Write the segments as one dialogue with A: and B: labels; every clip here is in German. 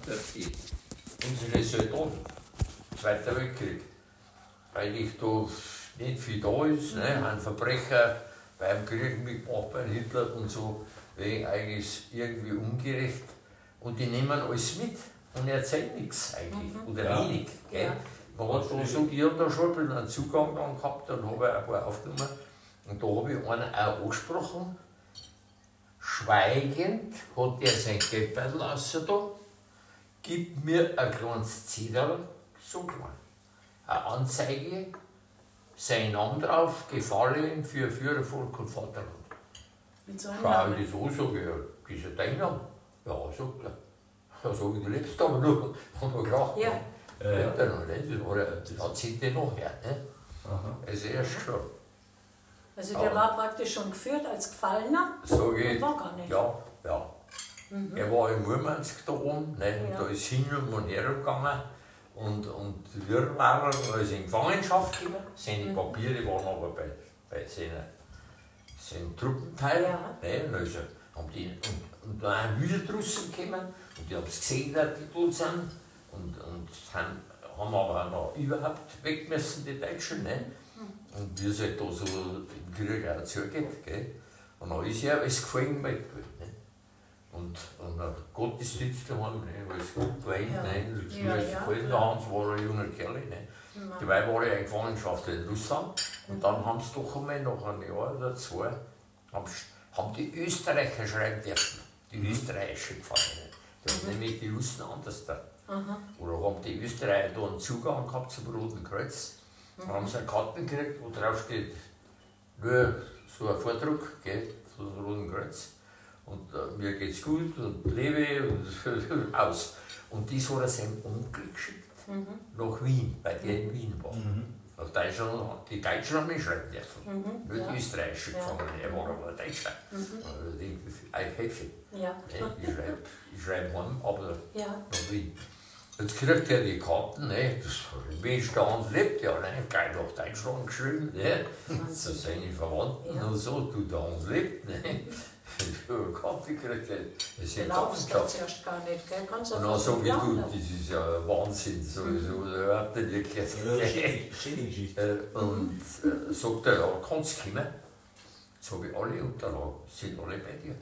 A: unsere Soldaten, Zweiter Weltkrieg, weil ich da nicht viel da ist, ne, ein Verbrecher beim Krieg mitgemacht, bei Hitler und so, wegen eigentlich irgendwie ungerecht und die nehmen alles mit und erzählen nichts eigentlich, oder wenig. Gell? Man hat da so, ich habe da schon ein bisschen einen Zugang dann gehabt, dann habe ich ein paar aufgenommen und da habe ich einen auch angesprochen. Schweigend hat er sein Geldbeutel raus da, gibt mir ein kleines Zettel, so klein, eine Anzeige, sein Name drauf, gefallen für Führer, Volk und Vaterland. Schau ich das an, sage ich, ja, das ist dein Name. Ja, sagt er. Ja, sag ich, du lebst aber noch. Und wir gelacht.
B: Ja.
A: Lebt er noch nicht, das hat sich den nachher. Ne? Also erst schon.
B: Also der war praktisch schon geführt als Gefallener
A: Sag ich,
B: und war gar nicht.
A: ja. Er war in Murmansk da oben, ne? Und da ist hin und her gegangen. Und wir waren also in Gefangenschaft gekommen. Seine Papiere waren aber bei seinem Truppenteil.
B: Ja.
A: Ne? Und, also, und dann sind wieder draußen gekommen und die haben es gesehen, dass die tot sind. Und haben aber noch überhaupt weg müssen, die Deutschen. Ne? Und wie es halt da so im Krieg auch zugeht. Gell? Und dann ist ja alles gefallen mit. Ne? Und ein Gottesdienst daheim, ne? Alles gut geweint. Ne? Das Hans war ein junger Kerl. Ne? Die war ja in Gefangenschaft in Russland. Und dann haben sie doch einmal nach einem Jahr oder zwei haben die Österreicher schreiben dürfen. Die österreichische Gefangenen. Die haben nämlich die Russen anders da. Oder haben die Österreicher da einen Zugang gehabt zum Roten Kreuz. Dann haben sie eine Karte gekriegt, wo drauf steht, nur so ein Vordruck, gell, von dem Roten Kreuz. Und mir geht's gut und lebe und aus. Und das hat er seinem Onkel geschickt nach Wien, weil der in Wien war. Nach Deutschland, die Deutschen haben ihn schreiben dürfen, nicht die österreichische Gefangene, er war aber ein Deutscher. Ich helfe. Ich schreibe heim, aber nach Wien. Jetzt kriegt er die Karten, ne? Wie Stans lebt, ja, ne? Gleich nach Deutschland geschrieben, ne? Das sind seine Verwandten und so, du Dans lebt, ne? Karte gekriegt, das ist
B: glaubst du zuerst gar nicht, gell? Kannst du
A: und dann sage ich, du, das ist ja Wahnsinn, sowieso, da überhaupt nicht erklärt. Und sagt er, ja, kannst du kommen? Jetzt habe ich alle Unterlagen, sind alle bei dir.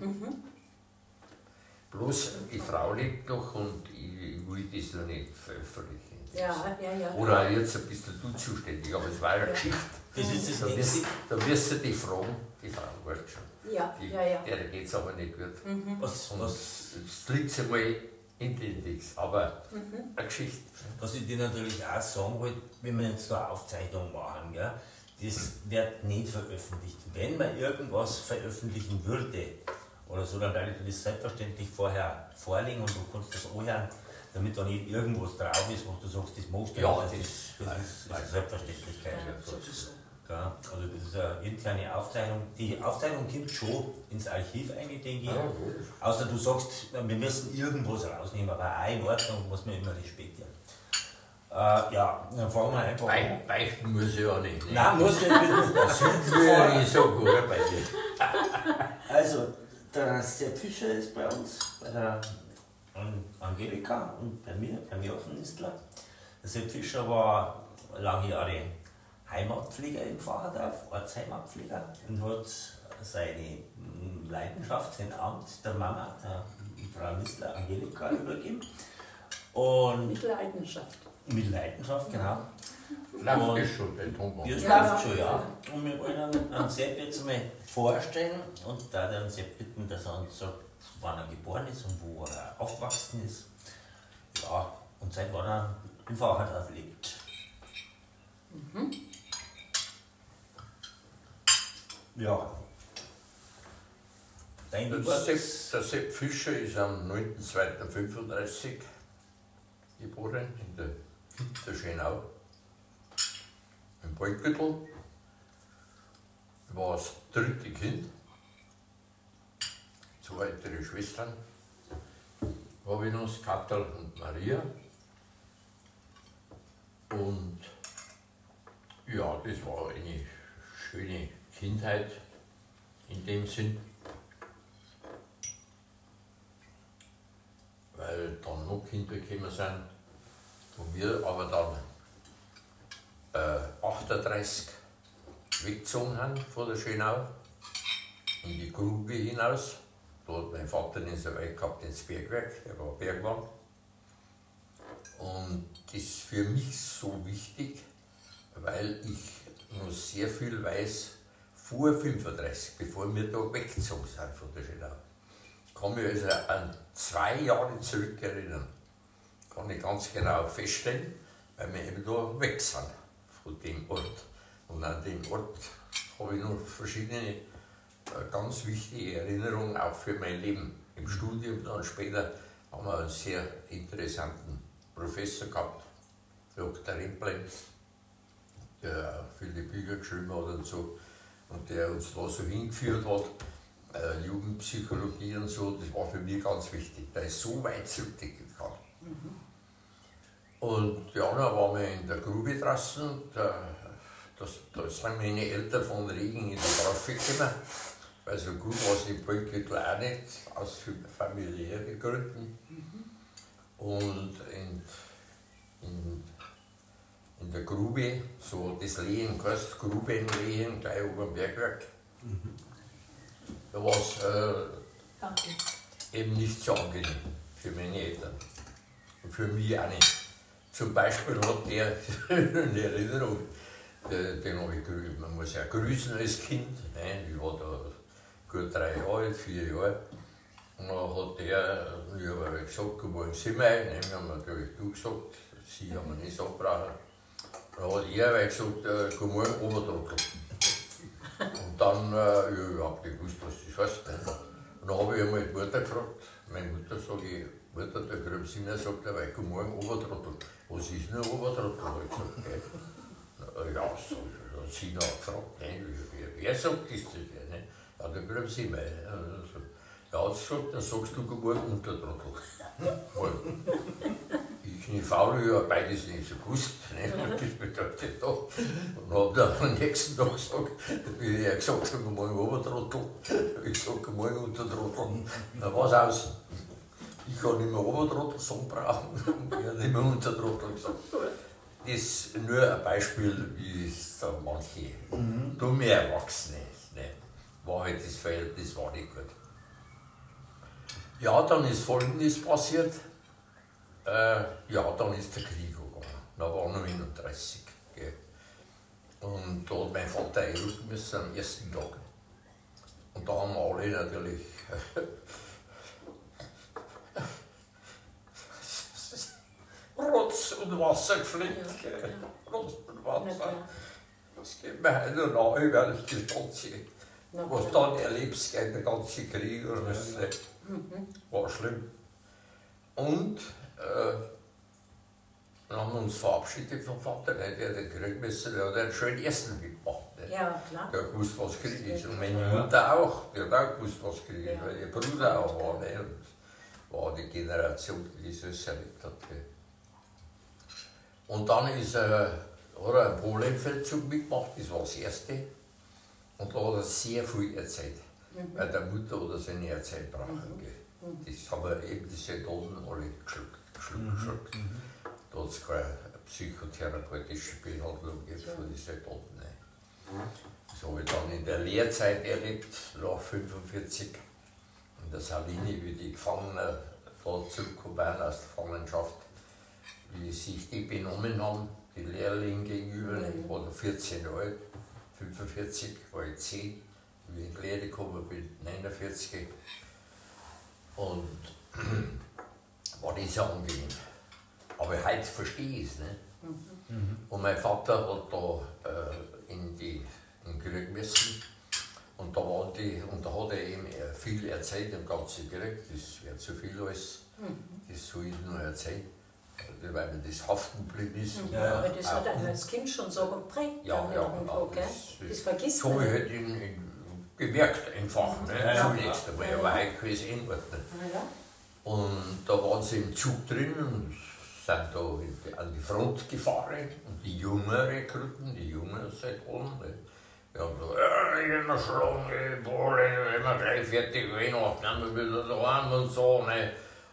A: Bloß die Frau lebt noch und ich will das noch nicht veröffentlichen. Oder jetzt bist du zuständig, aber es war eine Geschichte.
C: Das ist das
A: Da wirst du die fragen, die Frau weiß schon. Der geht es aber nicht gut. Jetzt liegt es einmal in den Dings, aber eine Geschichte.
C: Was ich dir natürlich auch sagen wollte, wenn wir jetzt da eine Aufzeichnung machen, gell, das wird nicht veröffentlicht. Wenn man irgendwas veröffentlichen würde, oder so, dann werde ich dir das selbstverständlich vorher vorlegen und du kannst das anhören, damit da nicht irgendwas drauf ist, wo du sagst, das musst du
A: Ja,
C: das ist eine Selbstverständlichkeit. Ja, also das ist eine interne Aufzeichnung. Die Aufzeichnung kommt schon ins Archiv ein, denke ich. Außer du sagst, wir müssen irgendwas rausnehmen, aber auch in Ordnung, muss man immer respektieren. Ja, dann fangen wir einfach an.
A: Beichten muss ich ja nicht. Ne?
C: Nein, muss nicht.
A: Das sind wir nicht so gut bei dir.
C: Also, der Sepp Fischer ist bei uns, bei der Angelika und bei mir, beim Jochen Nistler. Der Sepp Fischer war lange Jahre Heimatpfleger im Pfarrerdorf, Ortsheimatpfleger, und hat seine Leidenschaft, sein Amt der Mama, der Frau Nistler, Angelika, übergeben. Und
B: mit Leidenschaft.
C: Mit Leidenschaft, genau.
A: Läuft das schon, der Tonbahn?
C: Das läuft schon, ja. Und wir wollen einen Sepp jetzt mal vorstellen und da den Sepp bitten, dass er uns sagt, wann er geboren ist und wo er aufgewachsen ist. Ja, und seit wann er im Pfarrerdorf lebt. Ja. Dein
A: Der Sepp Fischer ist am 9.2.35 geboren in der Schönau, im Waldgürtel. War das dritte Kind, zwei ältere Schwestern, Venus, Katal und Maria. Und ja, das war eine schöne Kindheit in dem Sinn. weil dann noch Kinder gekommen sind von mir, aber dann 38 weggezogen haben von der Schönau in die Grube hinaus. Da hat mein Vater nicht so weit gehabt ins Bergwerk, der war Bergmann. Und das ist für mich so wichtig, weil ich noch sehr viel weiß vor 35, bevor wir da weggezogen sind von der Schönau. Ich kann mich also an 2 Jahre zurückerinnern. Kann ich ganz genau feststellen, weil wir eben da weg sind von dem Ort. Und an dem Ort habe ich noch verschiedene ganz wichtige Erinnerungen, auch für mein Leben. Im Studium dann später haben wir einen sehr interessanten Professor gehabt, Dr. Remplin, der viele Bücher geschrieben hat und so. Und der uns da so hingeführt hat, Jugendpsychologie und so, das war für mich ganz wichtig, da ist so weit zurückdenken kann. Und ja, dann waren wir in der Grube draußen, da sind meine Eltern von Regen in die Trafik gekommen, weil so gut war es in Bölke auch nicht, aus familiären Gründen. Und in der Grube, so das Lehen, Grubenlehen, gleich ober dem Bergwerk, da war es eben nicht so angenehm für meine Eltern und für mich auch nicht. Zum Beispiel hat der eine Erinnerung, den habe ich grüßt, man muss ja grüßen als Kind, ne? Ich war da gut 3 Jahre, 4 Jahre. Und dann hat ich habe gesagt, guten Morgen, sind wir ein? Dann haben wir natürlich du gesagt, sie haben wir nicht so gebraucht. Dann hat er gesagt, guten Morgen, Obertrottel. Und dann, ich überhaupt nicht gewusst, was das heißt. Ne? Und dann habe ich einmal die Mutter gefragt, meine Mutter sage ich, Mutter, der Grüb Simmer sagt dabei, guten Morgen, Obertrottel. Was ist denn ein Obertrottel? Habe ich gesagt, gell? Ja, so, hat sie noch gefragt, ne? Wer sagt das zu dir? Ne? Ja, der Grüb Simmer. Ja, hat sie gesagt, dann sagst du guten Morgen, Untertrottel. Ich nicht faul, ich habe beides nicht so gewusst. Ne? Und das bedeutet doch. Und dann habe ich am nächsten Tag gesagt, wie er gesagt hat, guten Morgen, Obertrottel. Ich sage, guten Morgen, Untertrottel. Dann war es aus. Ich kann nicht mehr Obertrottel sagen brauchen und er hat nicht mehr Untertrottel gesagt. Das ist nur ein Beispiel, wie es da manche dumme Erwachsene, ne? War halt das Verhältnis war nicht gut. Ja, dann ist Folgendes passiert. Ja, dann ist der Krieg gegangen. Da war noch 39. Gell. Und da hat mein Vater einrücken müssen am ersten Tag. Und da haben alle natürlich Rotz und Wasser geflickt. Rotz und Wasser. Das geht mir heute noch nach, weil ich das Ganze, was dann erlebst, der ganze Krieg oder was, war schlimm. Und dann haben wir uns verabschiedet vom Vater, der hat den Krieg müssen, der hat einen schönen ersten mitgemacht.
B: Ja, klar.
A: Der hat gewusst, was Krieg ist. Und meine Mutter auch, die hat auch gewusst, was Krieg ist, weil ihr Bruder auch war. Ne? Und war die Generation, die das alles erlebt hat. Ne? Und dann hat er einen Polenfeldzug mitgemacht, das war das erste. Und da hat er sehr viel erzählt, weil der Mutter oder seine Erzähl brauchen. Das haben wir eben die Soldaten alle geschluckt. Da hat es keine psychotherapeutische Behandlung gegeben für die Soldaten. Ne? Das habe ich dann in der Lehrzeit erlebt, nach 1945, in der Saline, wie die Gefangenen da zurückkommen aus der Gefangenschaft, wie sich die benommen haben, die Lehrlinge gegenüber. Ich war da 14 Jahre alt, 45 war ich 10, wie ich in die Lehre gekommen bin, 49. Und war das ja angenehm. Aber heute verstehe ich es. Ne? Und mein Vater hat da in den Krieg müssen. Und da hat er eben viel erzählt im ganzen Krieg. Das wäre zu viel alles. Das soll ich nur erzählen. Weil mir das haften geblieben ist.
B: Ja, aber das hat einen als Kind schon so geprägt.
A: Ja,
B: irgendwo, gell? Das vergisst man
A: so
B: nicht.
A: halt gemerkt einfach. Ne? Zunächst einmal, aber heute kann ich es ändern. Und da waren sie im Zug drin und sind da an die Front gefahren. Und die jungen Rekruten, die jungen Soldaten, die haben so, in der Schlange, Polen, wenn wir gleich fertig Weihnachten, dann wieder daheim und so. Ne?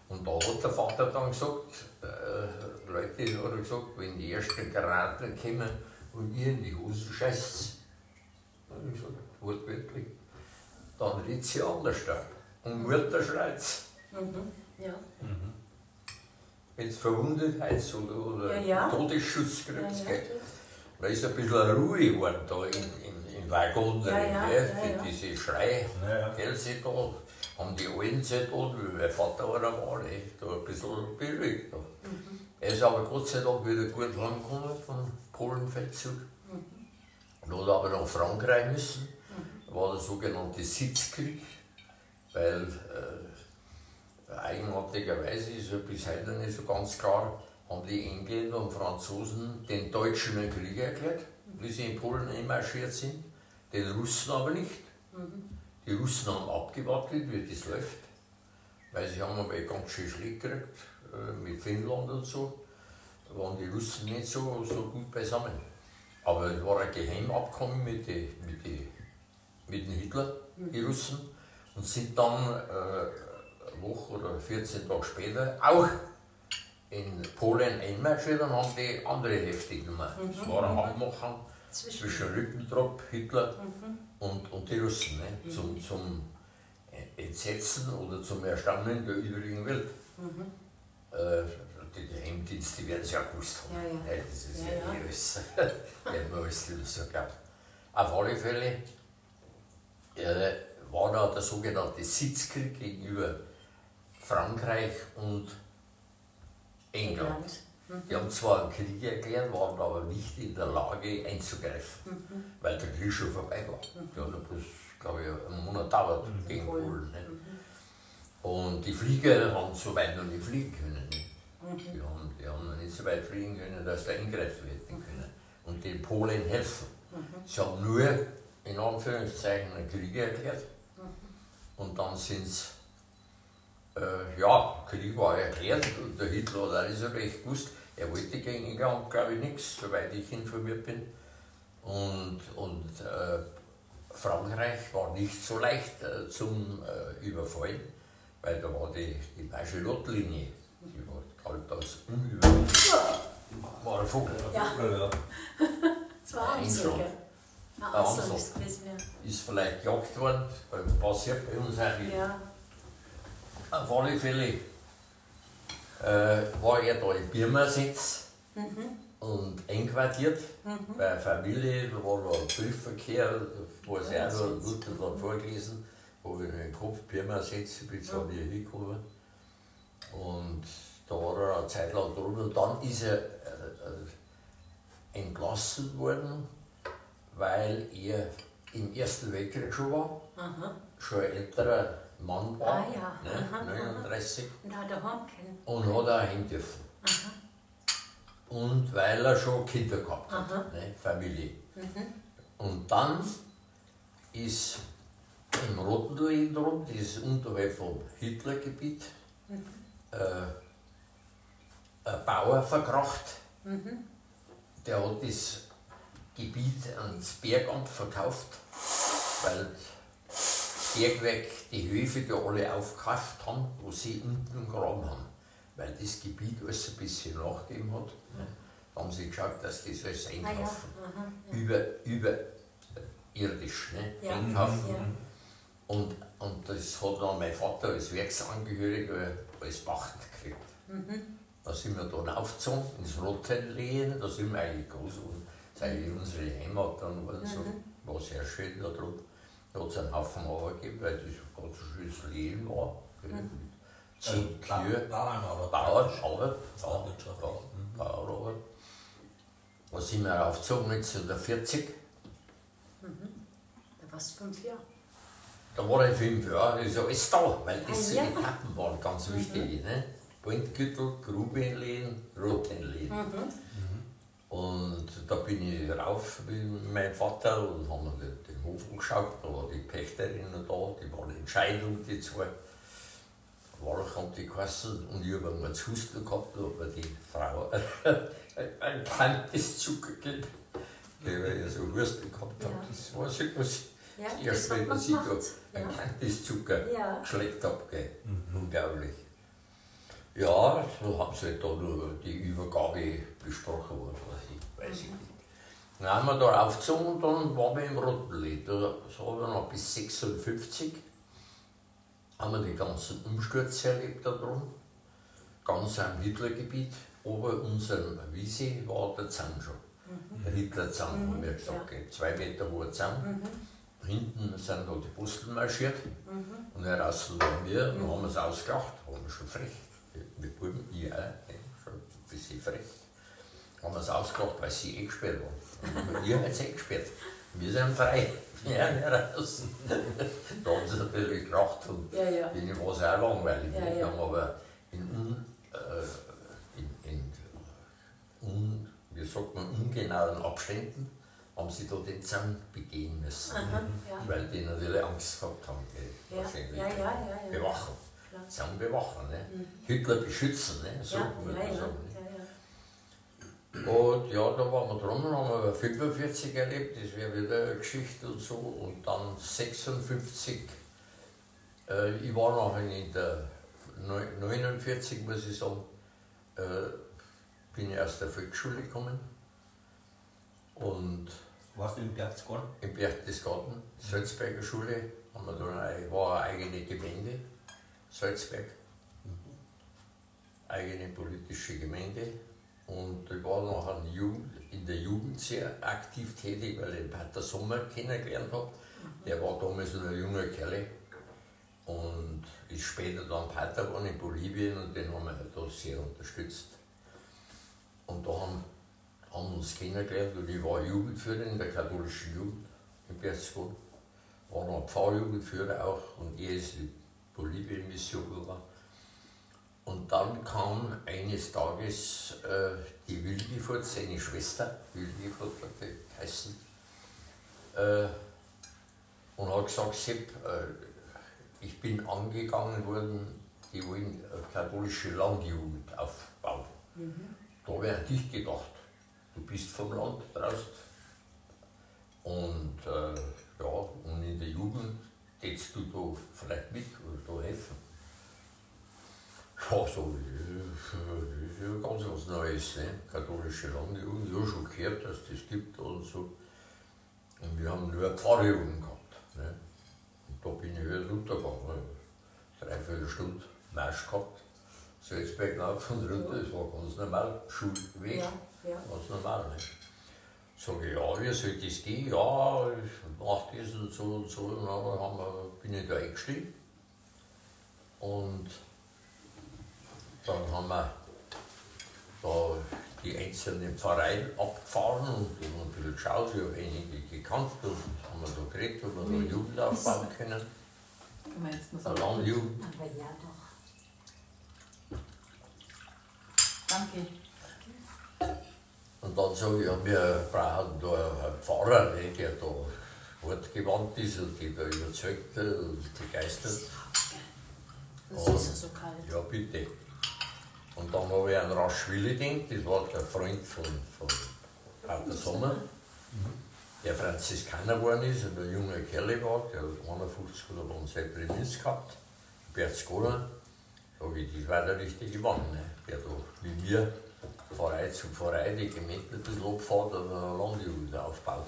A: Und da hat der Vater dann gesagt, Leute, hat er gesagt, wenn die ersten Granatler kommen und ihr in die Hose scheißt, habe ich gesagt, wortwörtlich, dann redet sie anders da. Und Mutter schreit.
B: Ja.
A: Wenn es Verwundetheit oder Todesschuss kriegt, da ist ein bisschen Ruhe geworden da im Waggon drin, für diese Schreie. Gell, sie da haben die alten Zeit da, wie mein Vater einer war, da ein bisschen beruhigt. Er ist aber Gott sei Dank wieder gut heimgekommen vom Polenfeldzug. Und hat aber nach Frankreich müssen. Da war der sogenannte Sitzkrieg, weil eigenartigerweise ist ja bis heute nicht so ganz klar, haben die Engländer und Franzosen den Deutschen einen Krieg erklärt, wie sie in Polen einmarschiert sind, den Russen aber nicht. Die Russen haben abgewartet, wie das läuft, weil sie haben aber ganz schön schlecht gekriegt mit Finnland und so. Da waren die Russen nicht so gut beisammen. Aber es war ein Geheimabkommen mit dem Hitler, die Russen, und sind dann eine Woche oder 14 Tage später auch in Polen einmarschiert und haben die andere Hefte genommen. Das war ein Handmachen zwischen Ribbentrop, Hitler und die Russen, ne? Zum Entsetzen oder zum Erstaunen der übrigen Welt. Die Geheimdienste werden es ja gewusst haben. Ja. Das ist ja alles, werden wir alles so glaubt. Auf alle Fälle war da der sogenannte Sitzkrieg gegenüber Frankreich und England. Die haben zwar einen Krieg erklärt, waren aber nicht in der Lage einzugreifen, weil der Krieg schon vorbei war. Der hat bloß, glaube ich, einen Monat gedauert gegen Polen. Ne? Und die Flieger haben so weit noch nicht fliegen können. Ne? Die haben noch nicht so weit fliegen können, dass da eingreifen werden können und den Polen helfen. Sie haben nur, in Anführungszeichen, einen Krieg erklärt und dann sind sie, Krieg war erklärt und der Hitler hat auch nicht so recht gewusst. Er wollte gegen England, glaube ich, nichts, soweit ich informiert bin. Und Frankreich war nicht so leicht zum Überfallen, weil da war die Maginot-Linie, die war kalt als unüberwindbar. War ein Vogel.
B: Ja. Das war ein Vogel.
A: Ist vielleicht gejagt worden, passiert bei uns eigentlich. Ja. Auf alle Fälle war er da in Birmasitz und einquartiert bei einer Familie, da war noch ein Briefverkehr, wo es auch noch Luther dann vorgelesen, wo ich den Kopf Birmasitz, ich bin zwar nie hingekommen. Und da war er eine Zeit lang drin und dann ist er entlassen worden, weil er im Ersten Weltkrieg schon war, schon ein älterer Mann war, 39.
B: Und hat er heim können.
A: Und hat auch heim dürfen. Und weil er schon Kinder gehabt hat, ne, Familie. Und dann ist im Rotenduin drum, das ist unterhalb vom Hitlergebiet, ein Bauer verkracht. Der hat das Gebiet ans Bergamt verkauft, weil Bergwerk die Höfe da alle aufgekauft haben, wo sie unten einen Graben haben. Weil das Gebiet alles ein bisschen nachgegeben hat. Da haben sie geschaut, dass das alles einkaufen. Überirdisch, ne? Einkaufen. Und das hat dann mein Vater als Werksangehöriger als Pacht gekriegt. Da sind wir dann aufgezogen, ins Rottenlehen, da sind wir eigentlich groß geworden. Das ist eigentlich unsere Heimat dann geworden, so. War sehr schön da drüben. Da hat es einen Haufen Arbeit gegeben, weil das ein ganz schönes Lehen war. 10 Kühe. Bauernarbeit. Da sind wir aufgezogen 1940.
B: Da warst du 5 Jahre.
A: Da war ich 5 Jahre, das ist alles da, weil das so Etappen waren ganz wichtig. Ne? Bundgürtel, Grubenlehen, Rotenlehen. Und da bin ich rauf mit meinem Vater und haben den Hof angeschaut. Da war die Pächterinnen da, die waren Entscheidung, die zwei. Walch haben die geheißen und ich habe einmal zu Husten gehabt, da hat mir die Frau ein kaltes Zucker gegeben, weil ich so Husten gehabt habe. Das war so etwas, das erste Mal, dass ich da ein kaltes Zucker geschleckt habe. Unglaublich. Ja, so haben sie halt da nur die Übergabe besprochen, weiß ich nicht. Dann haben wir da aufgezogen und dann waren wir im Rottenlied. Das haben wir noch bis 56. Haben wir die ganzen Umstürze erlebt da drum. Ganz am Hitlergebiet. Ober unserem Wiese war der Zaun schon. Der Hitlerzaun, haben wir gesagt. 2 Meter hoher Zaun. Hinten sind da die Posteln marschiert. Und heraus waren wir, dann haben wir es ausgelacht, waren wir schon frech. Wir Buben, ich auch, schon ein bisschen frech. Haben wir es ausgelacht, weil sie eingesperrt waren. Ihr habt es eingesperrt. Wir sind frei. Ja, nicht raus. Da haben sie natürlich gelacht und denen war es auch langweilig. Wir haben aber wie sagt man, ungenauen Abständen haben sie da den Zaun begehen müssen. Weil die natürlich Angst gehabt haben. Wahrscheinlich. Bewachen. Zaun bewachen. Ne? Hitler beschützen, ne? So kann man das sagen. Und ja, da waren wir drum, haben wir 45 erlebt, das wäre wieder eine Geschichte und so. Und dann 56, ich war nachher in der 49, muss ich sagen, bin ich aus der Volksschule gekommen. Und
C: warst du im Berchtesgaden?
A: Im Berchtesgaden, Salzberger Schule, haben wir da war eine eigene Gemeinde, Salzberg, eigene politische Gemeinde. Und ich war nachher in der Jugend sehr aktiv tätig, weil ich den Pater Sommer kennengelernt habe. Der war damals noch ein junger Kerl und ist später dann Pater geworden in Bolivien und den haben wir da sehr unterstützt. Und da haben uns kennengelernt und ich war Jugendführer in der katholischen Jugend in Berchtesgaden. War noch Pfarrjugendführer auch und er ist in Bolivien-Mission gegangen. Und dann kam eines Tages die Wilgefurt, seine Schwester, Wilgefurt hat die geheißen, und hat gesagt, Sepp, ich bin angegangen worden, die wollen eine katholische Landjugend aufbauen. Da wäre an dich gedacht, du bist vom Land draußen. Und ja, und in der Jugend tätst du da vielleicht mit oder da helfen. Ja, so, das ist ja ganz was Neues, ne? Katholische Landjugend, ja schon gehört, dass das gibt und so. Und wir haben nur eine Pfarrjugend gehabt. Ne? Und da bin ich wieder runtergegangen, 3/4 Stunde Marsch gehabt, Salzberg rauf und runter, das war ganz normal, Schulweg, ganz normal. Ne? Sag ich, ja, wie soll das gehen? Ja, ich mach das und so und so. Und dann bin ich da eingestiegen. Und dann haben wir da die einzelnen Pfarreien abgefahren und haben ein bisschen geschaut, ich habe einige gekannt und haben wir da geredet, ob wir da eine Jugend aufbauen können.
B: Du meinst, man
A: Eine Landjugend.
B: Aber ja, doch. Danke.
A: Und dann sage ich, ja, wir brauchen da einen Pfarrer, ne, der da wortgewandt ist und die da überzeugt und begeistert.
B: Das ist ja so kalt.
A: Ja, bitte. Und dann habe ich an Raschwili gedacht, das war der Freund von Pater Sommer, der Franziskaner geworden ist und ein junger Kerl war, der hat 51 oder wann sein Primus gehabt, Berchtesgaden. Sage ich, das war der richtige Mann, ne? Der da mit mir Pfarrei zu Pfarrei die Gemeinde ein bisschen abfährt und eine Landjugend aufbaut.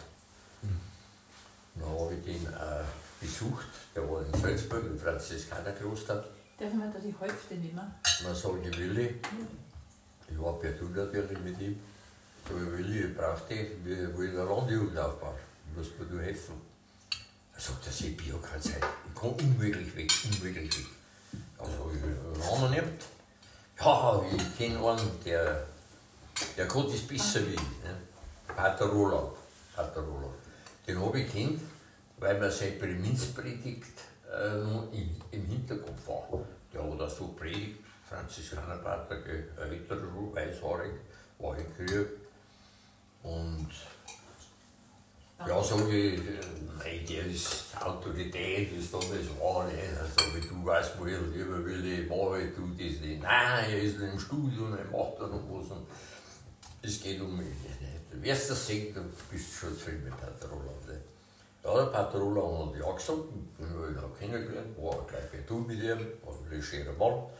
A: Dann habe ich den besucht, der war in Salzburg, im Franziskanerkloster.
B: Darf man da die Hälfte nehmen?
A: Dann sage ich, Willi, ich war per Du natürlich mit ihm, sage ich, Willi, ich brauche dich, wir wollen eine Landjugend aufbauen, musst mir du helfen. Er sagt, der Sepp, ich habe keine Zeit, ich komme unmöglich weg, unmöglich weg. Dann sage ich, haben wir nicht. Ja, ich kenne einen, der kann das besser wie ich, ne? Pater Roland. Den habe ich kennt, weil mir seine Priminzpredigt noch im Hinterkopf war. Der hat auch so predigt, Franziskanerpater, ein älterer, weißhaarig, war in Krieg. Und ja, sage ich, nein, der ist Autorität, ist damals war, ne? Sag ich, du weißt wohl, lieber Willi, mache du das nicht. Nein, er ist im Studium, er macht da noch was. Und es geht um mich. Du wirst das sehen, dann bist du schon zufrieden mit Pater Roland. Ne? Ja, der Pater Roland hat ja gesagt, ich habe ihn auch kennengelernt, war gleich bei Du mit ihm, war ein schöner Mann.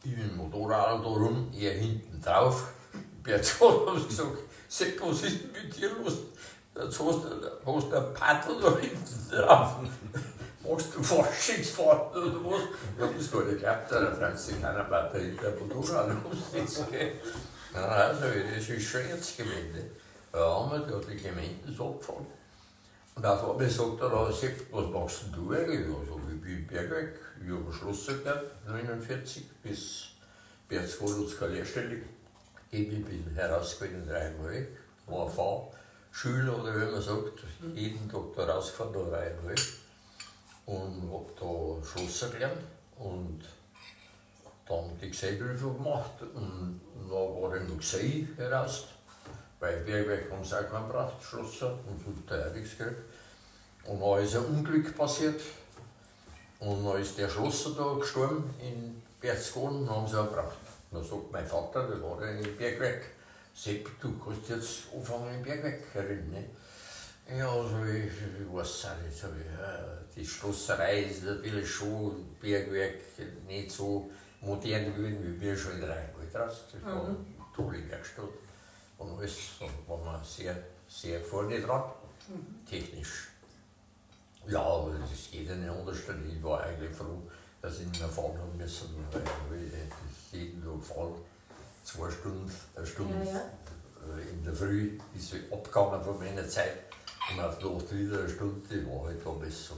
A: Ich mit dem Motorrad da rum, er hinten drauf. Berthold hat gesagt, Sepp, was ist denn mit dir los? Jetzt hast du ein Paddel da hinten drauf. Machst du Faschingsfahrten oder was? Ich hab das gar nicht geglaubt, der Franz, keiner bleibt da hinter der Motorrad rumsitzen. Ja, also, das ist schon jetzt Gemeinde. Ja, der hat die Gemeinde so abgefahren. Und auf einmal sagt er, Sepp, was machst denn du eigentlich? Also, ich bin im Bergwerk, ich habe ein Schloss gehabt, 49, bis Bertzwohl hat es keine Lehrstelle gegeben. Ich bin herausgegangen 3-mal, war Fahrschüler oder wie man sagt, jeden Tag da rausgefahren, da 3-mal. Und habe da Schlosser gelernt und dann die Gesellenprüfung gemacht. Und dann war ich noch Gesell heraus. Weil im Bergwerk haben sie auch keinen gebraucht, Schlosser, und so teuer nichts gekriegt. Und dann ist ein Unglück passiert. Und dann ist der Schlosser da gestorben in Berchtesgaden und haben sie auch gebraucht. Dann sagt mein Vater, der war ja im Bergwerk, Sepp, du kannst jetzt anfangen im Bergwerk herin. Ne? Ja, also ich weiß auch nicht. Die Schlosserei ist natürlich schon im Bergwerk nicht so modern gewesen, wie wir schon in Rheinwald raus. Das war eine tolle Werkstatt. Und alles, da waren wir sehr, sehr vorne dran, technisch. Ja, aber das geht ja nicht anders. Ich war eigentlich froh, dass ich nicht mehr fahren haben müssen, weil ich jeden Tag fahren, 2 Stunden, 1 Stunde in der Früh ist ich abgegangen von meiner Zeit und auf der Nacht wieder 1 Stunde, war halt da besser.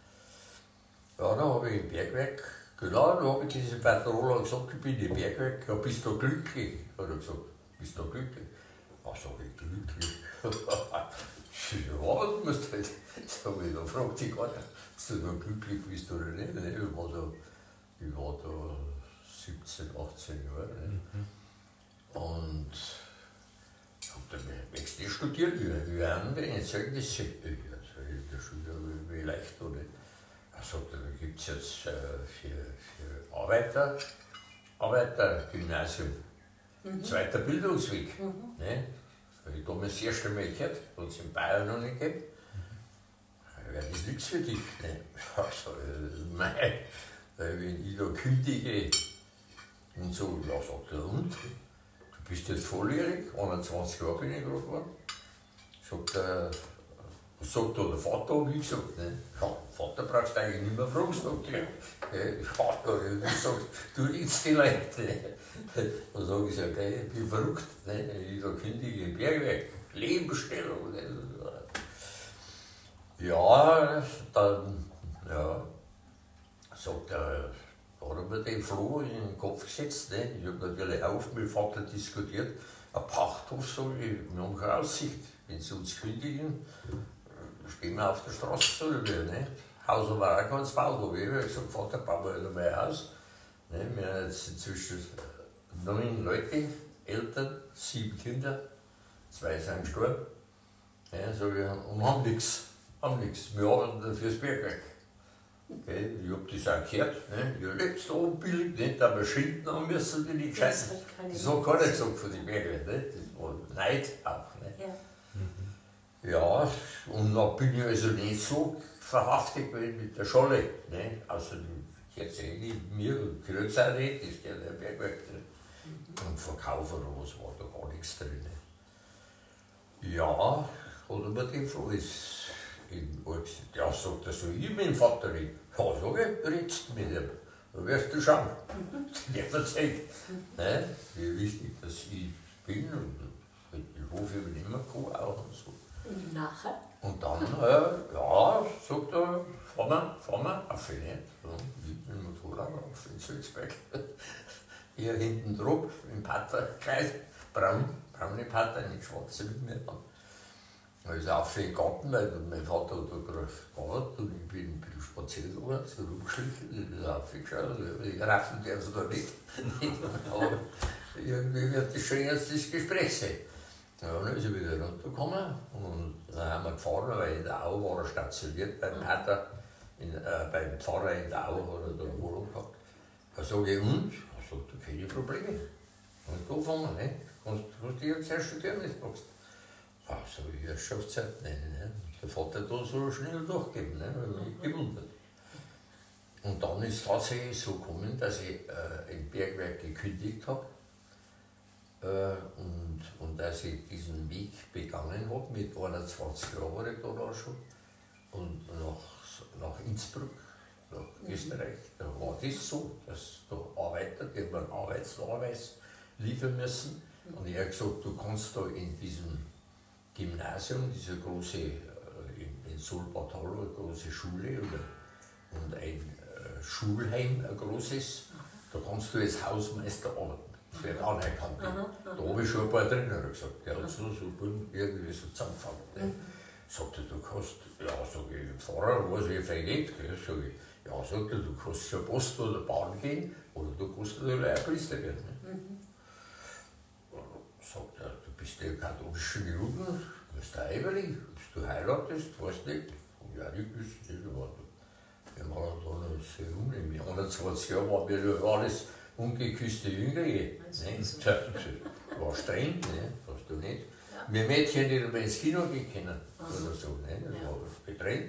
A: Ja, dann habe ich im Bergwerk, genau, da habe ich diese Patroller gesagt, ich bin im Bergwerk, ja, bist du glücklich? Hat er gesagt, bist du glücklich? Ach, sag ich, glücklich? Ja, du musst halt, sag ich, da fragt sich gar nicht, bist du da glücklich bist oder nicht? Ich war da 17, 18 Jahre. Ne? Und ich habe dann nächstes studiert, wie haben denn jetzt Zeugnisse? Also in der Schule wie leicht oder nicht. Er sagt, da gibt es jetzt für Arbeitergymnasium, zweiter Bildungsweg. Ne? Habe ich damals das erste Mal gehört, hat es in Bayern noch nicht gegeben. Wäre das nichts für dich? Ne? Also, nein, wenn ich da kündige und so, ja, sagt er, und? Du bist jetzt volljährig, 21 Jahre bin ich gerade geworden. Sagt der Vater, wie gesagt, ne? Ja, Vater brauchst du eigentlich nicht mehr fragen, sagt er. Ja, sagt, du redest die Leute. Ne? Dann sage ich, okay, ich bin verrückt, ne? Ich da kündige im Bergwerk, Lebensstellung. Ne? Ja, dann, ja, sagt er, da hat er mir den Floh in den Kopf gesetzt. Ne? Ich habe natürlich auch mit dem Vater diskutiert. Ein Pachthof, sage ich, wir haben keine Aussicht. Wenn sie uns kündigen, stehen wir auf der Straße so rüber. Ne? Haus haben wir auch ganz gebaut, habe ich gesagt, Vater, bauen wir halt einmal ein Haus. Ne? Wir haben jetzt inzwischen 9 Leute, Eltern, 7 Kinder, 2 sind gestorben. Ja, sag ich, und haben nichts. Wir arbeiten fürs Bergwerk. Okay, ich habe das auch gehört. Ne? Ja, jetzt da oben billig, nicht, aber Schinden haben müssen, die nicht gescheit. Das hat keiner gesagt von den Bergwerk. Ne? Das war Neid auch. Ne? Ja, und dann bin ich also nicht so verhaftet mit der Scholle. Ne? Außerdem gehört es eigentlich mir und Größ auch nicht, das gehört der Bergwerk drin. Und Verkauf oder was war da gar nichts drin. Ne? Ja, hat er mir die Frage, ja, sagt er so, ich bin Vater. Ja, sag ich, redst mit ihm. Da wirst du schauen. Der erzählt, ne? Wie wichtig dass ich bin und den Hof übernehmen kann auch und so.
B: Und nachher?
A: Und dann, ja, sagt er, fahren wir auf ihn. So, mit dem Motorrad auf in Sulzberg. Hier hinten drauf, im Paterkleid, braune Pater, nicht schwarze mit mir dann. Da ist er auf den Garten, weil mein Vater hat da gerade gebaut und ich bin ein bisschen spaziert gegangen, so rumgeschlichen, ich bin aufgeschaut, ich raffen darf es da nicht. Aber irgendwie wird das schon jetzt das Gespräch sein. Ja, dann ist er wieder runtergekommen und dann haben wir gefahren, weil in der Au war er stationiert beim Pater, beim Pfarrer in der Au hat er da eine Wohnung gehabt. Da sage ich, und? Er sagt, keine Probleme. Und da fangen wir, ne? Kannst du jetzt erst studieren, wenn du magst. Ach, so wie Herrschaftszeit, ne? Der Vater hat da so schnell durchgegeben, ne? Weil mich gewundert. Und dann ist es tatsächlich so gekommen, dass ich im Bergwerk gekündigt habe und dass ich diesen Weg begangen habe. Mit 21 Jahren war ich da schon. Und nach Innsbruck, nach Österreich, da war das so, dass da Arbeiter, die haben einen Arbeitsnachweis liefern müssen. Und ich habe gesagt, du kannst da in diesem Gymnasium, dieser große, in Solbad Hall, eine große Schule und ein Schulheim, ein großes, da kannst du als Hausmeister arbeiten. Das wird anerkannt. Da habe ich schon ein paar Trainer gesagt, der hat so irgendwie so zusammengefallen. Sagte, du kannst, ja, sag ich, Pfarrer, weiß ich viel nicht, sag ich, ja, sagt er, du kannst zur Post oder Bahn gehen oder du kannst ein Priester werden. Sagt er, du bist ja katholischen Juden, du bist ein Eiberling, bist du heiratest, weißt nicht? Und ja, ich wüsste nicht, aber wir waren da noch sehr jung, mit 21 Jahren waren wir ja alles ungeküsste Jünglinge. War streng, ne? Hast du nicht? Ja. Wir Mädchen nicht mehr ins Kino gehen können oder so, ne? Das war getrennt,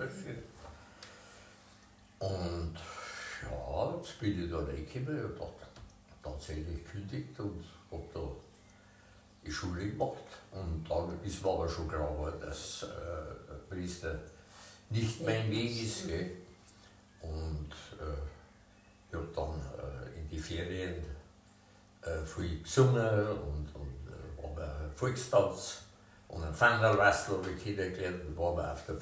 A: Und ja, jetzt bin ich da reingekommen, ich habe tatsächlich gekündigt und habe da die Schule gemacht. Und dann ist mir aber schon klar, dass Priester nicht mein Weg ist. Gell? Und ich habe dann in die Ferien viel gesungen und war Volkstanz und ein Pfannerlwastel habe ich kennengelernt und war auf der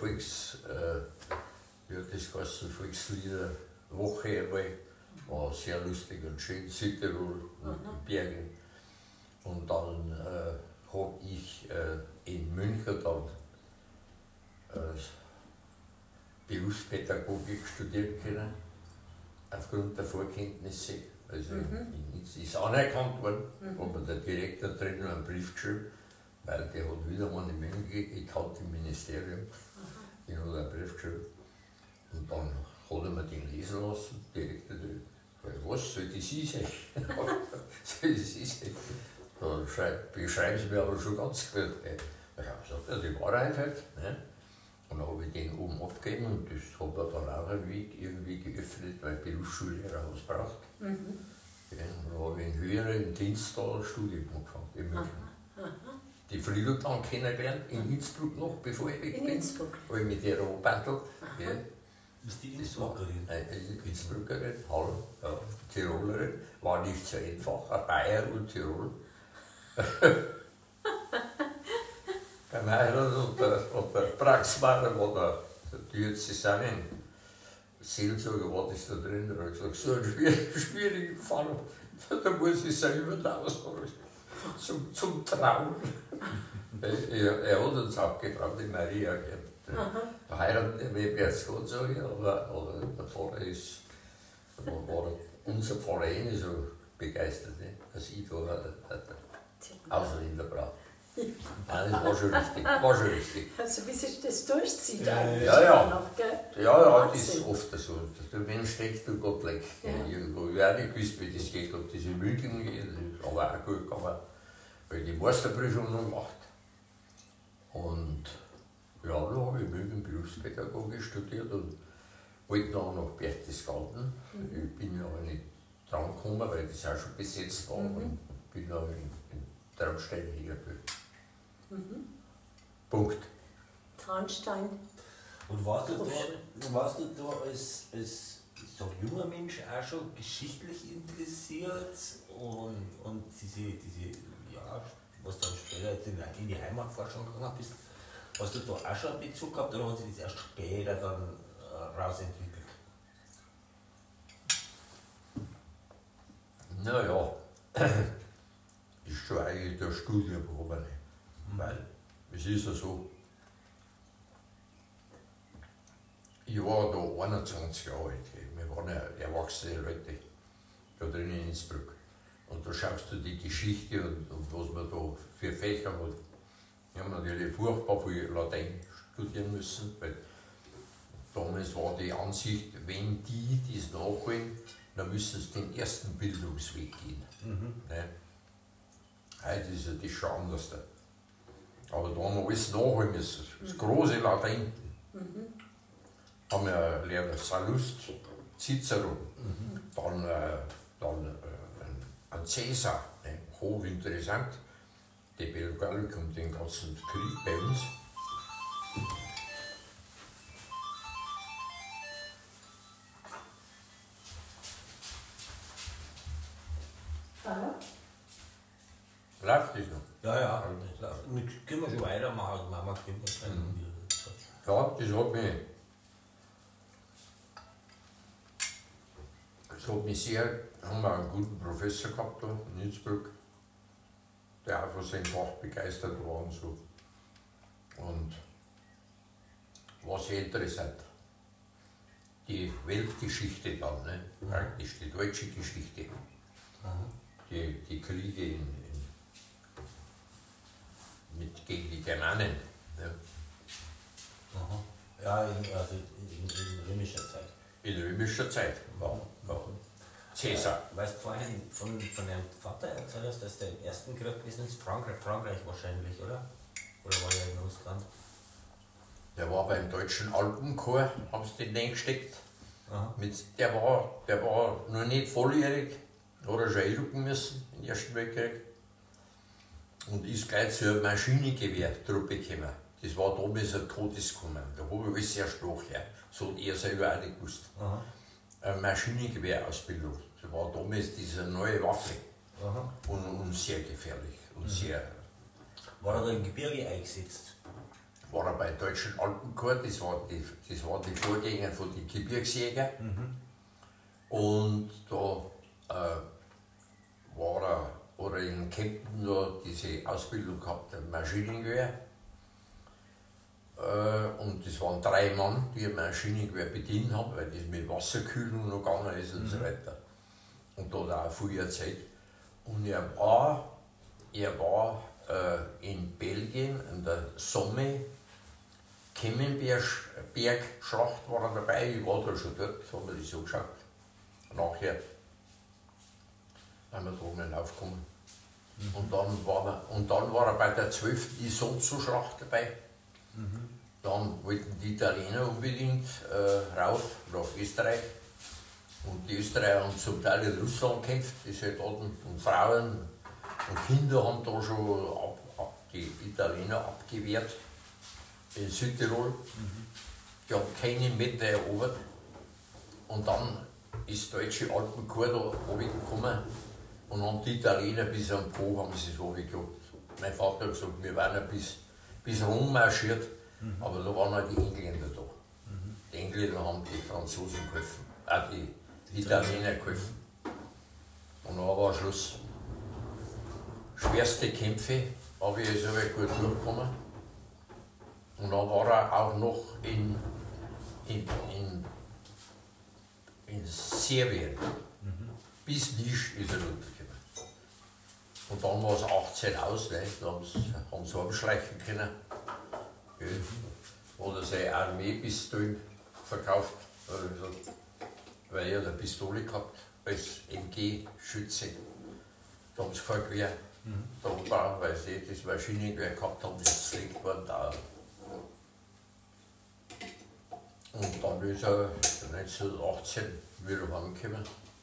A: Volksliederwoche einmal. War sehr lustig und schön, Südtirol und die Berge. Und dann habe ich in München dann Berufspädagogik studieren können, aufgrund der Vorkenntnisse. Also es ist anerkannt worden, aber der Direktor hat drin noch einen Brief geschrieben, weil der hat wieder mal in München gekannt im Ministerium. Den hat einen Brief geschrieben. Und dann hat er mir den lesen lassen, Direktor, was soll das sein? Soll das sein? Da beschreiben sie mir aber schon ganz gut. Ja, sagt er, die Wahrheit halt. Ne? Und dann habe ich den oben abgegeben und das hat er dann auch einen Weg irgendwie geöffnet, weil Berufsschullehrer was braucht. Ja, und dann habe ich in höheren Dienst da ein Studium angefangen in München. Die Friedel dann kennengelernt, in Innsbruck noch, bevor ich weg bin. In Innsbruck? Habe ich mit ihr rumgebandelt. Ja.
C: Ist die Innsbruckerin?
A: Innsbruckerin, Hall, ja, Tirolerin, war nicht so einfach, ein Bayer und Tirol. Beim Heirat und der Praxmann war der Diözesanen Seelsorger, war das da drin, der hat gesagt, so einen schwierigen Fall, da muss ich selber ausholen, zum Trauen. Er hat uns auch gefragt, die Maria, da heiraten wir jetzt gerade so, aber der Pfarrer ist, unser Pfarrer ist so begeistert, dass ich da Ausländer brauche. Nein, das war schon richtig.
B: Also wie sich das durchzieht
A: ja. Ja, das ist oft so. Der Mensch steckt und Gott leckt. Irgendwo. Ich habe auch nicht gewusst, wie das geht, ob das in München geht, aber auch gut gegangen, weil ich die Meisterprüfung noch gemacht. Und ja, da habe ich in München Berufspädagogik studiert und wollte dann nach Berchtesgaden. Ich bin ja aber nicht dran gekommen, weil das auch schon besetzt war und bin dann in Traunstein hergeblieben. Punkt.
B: Traunstein.
C: Und warst du da als so junger Mensch auch schon geschichtlich interessiert und diese ja, was dann später in die Heimatforschung gegangen bist, hast du da auch schon einen Bezug gehabt oder hat sich das erst später dann rausentwickelt?
A: Naja, ist schon eigentlich der Studienprobe, weil es ist ja so, ich war da 21 Jahre alt, wir waren ja erwachsene Leute da drin in Innsbruck. Und da schaust du die Geschichte und was man da für Fächer hat. Wir haben natürlich furchtbar viel Latein studieren müssen, weil damals war die Ansicht, wenn die das nachholen, dann müssen sie den ersten Bildungsweg gehen. Ne? Heute ist ja das schon anders. Aber da haben wir alles nachholen müssen. Das große Latein haben wir Lehrer Sallust, Cicero, dann ein Caesar, ne? Hochinteressant, die Belgallik und den ganzen Krieg bei uns.
B: Hallo?
A: Läuft das noch?
C: Ja, das läuft. Können wir schon weitermachen, Mama, können wir schreiben.
A: Ja, das hat mich sehr, haben wir einen guten Professor gehabt da in Innsbruck, der auch von seinem Fach begeistert war und so. Und war sehr interessant. Die Weltgeschichte dann, ne? Praktisch die deutsche Geschichte. Die Kriege gegen die Germanen. Ne?
C: Ja, also in römischer Zeit.
A: In römischer Zeit, ja. Cäsar.
C: Weißt du vorhin von deinem Vater erzählt hast, dass der im ersten Krieg gewesen ist? Frankreich wahrscheinlich, oder? Oder war der in Russland?
A: Der war beim deutschen Alpenchor, haben sie den reingesteckt.
C: Aha.
A: Der war noch nicht volljährig, hat er schon einrücken müssen im Ersten Weltkrieg. Und ist gleich zur Maschinengewehrtruppe gekommen. Das war damals ein Todeskommando. Da habe ich alles sehr stark her. So hat er selber auch nicht gewusst.
C: Aha.
A: Eine Maschinengewehrausbildung. Das war damals diese neue Waffe.
C: Aha.
A: Und sehr gefährlich. Und sehr.
C: War er da im Gebirge eingesetzt?
A: War er bei deutschen Alpenchor, das war die Vorgänger von den Gebirgsjägern. Und da hat er in Kempten da diese Ausbildung gehabt, ein Maschinengewehr. Und das waren 3 Mann, die ein Maschinengewehr bedient haben, weil das mit Wasserkühlung noch gegangen ist und so weiter. Und da hat er auch viel erzählt. Und er war in Belgien, in der Somme, Kemmenberg-Schlacht war er dabei, ich war da schon dort, haben wir das so geschaut. Nachher, wenn wir da oben aufgekommen. Und dann war er bei der 12. Isonzo-Schlacht dabei. Dann wollten die Italiener unbedingt rauf nach Österreich. Und die Österreicher haben zum Teil in Russland gekämpft, die Soldaten und Frauen und Kinder haben da schon die Italiener abgewehrt in Südtirol. Die haben keine Meter erobert. Und dann ist das deutsche Alpenchor da runtergekommen und haben die Italiener bis am Po haben sie es runtergeklappt. Mein Vater hat gesagt, wir waren bis Rom marschiert, aber da waren auch die Engländer da. Die Engländer haben die Franzosen geholfen, auch die Italiener geholfen. Und dann war Schluss. Schwerste Kämpfe, aber er ist aber gut durchgekommen. Und dann war er auch noch in Serbien. Bis Nisch ist er durchgekommen. Und dann war es 18 aus, ne? Da haben sie abschleichen können. Ja. Oder seine Armeepistolen verkauft, weil er eine Pistole gehabt als MG-Schütze. Da haben sie kein Gewehr. Da oben, weil sie das Maschinengewehr gehabt haben, das gelegt worden da. Und dann ist er 1918 wieder heimgekommen.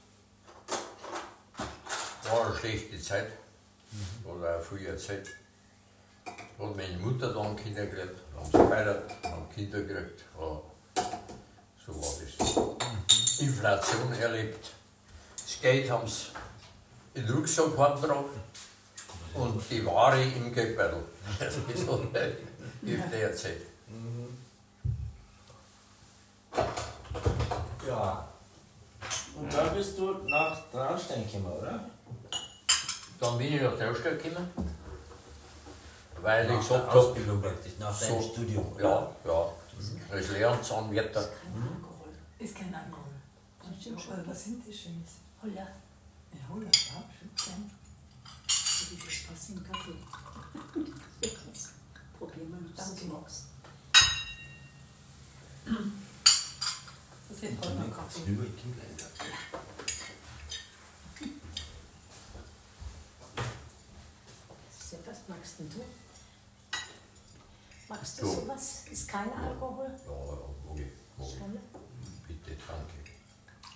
A: War eine schlechte Zeit, oder eine frühe Zeit. Da hat meine Mutter dann Kinder gekriegt, haben sie geheiratet, haben Kinder gekriegt. Ja, so war das. Inflation erlebt. Das Geld haben sie in den Rucksack heimgetragen und die Ware im Geldbeutel. Das ist so öfter erzählt.
C: Ja. Und dann bist du nach Traunstein gekommen, oder?
A: Dann bin ich nach Traunstein gekommen, weil ich
C: Nach
A: gesagt
C: der
A: habe,
C: Ausbildung praktisch, nach deinem Studium.
A: ja, als Lehramtsanwärter.
B: Ist kein Alkohol. Was sind die Schönes? Holla. Ja, Holla, ja, schön. Die viel Spaß im Kaffee. Probier mal, was du magst. Das ist voll mein Kaffee. Was magst denn du? Magst du
A: So.
B: sowas? Ist kein Alkohol?
A: Ja, okay.
B: Schade.
A: Bitte, danke.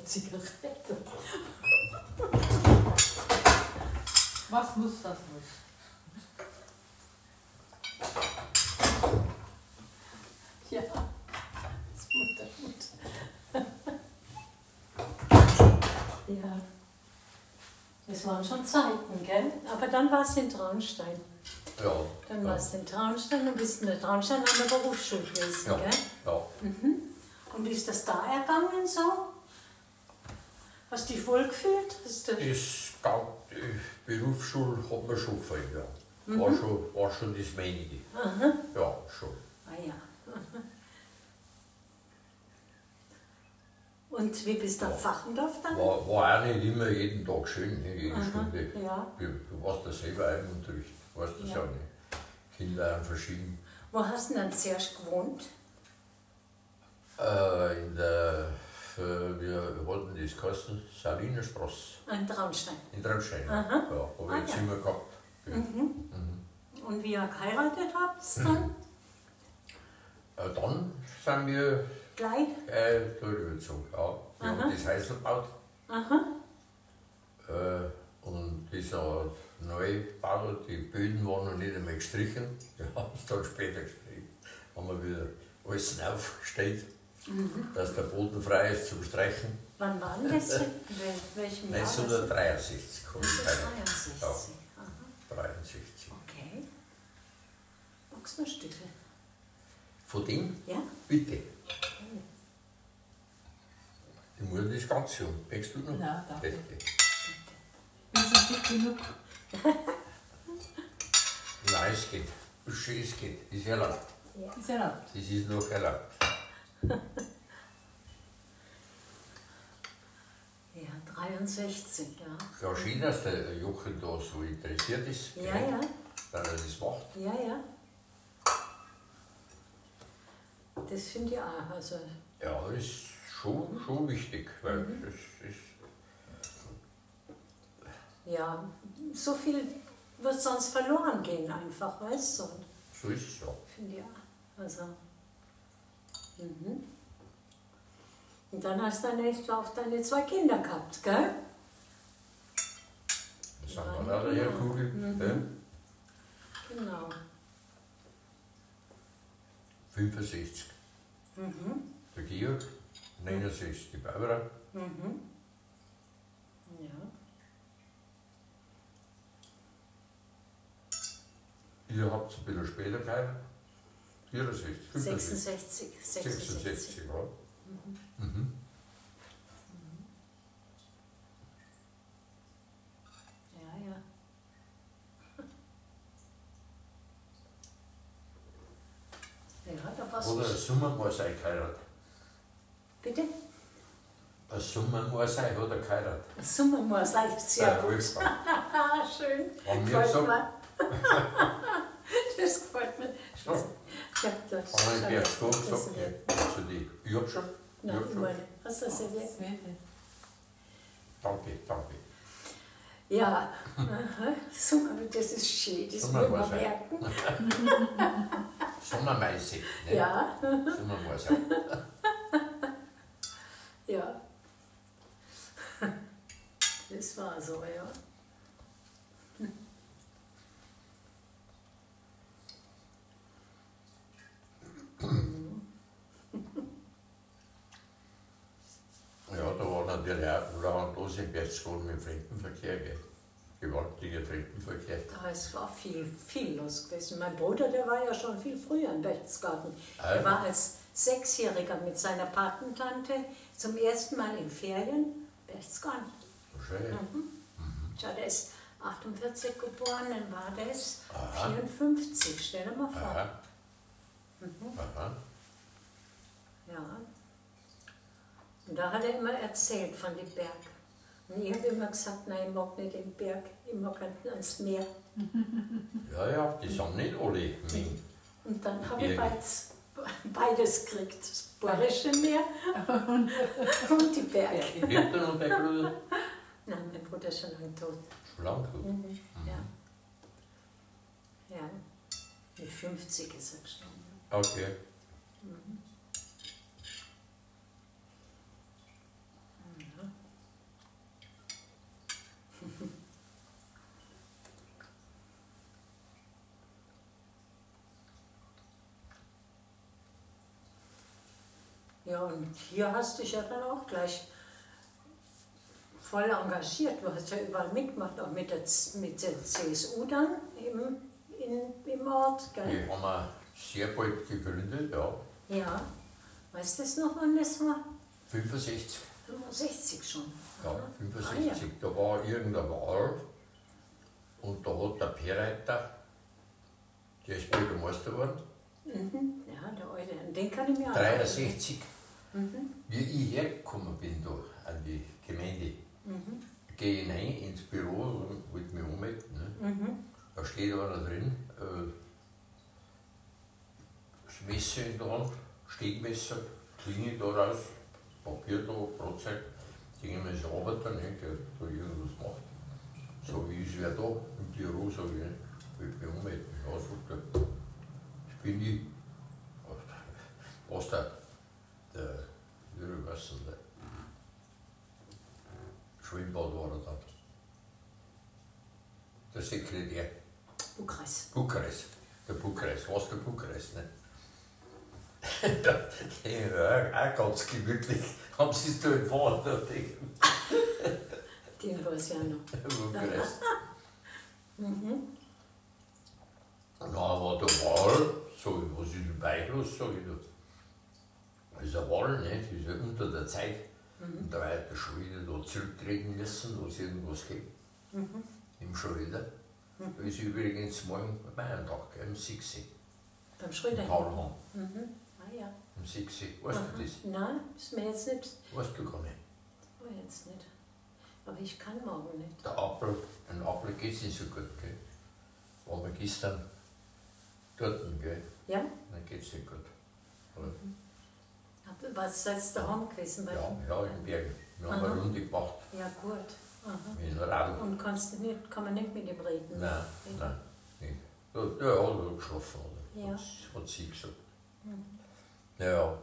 B: Zigarette. Was muss, das muss. Ja, das muss der Mut.
D: Ja. Das waren schon Zeiten, gell? Aber dann war es in Traunstein.
A: Ja.
D: Dann war es in Traunstein und bis in der Traunstein an der Berufsschule gewesen,
A: Ja.
D: gell?
A: Ja.
D: Und wie ist das da ergangen so? Hast du dich wohl gefühlt? Hast du
A: Die Berufsschule hat mir schon gefallen, ja. War schon das Meinige.
D: Aha.
A: Ja, schon.
D: Ah ja. Und wie bist du auf Wachendorf dann?
A: War auch nicht immer jeden Tag schön, ne, jede Stunde.
D: Ja.
A: Du warst ja selber im Unterricht, weißt das ja nicht. Kinder haben verschieden.
D: Wo hast du denn dann zuerst gewohnt?
A: Wir hatten das geheißen, Salinerstraße
D: In Traunstein.
A: in Traunstein.
D: Aha.
A: Ja, habe ich ein
D: ja.
A: Zimmer gehabt.
D: Und wie ihr geheiratet habt dann?
A: Dann sind wir
D: Gleich?
A: durchgezogen. Ja. Wir
D: Aha.
A: haben das Häusl gebaut
D: Aha.
A: und das hat neu gebaut. Die Böden waren noch nicht einmal gestrichen. Wir haben es dann später gestrichen. Haben wir wieder alles aufgestellt, dass der Boden frei ist zum Streichen.
D: Wann war denn das? Welchem Jahr?
A: 1963 komme ich rein.
D: 1963.
A: Ja.
D: Aha.
A: 63.
D: Okay. Magst du noch Stücke?
A: Von dem?
D: Ja?
A: Bitte. Die Mutter ist ganz jung. Wächst du noch?
B: Nein, danke.
A: Bitte.
B: Bin schon dick genug.
A: Nein, es geht. Schön, es geht. Ist erlaubt.
B: Ist erlaubt.
A: Das ist noch erlaubt.
D: Ja, 63, ja.
A: Ja, schön, dass der Jochen da so interessiert ist.
D: Ja,
A: gell,
D: ja.
A: Dass er das macht.
D: Ja, ja. Das finde ich auch. Also,
A: Ja, das ist schon wichtig, weil das ist.
D: ja, so viel wird sonst verloren gehen einfach, weißt du?
A: So ist es ja.
D: Finde ich auch. Also, Und dann hast du auch deine 2 Kinder gehabt, gell?
A: Das sind wir leider ja Kugel.
D: Genau.
A: 65. Der Georg, 69 die Barbara.
D: Ja.
A: Ihr habt es ein bisschen später geheiratet. 64, 65.
D: 66.
A: 66, ja.
D: Ja, ja. Ja, da warst
A: Oder
D: du.
A: ein Sommermorsei geheiratet.
D: Bitte?
A: Ein Sommermorsei hat er geheiratet.
D: Sommer mal sei sehr
A: Bei
D: gut.
A: Wolfgang.
D: Ah, schön.
A: Haben wir
D: Gefällt
A: gesagt,
D: mir. Das gefällt mir.
A: Ja.
D: Ich hab das
A: haben wir erst
D: schon
A: gesagt, also ich hab schon.
D: Nein, ich meine, hast du das erwähnt?
B: Zweite.
A: Danke.
D: Ja, aha. Sommer, das ist schön, das
A: Sommer
D: muss man
A: mal sein.
D: merken.
A: Sommermeise. Ne?
D: Ja,
A: Sommermorsei.
D: ja. Das war so, ja.
A: Ja, da war natürlich auch, da haben bloß im Berchtesgaden mit dem Fremdenverkehr, gell? Gewaltiger Fremdenverkehr.
D: Es war viel los gewesen. Mein Bruder, der war ja schon viel früher in Berchtesgaden.
A: Ah,
D: Er war als 6-Jähriger mit seiner Patentante zum ersten Mal in Ferien Berchtesgaden.
A: Schön.
D: Schau, der ist 48 geboren, dann war das
A: Aha.
D: 54, stell dir mal vor.
A: Aha. Aha.
D: Ja. Und da hat er immer erzählt von dem Berg. Und ich habe immer gesagt, nein, ich mag nicht den Berg, ich mag ans Meer.
A: Ja, die sind nicht alle Mengen.
D: Und dann habe ich
A: Berge.
D: beides gekriegt, das Bayerische Meer und die Berge.
A: Lebt er noch, der Bruder?
D: Nein, mein Bruder ist schon lange tot.
A: Schon lang tot.
D: Ja. Ja. Mit 50 ist er gestorben. Ja, und hier hast du dich ja dann auch gleich voll engagiert. Du hast ja überall mitgemacht, auch mit der CSU dann im Ort, gell?
A: Die haben wir sehr bald gegründet, ja.
D: Ja. Weißt du das noch, wann das war?
A: 65.
D: 65 schon.
A: Ja,
D: Aha.
A: 65.
D: Ah, ja.
A: Da war irgendeine Wahl und da hat der Pereiter, der ist Bürgermeister geworden,
D: Mhm. Ja, der Alte. An den kann ich mir auch
A: 63.
D: Mhm.
A: Wie ich hergekommen bin da an die Gemeinde,
D: Mhm.
A: gehe ich rein ins Büro und wollte mich ummelden. Ne?
D: Mhm.
A: Da steht einer drin, das Messer in der Hand, Stegmesser, Klinge da raus, Papier da, Brotzeit, Dinge wir so arbeiten, ne, der da irgendwas macht. So wie ist wer da im Büro, sage ich, ne? Ich will mich ummelden. Ja, sagt er, das bin ich. Was der Schwimmbad war er da. Der Sekretär.
D: Bukarest.
A: Bukarest. Der Bukarest. Was der Bukarest, ne? Ja, auch ganz gemütlich haben sie es da empfangen.
D: Den war es ja noch.
A: Bukarest.
D: Mhm.
A: Und dann war der Wahl, so, was ist denn Beilos, sag ich da. Das ist eine Wahl, ne? Das ist ja unter der Zeit. Und da hat der Schröder da zurücktreten müssen, wo es irgendwas gibt.
D: Mhm.
A: Im Schröder. Da ist übrigens morgen Bayerntag, gell, im 6.
D: Beim Schröder.
A: Im Paulhahn,
D: Mhm. Ah ja.
A: im 6. Weißt du das?
D: Nein, ist mir jetzt nicht.
A: Weißt du gar nicht.
D: Oh, jetzt nicht. Aber ich kann morgen nicht.
A: Der Apfel, ein Apfel geht es nicht so gut, gell. Waren wir gestern dort, gell,
D: Ja?
A: dann geht es nicht gut. Aber,
D: Was seid ihr daheim gewesen? Bei
A: ja, in Bergen. Wir haben
D: Aha.
A: eine Runde gemacht
D: Ja, gut. Aha.
A: mit dem Radl.
D: Und kann man nicht mit ihm reden?
A: Nein, nein, nicht. Ja, er hat geschlafen, oder?
D: Ja.
A: Hat sie gesagt. Ja,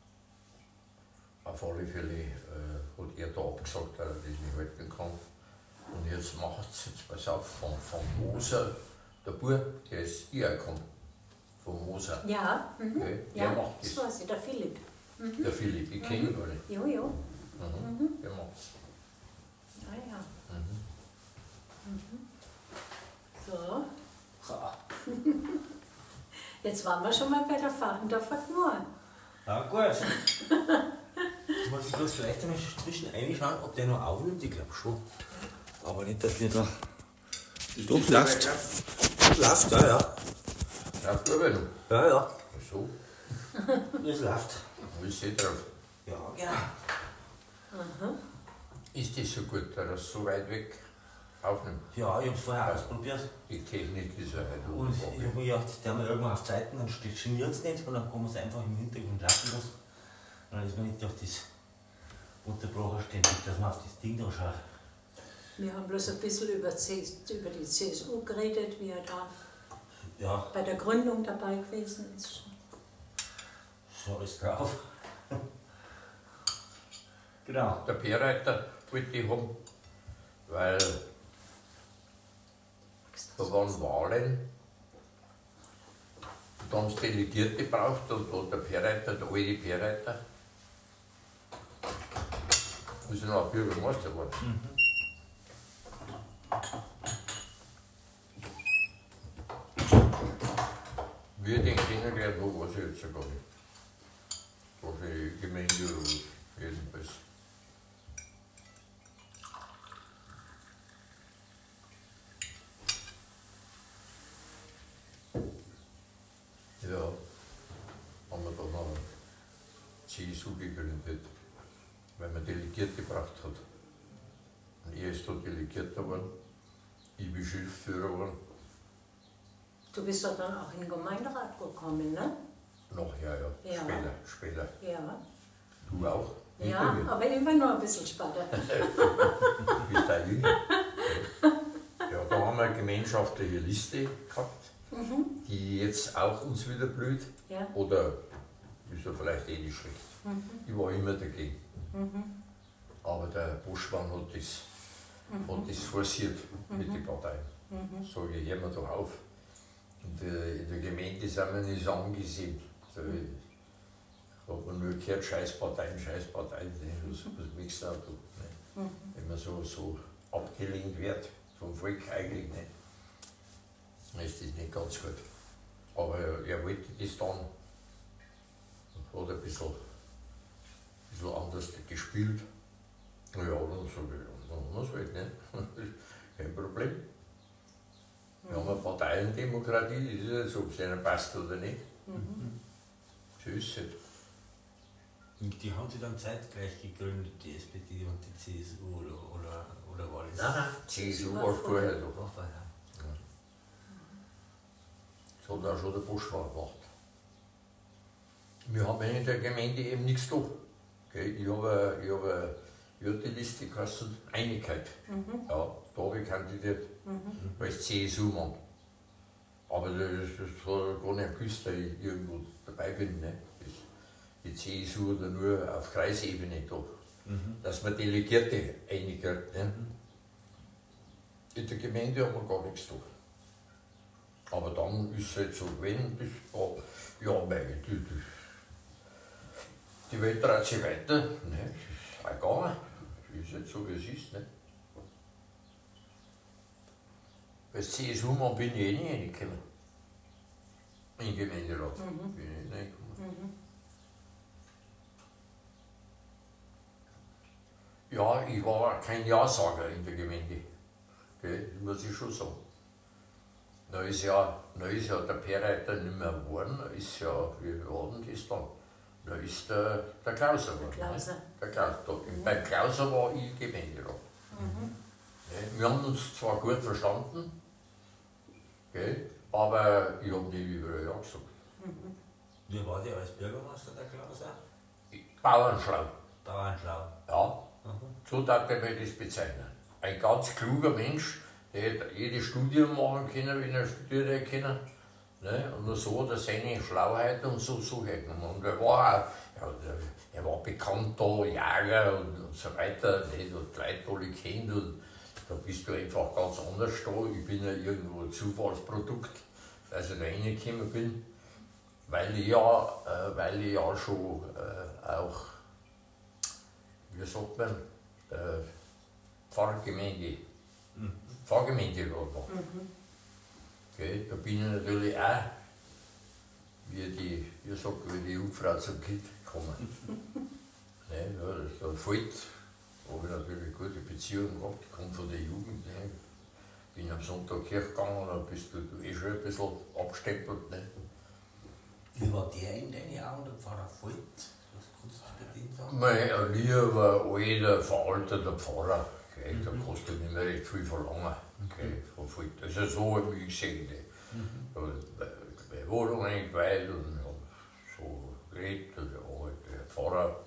A: auf alle Fälle hat er da abgesagt, dass er das nicht halten kann. Und jetzt macht es, jetzt pass auf, von Moser, der Bub, der ist gekommen, von Moser.
D: Ja, mhm.
A: Okay, der
D: Ja,
A: macht
D: das
A: das.
D: weiß ich, der Philipp.
A: Der Philipp, ich kenne ihn gar nicht.
D: Jo, jo.
A: Der macht's.
D: Ah ja.
A: Mhm.
D: So,
C: So.
D: jetzt waren wir schon mal bei der Fahrendorfer Knorr.
C: Ja, gut. Jetzt muss ich bloß vielleicht einmal zwischen reinschauen, ob der noch aufnimmt. Ich glaube schon. Aber nicht, dass wir da. Doch, läuft. Läuft, ja, ja.
A: Läuft aber noch.
C: Ja, ja.
A: So,
C: Es läuft.
A: wie ist sie drauf?
C: Ja, genau.
A: Ist das so gut, dass er so weit weg aufnimmt?
C: Ja, ich habe es vorher ausprobiert.
A: Die Technik ist ja halt
C: Und ich habe mir gedacht, der haben wir irgendwo auf Zeiten, dann geniert es nicht und dann kann man es einfach im Hintergrund laufen lassen. Und dann ist man nicht durch das Unterbrochen ständig, dass man auf das Ding da schaut.
D: Wir haben bloß ein bisschen über die CSU geredet, wie er da
C: Ja,
D: bei der Gründung dabei gewesen ist.
C: so ist drauf. Genau.
A: Der Pereiter wollte ich haben, weil da waren Wahlen. Und da haben sie Delegierte gebraucht und da hat der Pereiter, der alte Pereiter, muss ja noch ein Bürgermeister geworden. Wir den kennengelernt, wo weiß ich jetzt ja gar nicht. Wahrscheinlich Gemeinde oder was, jedenfalls. Ja, haben wir dann noch CSU gegründet, weil man Delegierte gebracht hat. Und er ist da Delegierter geworden, ich bin Schriftführer geworden.
D: Du bist doch dann auch in den Gemeinderat gekommen, ne?
A: Nachher, ja.
D: Ja.
A: Später.
D: Ja.
A: Du auch?
D: Ja,
A: Hinter mir.
D: aber ich war noch ein bisschen später.
A: Du bist ein Jünger. Ja, da haben wir eine gemeinschaftliche Liste gehabt, die jetzt auch uns wieder blüht.
D: Ja.
A: Oder ist ja vielleicht eh nicht schlecht. Ich war immer dagegen. Aber der Buschmann hat das forciert mit den Parteien. Sage ich, hör mir doch auf. In der Gemeinde sind wir nicht so angesehen. So, hat man nur gehört, Scheißparteien, was wächst da, ne? Wenn man so abgelehnt wird vom Volk eigentlich nicht, dann ist das nicht ganz gut. Aber er wollte das dann, hat ein bisschen anders gespielt. Ja, dann sage ich, dann haben wir es halt nicht. Kein Problem. Wir haben eine Parteiendemokratie, das ist ja so, ob es ihnen passt oder nicht. So ist es halt.
C: Und die haben sie dann zeitgleich gegründet, die SPD und die CSU, oder war das?
A: Nein, CSU war vorher da.
C: War vorher.
A: Das hat auch schon der Buschmann gemacht. Wir haben in der Gemeinde eben nichts da. Ich habe die Liste geheißen, Einigkeit. Ja, da habe ich kandidiert als CSU-Mann. Aber das hat gar nicht gewusst, dass ich irgendwo dabei bin. Ne? Die CSU hat nur auf Kreisebene da, dass man Delegierte einkriegt. Ne? In der Gemeinde haben wir gar nichts da. Aber dann ist es halt so gewesen, das war, ja, die Welt dreht sich weiter, ne? Das ist auch gegangen. Das ist jetzt so, wie es ist. Ne? Als CSU-Mann bin ich nicht reingekommen. In den Gemeinderat bin ich nicht reingekommen. Ja, ich war kein Ja-Sager in der Gemeinde. Okay, das muss ich schon sagen. Dann ist ja der Perreiter nicht mehr geworden, wie war denn das dann? Da ist der Klauser geworden. Der Klauser. Beim Klauser war ich Gemeinderat. Wir haben uns zwar gut verstanden, okay, aber ich habe nicht überall Ja gesagt.
C: Wie war der als Bürgermeister, der Klauser?
A: Bauernschlau.
C: Bauernschlau.
A: Ja, so darf ich mir das bezeichnen. Ein ganz kluger Mensch, der hätte jedes Studium machen können, wenn er studiert hätte können. Ne? Und so hat er seine Schlauheit und so hergenommen. Und er war auch, er war bekannter Jäger und so weiter, nicht? Und die Leute alle kennt. Und da bist du einfach ganz anders da. Ich bin ja irgendwo ein Zufallsprodukt, dass ich da reingekommen bin, weil ich ja schon auch, wie sagt man, Pfarrgemeinde war. Okay, da bin ich natürlich auch, wie die Jungfrau zum Kind gekommen. Ne, ja, da fällt, habe ich natürlich eine gute Beziehung gehabt, ich komme von der Jugend. Ne. Bin am Sonntag Kirche gegangen, dann bist du schon ein bisschen abgestempelt. Ne.
C: Wie war der in deinen Augen, der Pfarrer Voigt? Was kannst du bei dem sagen?
A: Mein lieber, alter, veralteter Pfarrer. Okay, da kannst du nicht mehr recht viel verlangen. Okay, das ist ja so, wie ich gesehen habe. Meine Wohnung eingeweiht und so geredet, der Pfarrer.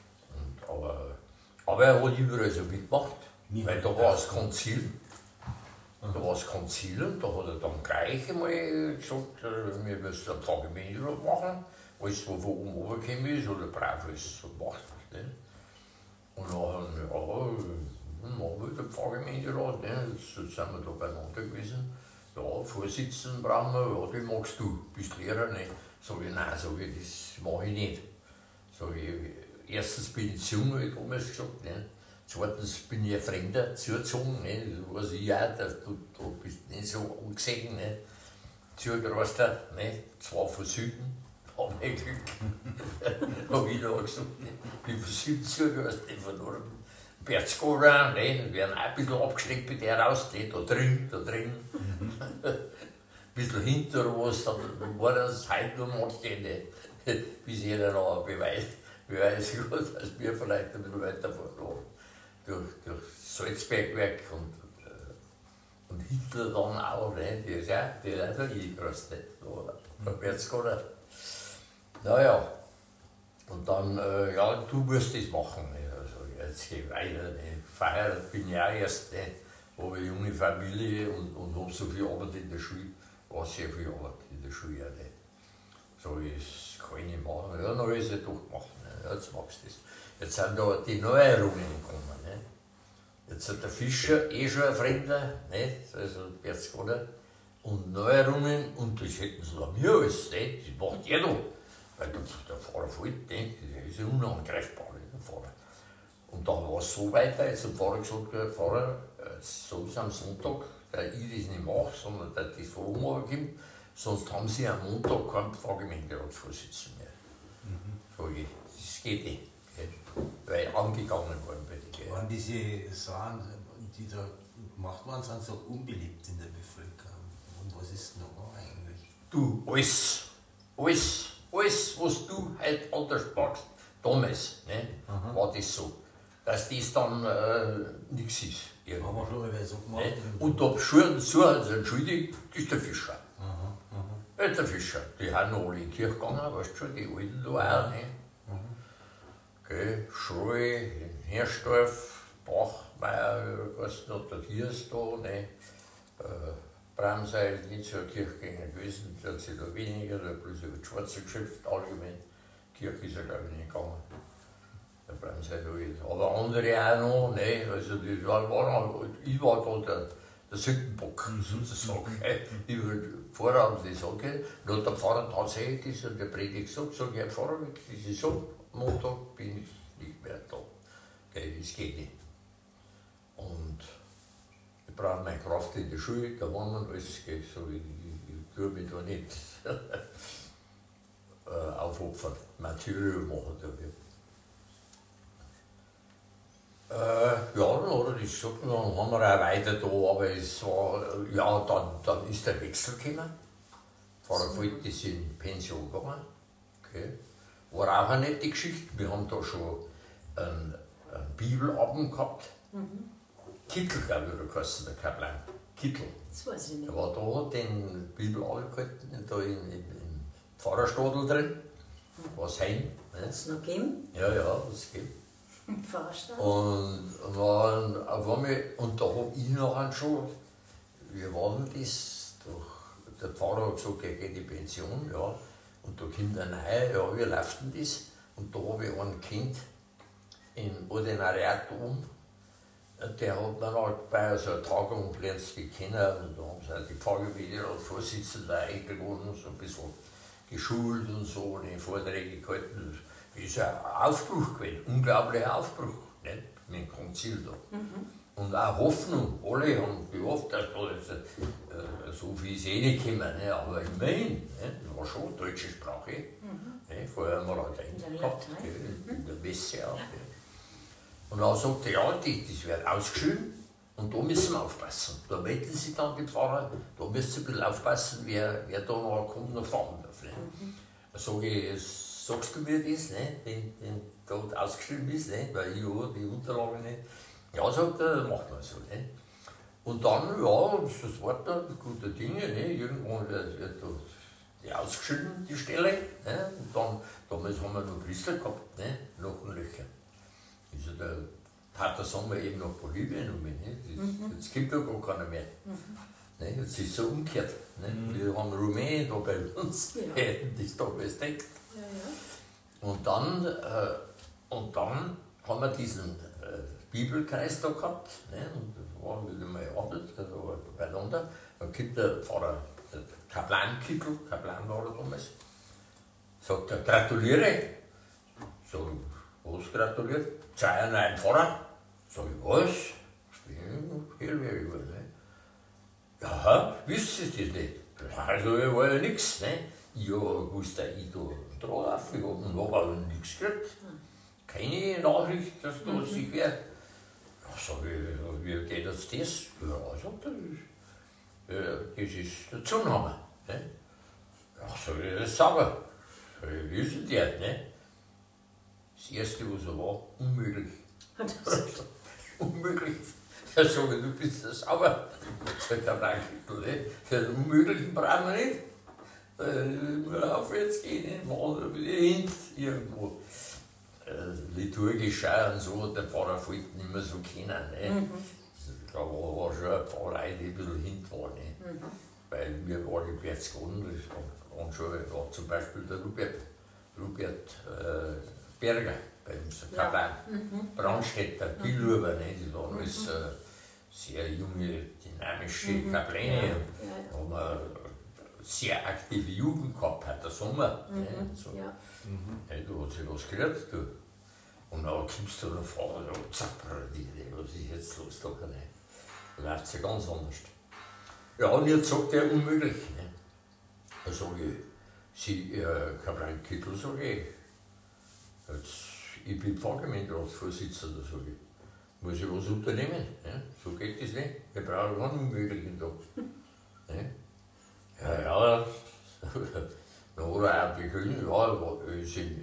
A: Aber er hat überall so mitgemacht, weil da war das Konzil. Da war das Konzil und da hat er dann gleich einmal gesagt, wir müssen einen Pfarrgemeinderat machen. Alles, was von oben runtergekommen ist oder brav ist, so macht es. Ne? Und dann machen wir den Pfarrgemeinderat. Ne? Jetzt sind wir da beieinander gewesen. Ja, Vorsitzenden brauchen wir, ja, den magst du, bist Lehrer. Ne? Sag ich, nein, das mache ich nicht. Sag ich, erstens bin ich zu jung, habe ich damals gesagt. Ne? Zweitens bin ich ein Fremder, zugezogen. Ne? Das weiß ich auch, dass du bist nicht so angesehen. Ne? Zugerastet, ne? Zwar von Süden, aber nicht Glück. Habe ich da gesagt, ne? Ich bin von Süden zugerastet, von Norden. Berchtesgaden, ne? Werden auch ein bisschen abgesteckt bei der raus, ne? Da drin. Ein bisschen hinter was, dann war das heute nur manche, ne? Bis jeder noch Beweis hat, dass wir vielleicht ein bisschen weiter fahren. Durch Salzbergwerk und Hitler dann auch, ne? Der ist auch da eingerastet, der Berchtesgaden. Naja, und dann, ja, du musst das machen. Ne? Also jetzt geh weiter, ne? Verheiratet bin ich auch erst, ne? Habe eine junge Familie und habe so viel Arbeit in der Schule, war sehr viel Arbeit in der Schule. Ne? So, das kann ich nicht machen. Ja, dann habe ich es ja doch gemacht. Ne? Jetzt machst du das. Jetzt sind da die Neuerungen gekommen. Ne? Jetzt hat der Fischer schon ein Fremder, ne? Also Berchtesgaden, und Neuerungen, und das hätten sie an mir alles, ne? Das macht er doch. Weil der Pfarrer fällt, ne? Der ist ja unangreifbar, der Pfarrer. Und dann war es so weit, weil zum Pfarrer gesagt hat, Pfarrer, so ist am Sonntag, dass ich das nicht mache, sondern dass das von oben kommt, sonst haben sie am Montag keinen Pfarrgemeinderatsvorsitzenden mehr. Sag ich, das geht nicht, gell? Weil angegangen worden bei den
C: Waren diese Sachen, die da gemacht worden sind, so unbeliebt in der Bevölkerung? Und was ist noch eigentlich?
A: Du, alles, was du heute anders machst, damals, ne, war das so, dass das dann nichts ist.
C: Haben wir schon immer so gemacht.
A: Ne? Und da schwören so, also entschuldigt, das ist der Fischer. Der Fischer, die haben noch alle in die Kirche gegangen, weißt du schon, die Alten da auch. Ne? Okay, Schroe, Herrsdorf, Bachmeier, was noch, der Hiers da, ne? Bramseil, nicht so eine Kirchgänger gewesen, da hat sich da weniger, da bloß über die Schwarze geschöpft, allgemein. Die Kirche ist ja glaube ich nicht gegangen. Der Bramseil da jetzt. Aber andere auch noch, ne? Also die ich war da der Sündenbock sozusagen. Ich will Pfarrer haben das sagen. Dann hat der Pfarrer tatsächlich das, und der Predigt gesagt, sag ich, Pfarrer, das ist so, Montag bin ich nicht mehr da. Okay, das geht nicht. Und ich brauche meine Kraft in der Schule, da war man alles, so ich tue mich da nicht aufopfern, Martyrium machen dafür. Ja, dann hat er das gesagt, dann haben wir auch weiter da, aber es war, ja, dann ist der Wechsel gekommen. Pfarrer Voigt ist in Pension gegangen. Okay. War auch eine nette Geschichte, wir haben da schon einen Bibelabend gehabt. Kittel, glaube ich, oder geheißen, der Kaplan. Kittel.
D: Das weiß ich nicht.
A: Der war da, hat den Bibelabend gehalten, da im Pfarrerstadel drin. Was heim.
D: Hat es noch gegeben?
A: Ja, das geht.
D: Im Pfarrerstand?
A: Und dann auf einmal, und da habe ich nachher schon, wie war denn das? Der Pfarrer hat gesagt, er geht in die Pension, ja. Und da kommt ein Neuer, ja, wie läuft denn das? Und da habe ich einen Kind im Ordinariat oben, der hat dann halt bei so einer Tagung lernst du kennen, und da haben sie halt die Pfarrgemeinderatvorsitzende eingeladen, so ein bisschen geschult und so, und die Vorträge gehalten. Das ist ein Aufbruch gewesen, unglaublicher Aufbruch, nicht? Mit dem Konzil da. Und auch Hoffnung, alle haben gehofft, dass da jetzt, so viel ist eh nicht gekommen, ne? Aber immerhin, ne? Das war schon deutsche Sprache. Ne? Vorher haben wir Latein gehabt, in der Messe auch. Ne? Und dann sagte er, ja, das wird ausgeschrieben und da müssen wir aufpassen. Da melden sich dann die Pfarrer, da müsst ihr ein bisschen aufpassen, wer da noch kommt, noch fahren darf. Ne? Da sage ich, sagst du mir das, ne? Wenn dort ausgeschrieben ist, ne? Weil ich habe die Unterlagen nicht. Ja, sagt er, macht man so. Ne? Und dann, ja, das war dann gute Dinge, ne? Irgendwann wird die ausgeschrieben, die Stelle. Ne? Und dann, damals haben wir noch Priester gehabt, ne? Knochenlöcher. Also der Pater Sommer eben nach Bolivien genommen. Ne? Jetzt gibt es ja gar keiner mehr. Ne? Jetzt ist es so umgekehrt. Ne? Wir haben Rumänien da bei uns, hätten das damals gedacht. Und dann haben wir diesen Bibelkreis da gehabt, ne? Und das war wieder mal anders, also beieinander. Dann gibt der Pfarrer, der Kaplan Kittel, Kaplan war er damals, sagt er, gratuliere. Sag ich, was gratuliert? Sei ein neuer Pfarrer. Sag ich, was? Ne? Ja, wisst ihr das nicht? Also, ich war ja nichts. Ne? Ich wusste, ich da drauf und habe aber nichts gekriegt. Keine Nachricht, dass da sich wer. Ja, sag ich, wie geht jetzt das? Ja, sagt er, das ist der Zunahme. Ne? Ja, sag ich, das ist sauber. Sag ich, wie ist denn der? Ne? Das erste, was er war, unmöglich. Unmöglich. Ja, sag ich, du bist ja sauber. Sagt er, nein, ne? Das Unmöglichen brauchen wir nicht. Nur aufwärts gehen, mal wieder hin, irgendwo. Liturgisch auch und so, der Pfarrer Voigt nicht mehr so kennen. Ne? Da war schon eine Pfarrei, die ein bisschen hinten war. Ne? Weil wir waren in Berchtesgaden, und schon war zum Beispiel der Rupert Berger bei uns, der Kaplan, Brandstätter, Billhuber, ne? Die waren alles sehr junge, dynamische Kapläne. sehr aktive Jugend gehabt hat, der Sommer. So.
D: Ja.
A: Hey, du hast ja was gehört, du. Und dann kommst du da vor, was ist jetzt los? Da läuft es ja ganz anders. Ja, und jetzt sagt er unmöglich. Ne? Da sage ich, kein blanken Kittel, sage ich. Jetzt, ich bin Pfarrgemeinderatsvorsitzender, sage ich. Muss ich was unternehmen? Ne? So geht das nicht. Wir brauchen einen Unmöglichen da. Ne? Ja. Da hat er auch begründet, ja, ist in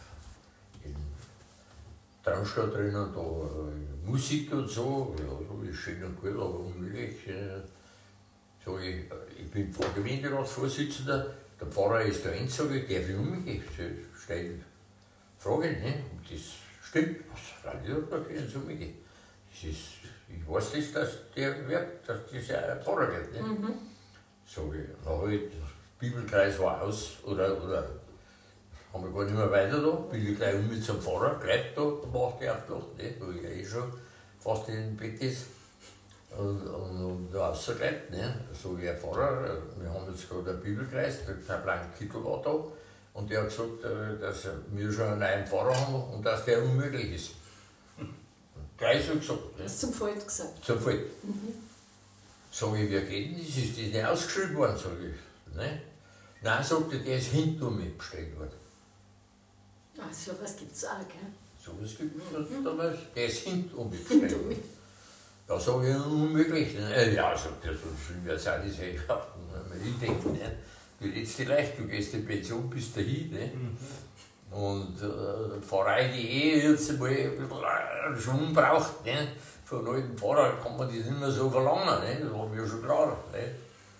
A: Traunstadt drinnen, da Musik und so, ja, so ist schön und gut, aber unmöglich. Sag ich bin Pfarrgemeinderatsvorsitzender, der Pfarrer ist der Einzige, darf ich umgehen? Steht Frage, ne? Und das stimmt, das da können sie umgehen. Ich weiß das, dass der wird, dass das ein Pfarrer wird. Ne? Sag ich, na halt, der Bibelkreis war aus, oder haben wir gar nicht mehr weiter da, bin ich gleich mit zum Pfarrer, gleich da, macht er aufgedacht, ne? Wo ich ja schon fast in Bett ist. Und da rausgekleidet, ne? So wie ein Pfarrer, wir haben jetzt gerade einen Bibelkreis, der blanke Kittel war da. Und der hat gesagt, dass wir schon einen neuen Pfarrer haben und dass der unmöglich ist. Gleich so gesagt. Ne?
D: Das ist zum Volk gesagt.
A: Zum Volk. Sag ich, wie geht denn das? Ist das nicht ausgeschrieben worden? Sag ich. Ne? Nein, sagt er, der ist hinter mir bestellt worden.
D: Ah, sowas gibt es auch, gell?
A: Sowas gibt es damals. Der ist hinter mir bestellt worden. Da sage ich, unmöglich. Ja, sagt er, so schlimm wird es auch nicht sein. Ich denke, ne? Du redest dir leicht, du gehst in Pension bis dahin. Ne? Und Pfarrei, die jetzt einmal ein bisschen Schwung braucht. Ne? Von einem alten Pfarrer kann man das nicht mehr so verlangen. Ne? Das war mir schon klar. Ne?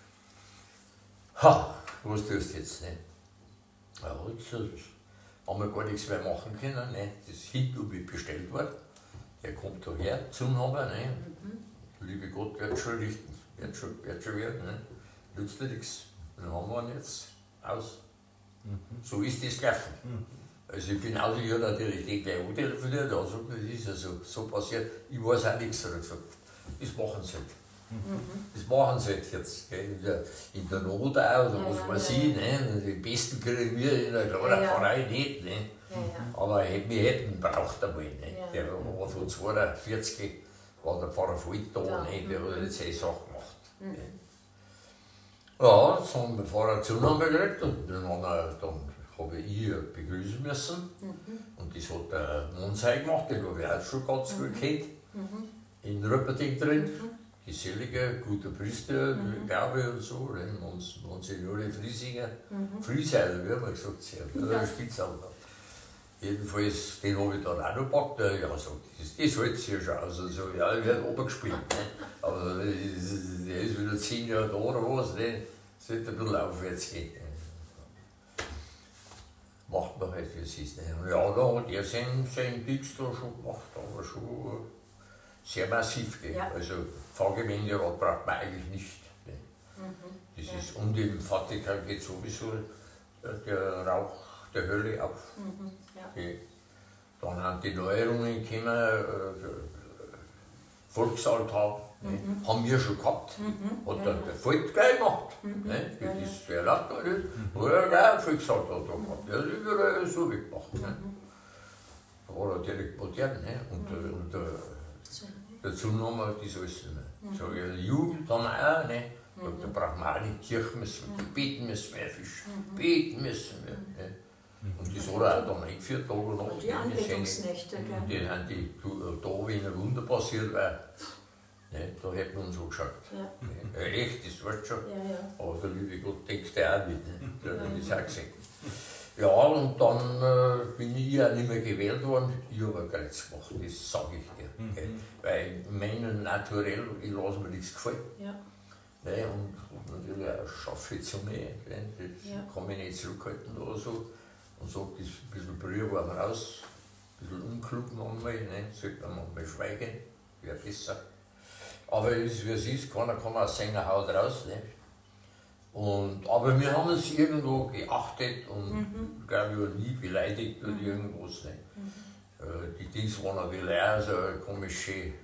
A: Ha, was tust du jetzt? Ne? Ja, jetzt haben wir gar nichts mehr machen können. Ne? Das Hintubi bestellt worden. Der kommt daher, Zunhaber. Ne? Liebe Gott, wird schon richten. Wird schon werden. Ne? Nützt dir nichts. Dann haben wir ihn jetzt aus. So ist das gelaufen. Also ich bin aus, ich habe natürlich den gleich antelefoniert, da sagt er, das ist ja so passiert. Ich weiß auch nichts, hat er gesagt. Das machen sie halt. Das machen sie halt jetzt. Gell? In der Not auch, oder was weiß ich. Ne? Die Besten kriegen wir in der kleinen Pfarrei nicht. Ne? Aber wir hätten braucht einmal. Ne? Der war von 42, war der Pfarrer Voigt da, ne? Der hat jetzt seine Sache gemacht. Ne? Ja, jetzt haben wir Pfarrer Zunahme gekriegt und dann habe ich ihn begrüßen müssen. Und das hat der Monsei gemacht, den habe ich auch schon ganz gut kennt. In Röperding drin. Geselliger, guter Priester, glaube ich und so. Monsignore Friesinger. Frieseiler, wie haben wir gesagt, der Spitzalter. Jedenfalls, den habe ich dann auch noch gepackt. Ja, so, das hält sich ja schon aus. Also, ja, ich werde runtergespielt. Ne? Aber der ist wieder 10 Jahre da oder was. Ne? Es sollte ein bisschen aufwärts gehen. Macht man halt, wie es ist. Ne? Ja, da hat er seinen Dix da schon gemacht, aber schon sehr massiv. Ne? Ja. Also, Pfarrgemeinderat braucht man eigentlich nicht. Ne? Das ist um den Vatikan geht sowieso der Rauch der Hölle auf. Dann haben die Neuerungen gekommen, Volksaltar, haben wir schon gehabt. Hat dann der Volk gleich gemacht. Das ist sehr laut, nicht? Ja, gleich Volksaltar da gehabt. Der hat überall so gemacht. Ne? Da war er direkt modern. Ne? Und dazu nochmal das alles nicht mehr. Sag ich, die Jugend dann auch. Ne? Da brauchen wir auch nicht Kirche müssen, beten müssen wir Fisch. Beten müssen wir. Ne? Und das hat er auch dann eingeführt, Tag und Nacht.
D: Die Anbetungsnächte,
A: die haben da, wenn ein Wunder passiert wäre, ne, da hätten wir uns angeschaut. Ja. Echt, das weißt schon. Aber der liebe Gott denkt ja auch mit, ne? Der hat das auch gesehen. Ja, und dann bin ich ja nicht mehr gewählt worden. Ich habe ein Kreuz gemacht, das sage ich dir. Okay? Weil mein Naturell, ich lasse mir nichts gefallen. Ne, und natürlich auch schaffe ich zu mir. Ne? Das kann mich nicht zurückhalten oder so. Und sagt, das ein bisschen Brühe war man raus, ein bisschen unklug manchmal, ne? Sollte man manchmal schweigen, wäre besser. Aber es ist wie es ist, keiner kann aus seiner Haut raus. Ne? Aber wir haben uns irgendwo geachtet und glaube ich nie beleidigt oder irgendwas. Ne? Die Dings waren natürlich auch so eine komische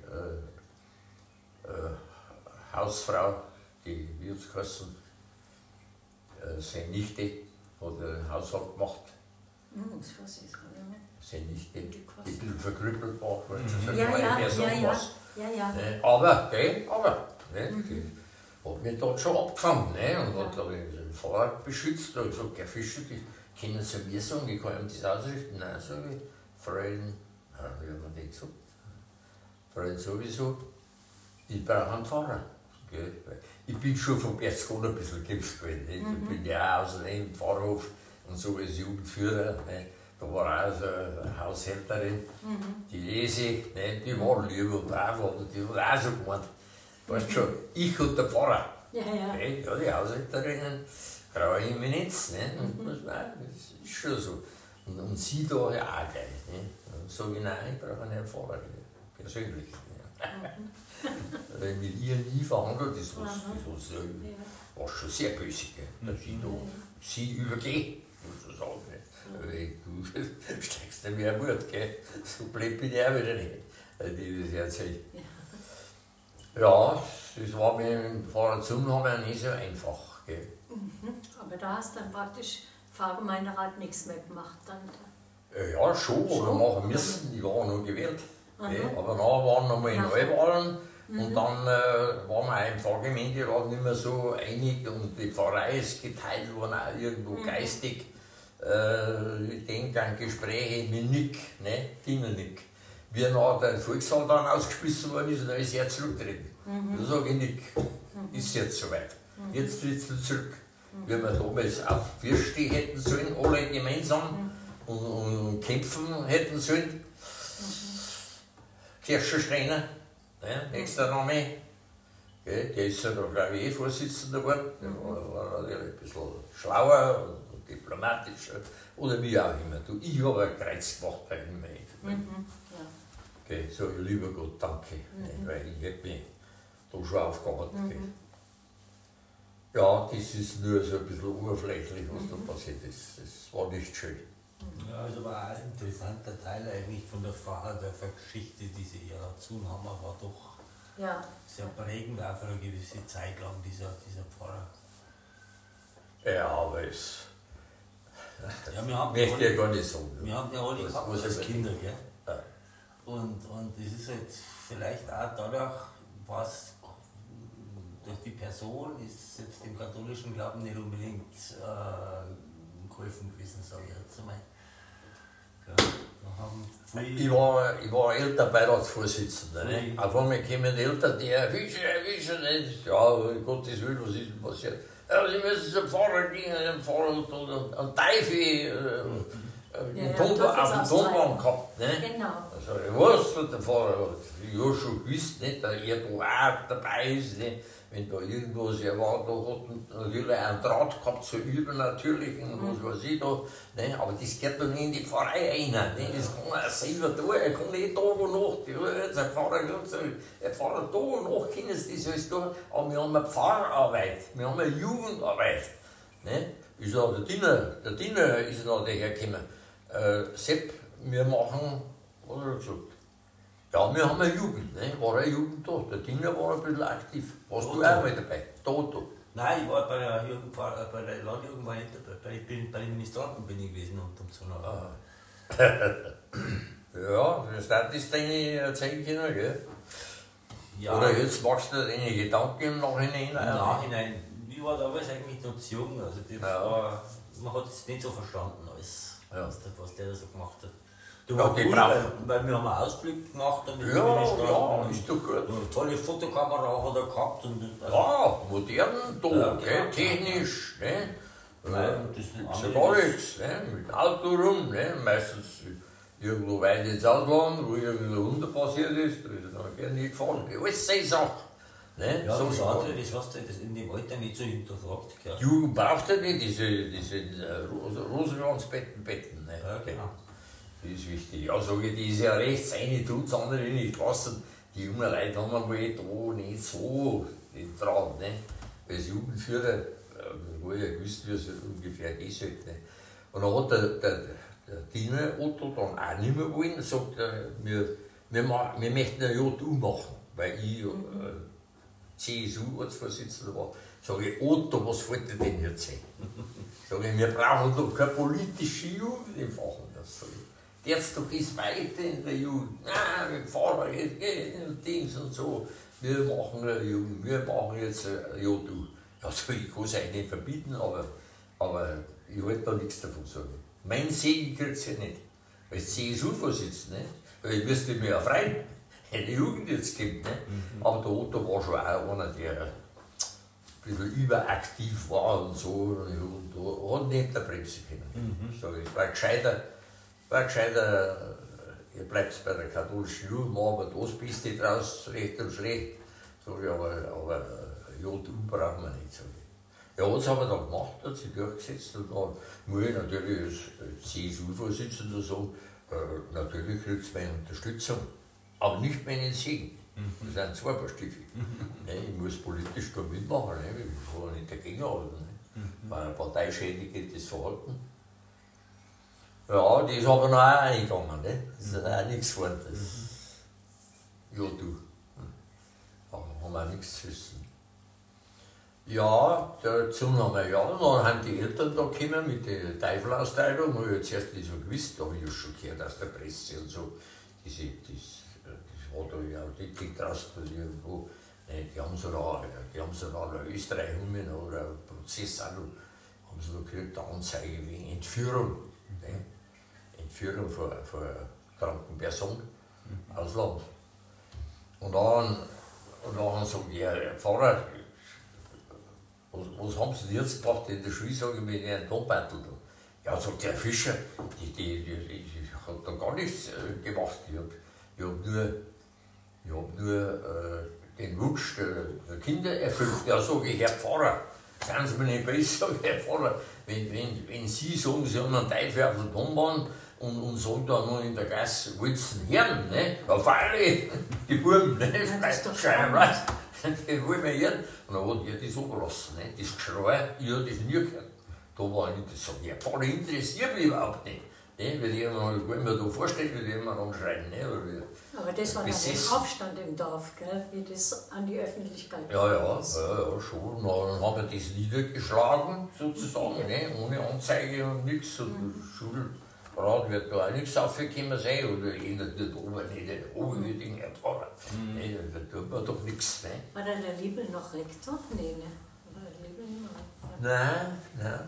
A: Hausfrau, die Wirtskassen. seine Nichte hat den Haushalt gemacht.
D: Das weiß ich gar nicht mehr.
A: Seine Nichte, die ein bisschen verkrüppelt war, weil schon
D: Ja,
A: keine
D: ja,
A: mehr sagen
D: ja,
A: was.
D: ja.
A: Ne? Aber, die hat mich dort schon abgefangen, ne? Und hat den Fahrer beschützt und gesagt, der Fischer, die können sie mir sagen, ich kann ihm das ausrichten. Nein, sage ich, Freund, wie haben wir das gesagt? Freund sowieso, ich brauche einen Fahrer. Gell? Ich bin schon vom Erzgott ein bisschen gekämpft gewesen. Ne? Ich bin ja außer dem Pfarrhof und so als Jugendführer. Ne? Da war auch so eine Haushälterin, die Lese, ne? Die war lieb und brav, aber die hat auch so gemeint. Weißt du schon, ich und der Pfarrer.
D: Ja.
A: Ne? Ja, die Haushälterinnen, graue Eminenz. Ne? Und das ist schon so. Und sie da ja auch gleich. Ne? Dann sage ich, nein, ich brauche einen Fahrer, persönlich. Ne? Weil mit ihr nie verhandelt ist, war schon sehr böse, dass ich da sie übergehe, sozusagen. Du steigst dir mehr Mut, gell? So blöd bin ich auch wieder nicht, die das erzählt. Ja, das war mir im Fahrradzunahmen nicht so einfach. Gell?
D: Aber da hast du dann praktisch Pfarrgemeinderat nichts mehr gemacht. Dann.
A: Ja, schon, aber machen müssen, die waren noch gewählt. Gell? Aber nachher waren noch mal Neuwahlen. Und dann waren wir auch im Pfarrgemeinderat nicht mehr so einig und die Pfarrei ist geteilt worden, auch irgendwo geistig. Ich denke an Gespräche mit Nick, ne? Nick. Wie nachher der Volkssaal dann ausgeschmissen worden ist, dann ist er zurückgetreten. Da sage ich, Nick, ist jetzt soweit. Jetzt trittst du zurück. Wie wir damals auf Fürsteh hätten sollen, alle gemeinsam und kämpfen hätten sollen. Kirchensteiner. Ne, nächster Name, der ist ja da, glaube ich, Vorsitzender geworden. Der war natürlich ein bisschen schlauer und diplomatischer oder wie auch immer. Ich habe ein Kreuz gemacht bei ihm. Okay, so, lieber Gott, danke, weil ich hätte mich da schon aufgearbeitet. Ja, das ist nur so ein bisschen oberflächlich, was da passiert ist. Das war nicht schön.
C: Ja, also war ein interessanter Teil eigentlich von der Geschichte, diese Zunhammer war doch sehr prägend, auch für eine gewisse Zeit lang, dieser Pfarrer.
A: Ja, aber es.
C: Ja, wir haben
A: möchte ich gar nicht sagen.
C: Wir haben ja alle gehabt als Kinder, gell?
A: Ja.
C: Und es ist halt vielleicht auch dadurch, was durch die Person ist jetzt dem katholischen Glauben nicht unbedingt geholfen gewesen, sage ich jetzt einmal. Ja,
A: ich war Elternbeiratsvorsitzender. Ne? Auf einmal kommen die Eltern, die Fischer, nicht. Ja, um Gottes Willen, was ist denn passiert? Ja, sie müssen zum Pfarrer gehen, den Pfarrer und Teufel auf dem Tonband gehabt. Ne?
D: Genau.
A: Also, ich weiß, der Pfarrer hat ja schon gewusst, nicht, dass er da auch dabei ist. Ne? Wenn da irgendwas war, da hat natürlich einen Draht gehabt zur Übernatürlichen, was weiß ich da. Ne? Aber das geht doch nicht in die Pfarrei rein. Ne? Das kann er selber tun, er kann nicht da wo nach. Jetzt ein Pfarrer gesagt, der Pfarrer da wo nach können sie das alles tun. Aber wir haben eine Pfarrarbeit, wir haben eine Jugendarbeit. Ne? Ich sage, der Diener ist noch dahergekommen. Sepp, wir machen, was hat er gesagt? Ja, wir haben eine Jugend, ne? War eine Jugend da. Der Diener war ein bisschen aktiv. Warst du auch mal dabei? Toto?
C: Nein, ich war bei der Landjugend, war ich dabei. Bei den Ministranten bin ich gewesen und so noch. Ja,
A: das hat das deine erzählen können, gell?
C: Ja.
A: Oder jetzt machst du deine Gedanken im Nachhinein?
C: Im Nachhinein. Ich war damals eigentlich noch zu jung. Also das war, man hat es nicht so verstanden, alles, was der da so gemacht hat. Du
A: ja,
C: cool, weil wir haben einen Ausblick gemacht.
A: Ja, ist doch gut.
C: Eine tolle Fotokamera hat er gehabt.
A: Ja, modern, da, technisch. Ne? Das ist ja gar nichts. Ne? Mit Auto rum, ne? Meistens irgendwo weit ins Ausland, wo irgendein Hund passiert ist, da ist er dann gerne nicht gefahren. Alles seine Sache. Ne?
C: Ja, so das andere, das hast du in dem Alter nicht so hinterfragt.
A: Die Jugend braucht ja nicht diese Rosenkranzbetten. Ne?
C: Ja, genau.
A: Das ist wichtig. Ja, sage ich, die ist ja rechts, eine tut das andere nicht. Lassen. Die jungen Leute haben einmal da nicht so den Traum. Ne? Als Jugendführer wo ich ja gewusst, wie es ungefähr gehen sollte. Ne? Und dann hat der Diener Otto dann auch nicht mehr wollen, sagt wir möchten eine JU machen, weil ich CSU-Ortsvorsitzender war. Sage ich, Otto, was fällt dir denn jetzt ein? Sage ich, wir brauchen doch keine politische Jugend im Fachenlass. Jetzt doch ist weiter in der Jugend. Nein, wir fahren jetzt und Dings und so. Wir machen eine Jugend, wir machen jetzt, ja du. Also ich kann es eigentlich nicht verbieten, aber ich halte da nichts davon sagen. Mein Segen kriegt es ja nicht. Als CSU-Vorsitzender, weil ich müsste mich ja freuen, wenn die Jugend jetzt gibt. Ne? Aber der Otto war schon auch einer, der ein bisschen überaktiv war und so. Und da hat nicht der Bremse können. Ich sage, es war gescheiter, ihr bleibt bei der katholischen Jugend, machen wir das Beste draus, recht und schlecht. Sag ich, aber ja, du brauchen wir nicht. Sag ich. Ja, was haben wir da gemacht, hat sich durchgesetzt und dann muss ich natürlich als CSU-Vorsitzender sagen, natürlich kriegt es meine Unterstützung, aber nicht meinen Segen. Das sind zwei Paar Stiefel. Ich muss politisch da mitmachen, ich kann nicht dagegen arbeiten. Bei einer parteischädigendes Verhalten. Ja, das ist aber noch auch eingegangen, das ist auch nichts geworden. Ja, du. Aber haben wir auch nichts zu wissen. Ja, dazu haben wir ja, dann haben die Eltern da gekommen mit der Teufelausteilung, habe ich ja zuerst nicht so gewusst, da habe ich ja schon gehört aus der Presse und so, das war da ja wirklich draus, irgendwo, die haben so da nach Österreich oder einen Prozess auch noch, haben sie da gekriegt, eine Anzeige wegen Entführung, ne? Entführung von einer kranken Person aus Land. Und dann sagen die, ja, Pfarrer, was haben Sie jetzt gemacht in der Schule, sage ich, mit einem Tonbeutel da? Ja, sagt der Fischer, ich habe da gar nichts gemacht. Ich hab nur den Wunsch der Kinder erfüllt. Ja, sage ich, Herr Pfarrer, seien Sie mir nicht böse, sage ich, Herr Pfarrer, wenn Sie sagen, Sie haben einen Teufel auf der Tonbahn und sagen da noch in der Gasse, willst du einen Herrn, ne? Ja, freilich, die Buben, ne? Das ist doch schön, was? Den wollen wir hören. Und dann hat er das angelassen, ne? Das Geschrei, ich habe das nie gehört. Da war ich nicht, das sagt, ja, Pfarrer interessiert mich überhaupt nicht. Ne? Weil ich mir da vorstellen, wie die immer anschreien. Ne?
D: Aber das war dann ein Aufstand im Dorf, gell? Wie das an die Öffentlichkeit
A: kam. Ja, schon. Dann haben wir das niedergeschlagen, sozusagen, ne? Ohne Anzeige und nichts. Und Schulrat wird da auch nichts aufgekommen sein, oder ändert nicht oben, nicht den oberwürdigen Pfarrer. Ne? Da tut man doch nichts. Ne?
D: War dann der Liebel noch Rektor? Nee, ne? War der Liebel nicht mehr Rektor?
A: Nein.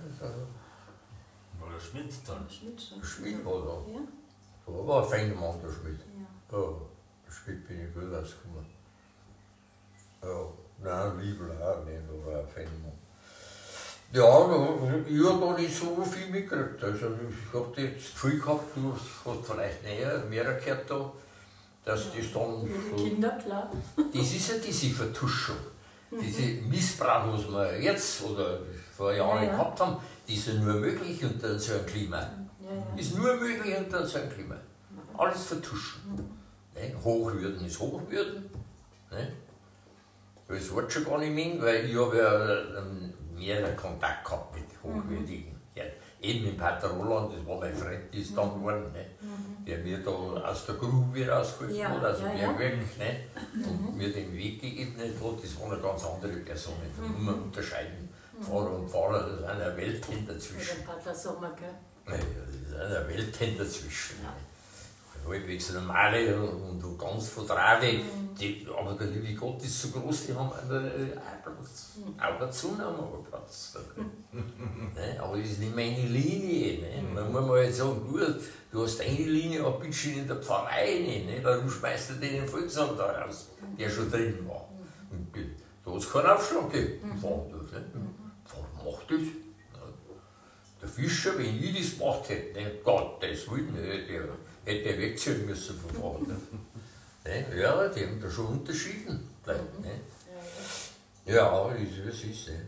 C: War der Schmidt dann?
A: Der Schmidt war da.
D: Ja?
A: Da war ein feiner Mann, der Schmidt.
D: Ja.
A: Ja, der Schmidt bin ich gut rausgekommen. Ja, nein, Liebel auch nicht, da war ein feiner Mann. Ja, ich habe da nicht so viel mitgekriegt. Also ich habe das Gefühl gehabt, du hast vielleicht mehr gehört da, dass das dann.
D: Die Kinder, klar.
A: Das ist ja diese Vertuschung, dieser Missbrauch, was wir jetzt oder vor Jahren gehabt haben, das ist ja nur möglich unter so einem Klima. Ist nur möglich unter so einem Klima. Alles vertuschen. Ne? Hochwürden ist Hochwürden. Ne? Das wird schon gar nicht mehr, weil ich habe ja mehr Kontakt gehabt mit Hochwürdigen. Ja, eben im Pater Roland, das war mein Freund, das ist dann geworden, ne? Der mir da aus der Grube rausgeholfen hat, also der Weg, ne? Und mir den Weg geebnet hat, das waren eine ganz andere Personen, da muss man unterscheiden. Pfarrer und Pfarrer, das ist eine Welt dazwischen.
D: Mit dem Pater Sommer, gell?
A: Ja, das ist eine Welt dazwischen. Ne? Halbwegs normale und ganz vertraute, aber der liebe Gott ist so groß, die haben einen Platz. Auch dazu haben wir Platz. Ne? Aber das ist nicht meine Linie. Ne? Man muss mal jetzt sagen, gut, du hast eine Linie, aber bitte in der Pfarrei nicht. Ne? Warum schmeißt du den Volksamt da raus, der schon drin war? Und da hat es keinen Aufschlag gegeben. Warum macht das? Der Fischer, wenn ich das gemacht hätte, ne? Gottes Willen, hätte er wegziehen müssen vom Vater. Ne? Ja, die haben da schon unterschieden. Ne? Ja, es ist. Ne?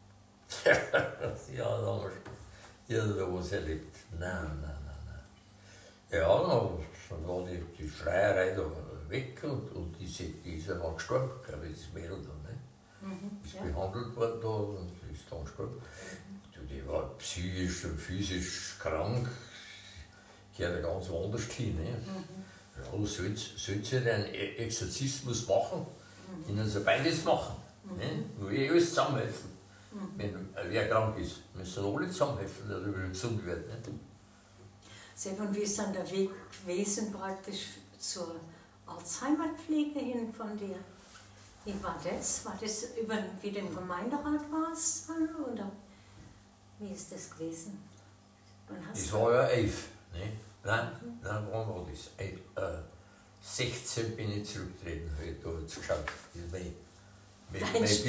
A: Ja, da haben wir da was erlebt. Nein. Ja, dann war die Schreierei da weg und die ist ja dann gestorben, glaube ich, das Mädel da. Ne? Ist behandelt worden da und ist dann gestorben. Die war psychisch und physisch krank. Gehört ja ganz woanders hin. Ne? Ja, sollen sie einen Exorzismus machen? Können sie beides machen. Ne? Nur alles zusammenhelfen. Wenn wer krank ist, müssen alle zusammenhelfen, dass er wieder gesund wird. Ne?
D: Sepp, und wie ist dann der Weg gewesen praktisch zur Ortsheimatpflege hin von dir? Wie war das? War das über wie dem Gemeinderat war es dann? Oder wie ist das gewesen?
A: Das war ja 11. Ne? Nein, wann war das? 16 bin ich zurückgetreten, habe ich da jetzt geschaut. Mein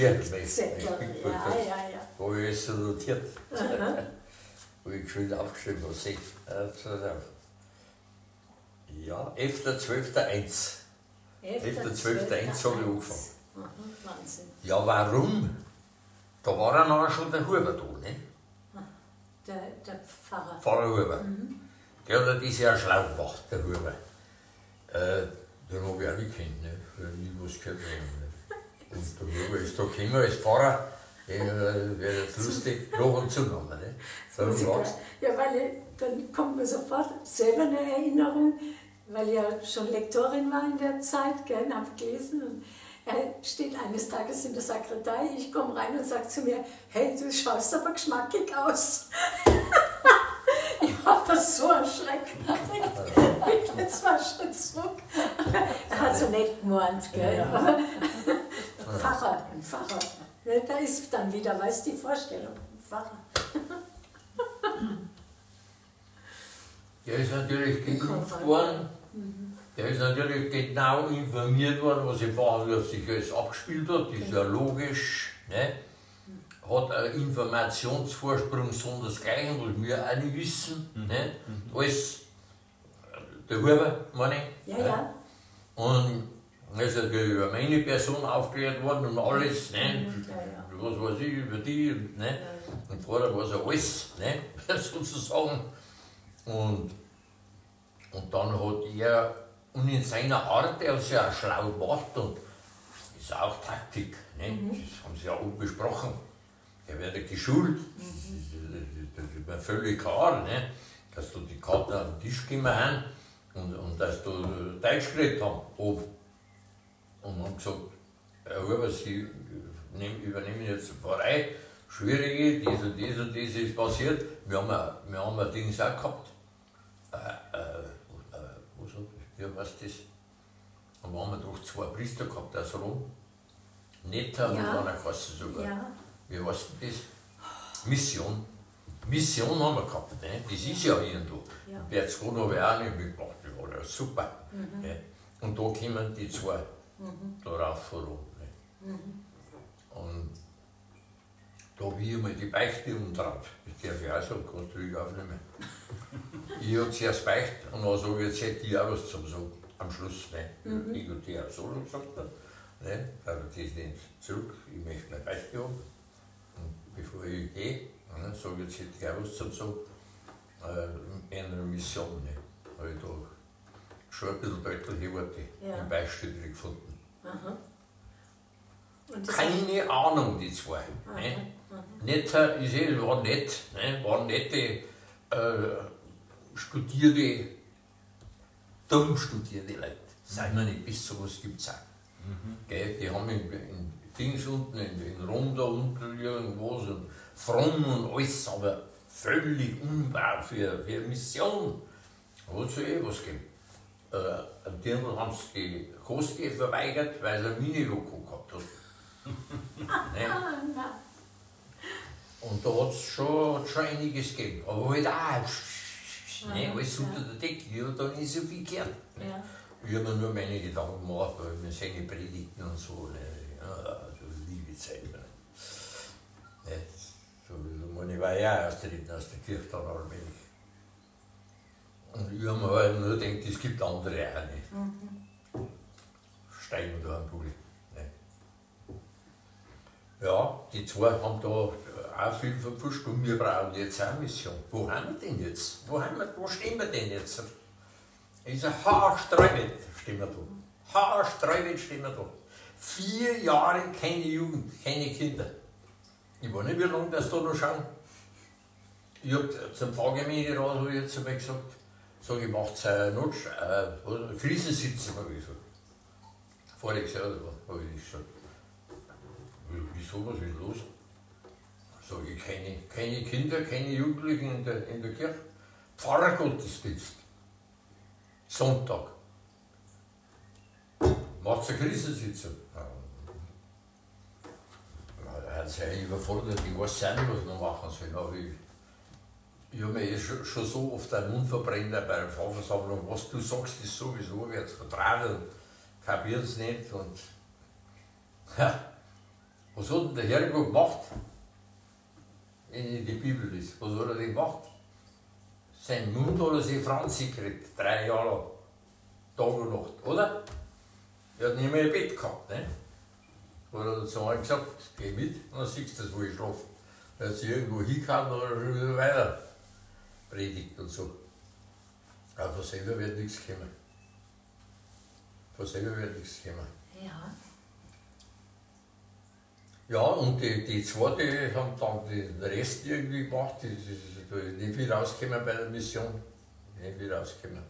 A: wo ich alles so notiert. Wo ich schön aufgeschrieben habe. Ja, 11.12.1. 11.12.1 habe ich angefangen.
D: Wahnsinn.
A: Ja, warum? Da war ja noch schon der Huber da, ne?
D: Der Pfarrer.
A: Pfarrer Huber. Der hat das ja schlau gemacht, der Huber. Den habe ich auch nicht kennt, ne? Ich habe nie was gehört. Und der Huber ist da gekommen als Pfarrer. Wäre jetzt lustig, Loch und Zunahmen. Ne?
D: Ja, dann kommt mir sofort selber eine Erinnerung, weil ich ja schon Lektorin war in der Zeit, gell, habe gelesen. Und er steht eines Tages in der Sekretei, ich komme rein und sage zu mir, hey, du schaust aber geschmackig aus. Ich habe das so erschreckt. Ich bin 2 Schritte zurück. Er hat so nett gemeint, gell. Ja. Pfarrer, ein Pfarrer. Da ist dann wieder, weißt du, die Vorstellung, Pfarrer.
A: Der ist natürlich geimpft worden. Der ist natürlich genau informiert worden, was im Bahnhof sich alles abgespielt hat. Das ist ja logisch. Ne? Hat einen Informationsvorsprung sondersgleichen, was wir auch nicht wissen. Ne? Alles, der Huber, meine ich.
D: Ja.
A: Und ist über meine Person aufgeklärt worden und alles. Ne? Was weiß ich über die. Ne? Und vorher war es ja alles, ne? Sozusagen. Und dann hat er, und in seiner Art, er hat es ja auch schlau gemacht und das ist auch Taktik. Ne? Das haben sie ja auch besprochen. Er wird ja geschult. Das ist mir völlig klar, ne? Dass da die Karten auf den Tisch gekommen sind und dass da Deutsch geredet haben. Oben. Und haben gesagt, Herr Huber, Sie übernehmen jetzt die Pfarrei. Schwierige, das und das ist passiert. Wir haben ein Ding auch gehabt. Wie heißt das? Und wir haben doch 2 Priester gehabt aus Rom. Netter und einer Kasse sogar.
D: Ja.
A: Wie heißt denn das? Mission. Mission haben wir gehabt. Ne? Das ist ja irgendwo.
D: Ja.
A: Berzgrund habe ich auch nicht mitgemacht. Das war ja super. Ne? Und da kommen die 2 darauf vor Rom. Ne? Und da habe ich einmal die Beichte umtraut. Das darf ich auch sagen, kannst du ruhig aufnehmen. Ich habe zuerst beicht und dann sage ich, jetzt hätte ich auch was zum Sagen. Am Schluss, ne? Ich und die auch so gesagt haben. Ne? Aber das nicht zurück, ich möchte meine Beichte haben. Und bevor ich gehe, ne, sage ich, jetzt hätte ich auch was zum Sagen. In einer Mission. Ne? Habe ich da schon ein bisschen deutliche Worte im Beichtstück gefunden. Keine Ahnung, die 2. Ne? Netter ist war nett, ne? Waren nette, studierte, dumm studierte Leute. Seien wir nicht, bis sowas gibt es auch. Die haben in Dings unten, in Rom da unten irgendwas und fromm und alles, aber völlig unwahr für eine Mission. Da hat es ja was gegeben. Am Dirndl haben sie die Kosti verweigert, weil sie ein Mini-Loco gehabt hat. Ne? Und da hat es schon einiges gegeben. Aber halt auch, ne, alles unter der Decke. Ich habe da nicht so viel gehört. Ne?
D: Ja.
A: Ich habe mir nur meine Gedanken gemacht, weil wir seine Predigten und so. Ne? Ja, so liebe Zeit. Ne? So, ich war ja austreten aus der Kirche dann allmählich. Und ich habe mir halt nur gedacht, es gibt andere auch nicht. Steigen da am Pool. Ja, die 2 haben da auch viel verpfuscht und wir brauchen jetzt auch eine Mission. Wo haben wir denn jetzt? Wo stehen wir denn jetzt? Es ist ein haarsträubend stehen wir da. Haarsträubend stehen wir da. 4 Jahre keine Jugend, keine Kinder. Ich weiß nicht, wie lange das da noch schauen. Ich habe zum Pfarrgemeinderat habe ich jetzt einmal gesagt, sage ich, macht es Krisensitzung, habe ich gesagt. Voriges Jahr habe ich gesagt. Wieso, was ist los? Sag ich, keine Kinder, keine Jugendlichen in der Kirche. Pfarrergottesdienst. Sonntag. Macht eine Krisensitzung. Er hat sich eigentlich überfordert, ich weiß auch nicht, was ich noch machen soll. Aber ich habe mir schon so oft den Mund verbrennt bei der Pfarrversammlung. Was du sagst, ist sowieso, wird es vertragen, kapiert es nicht. Und ja, was hat denn der Herrgott gemacht? Wenn ich die Bibel lese, was hat er denn gemacht? Sein Mund hat er sich Franzi gekriegt, 3 Jahre lang. Tag und Nacht, oder? Er hat nicht mehr ein Bett gehabt, ne? Hat er zu einem gesagt, geh mit, und dann siehst du das, wo ich schlafe. Er hat sich irgendwo hingehauen und dann schon wieder weiter predigt und so. Aber von selber wird nichts kommen. Von selber wird nichts kommen.
D: Ja.
A: Ja, und die zwei, die haben dann den Rest irgendwie gemacht, die sind nicht viel rausgekommen bei der Mission. Nicht viel rausgekommen.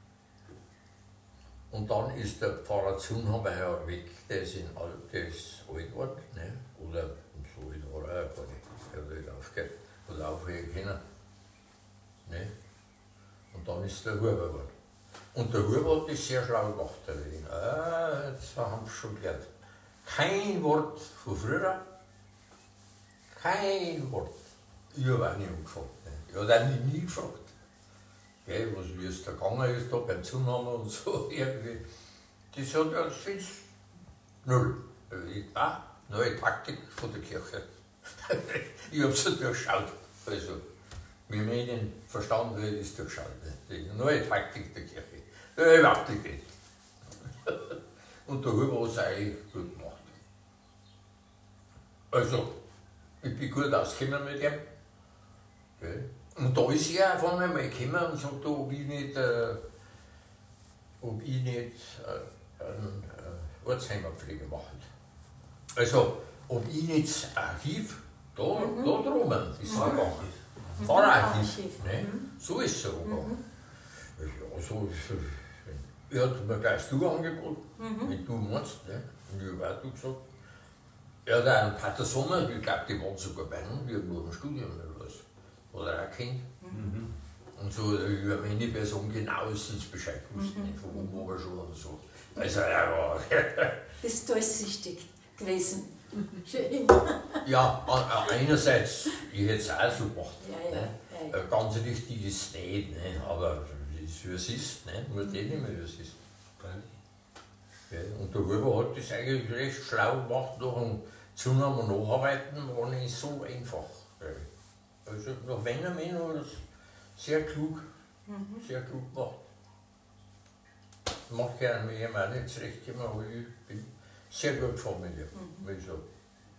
A: Und dann ist der Pfarrer Zunhammer weg, der ist alt geworden, ne? Oder so alt war er gar nicht. Er hat nicht aufgehört oder aufhören können. Ne? Und dann ist der Huber geworden. Und der Huber hat das sehr schlau gemacht. Jetzt haben wir schon gehört. Kein Wort von früher, kein Wort. Ich habe auch nicht angefragt. Ne? Ich habe auch nie gefragt. Gell, wie es da gegangen ist, da beim Zunahme und so irgendwie. Das hat ja das null. Neue Taktik von der Kirche. Ich habe es ja durchschaut. Also, wir haben ihnen verstanden, wie ich das durchschaut. Die neue Taktik der Kirche. Da habe ich überhaupt nicht geredet. Und da habe ich es eigentlich gut gemacht. Also, ich bin gut ausgekommen mit ihm. Okay. Und da ist er auf einmal mal gekommen und sagt, ob ich nicht einen Ortsheimerpflege mache. Also, ob ich nicht das Archiv da drüben ist gegangen. Pfarrarchiv. Ne? So ist es so gegangen. Ja, so ist es. Er hat mir gleich du angeboten, wenn du meinst. Ne? Und ich habe auch du gesagt. Er hat auch einen Pater Sommer, ich glaube, die waren sogar bei uns, die haben nur ein Studium oder was. Oder auch Kind. Und so über meine Person genauestens Bescheid wussten, von wo war schon und so. Also er war.
D: Bist durchsichtig gewesen. Schön.
A: Ja, einerseits, ich hätte es auch so gemacht.
D: Ja, ja,
A: Ne?
D: ja, ja.
A: Ganz richtig ist es nicht, ne? Aber wie es ist, ne? Nur nicht mehr, wie es ist. Ja, und der Huber hat das eigentlich recht schlau gemacht, nach dem Zunehmen und Nacharbeiten war nicht so einfach. Also nach Wennermann hat er es sehr klug gemacht. Macht ja mir auch nicht zurechtgekommen, aber ich bin sehr gut gefahren mit ihm, will ich sagen.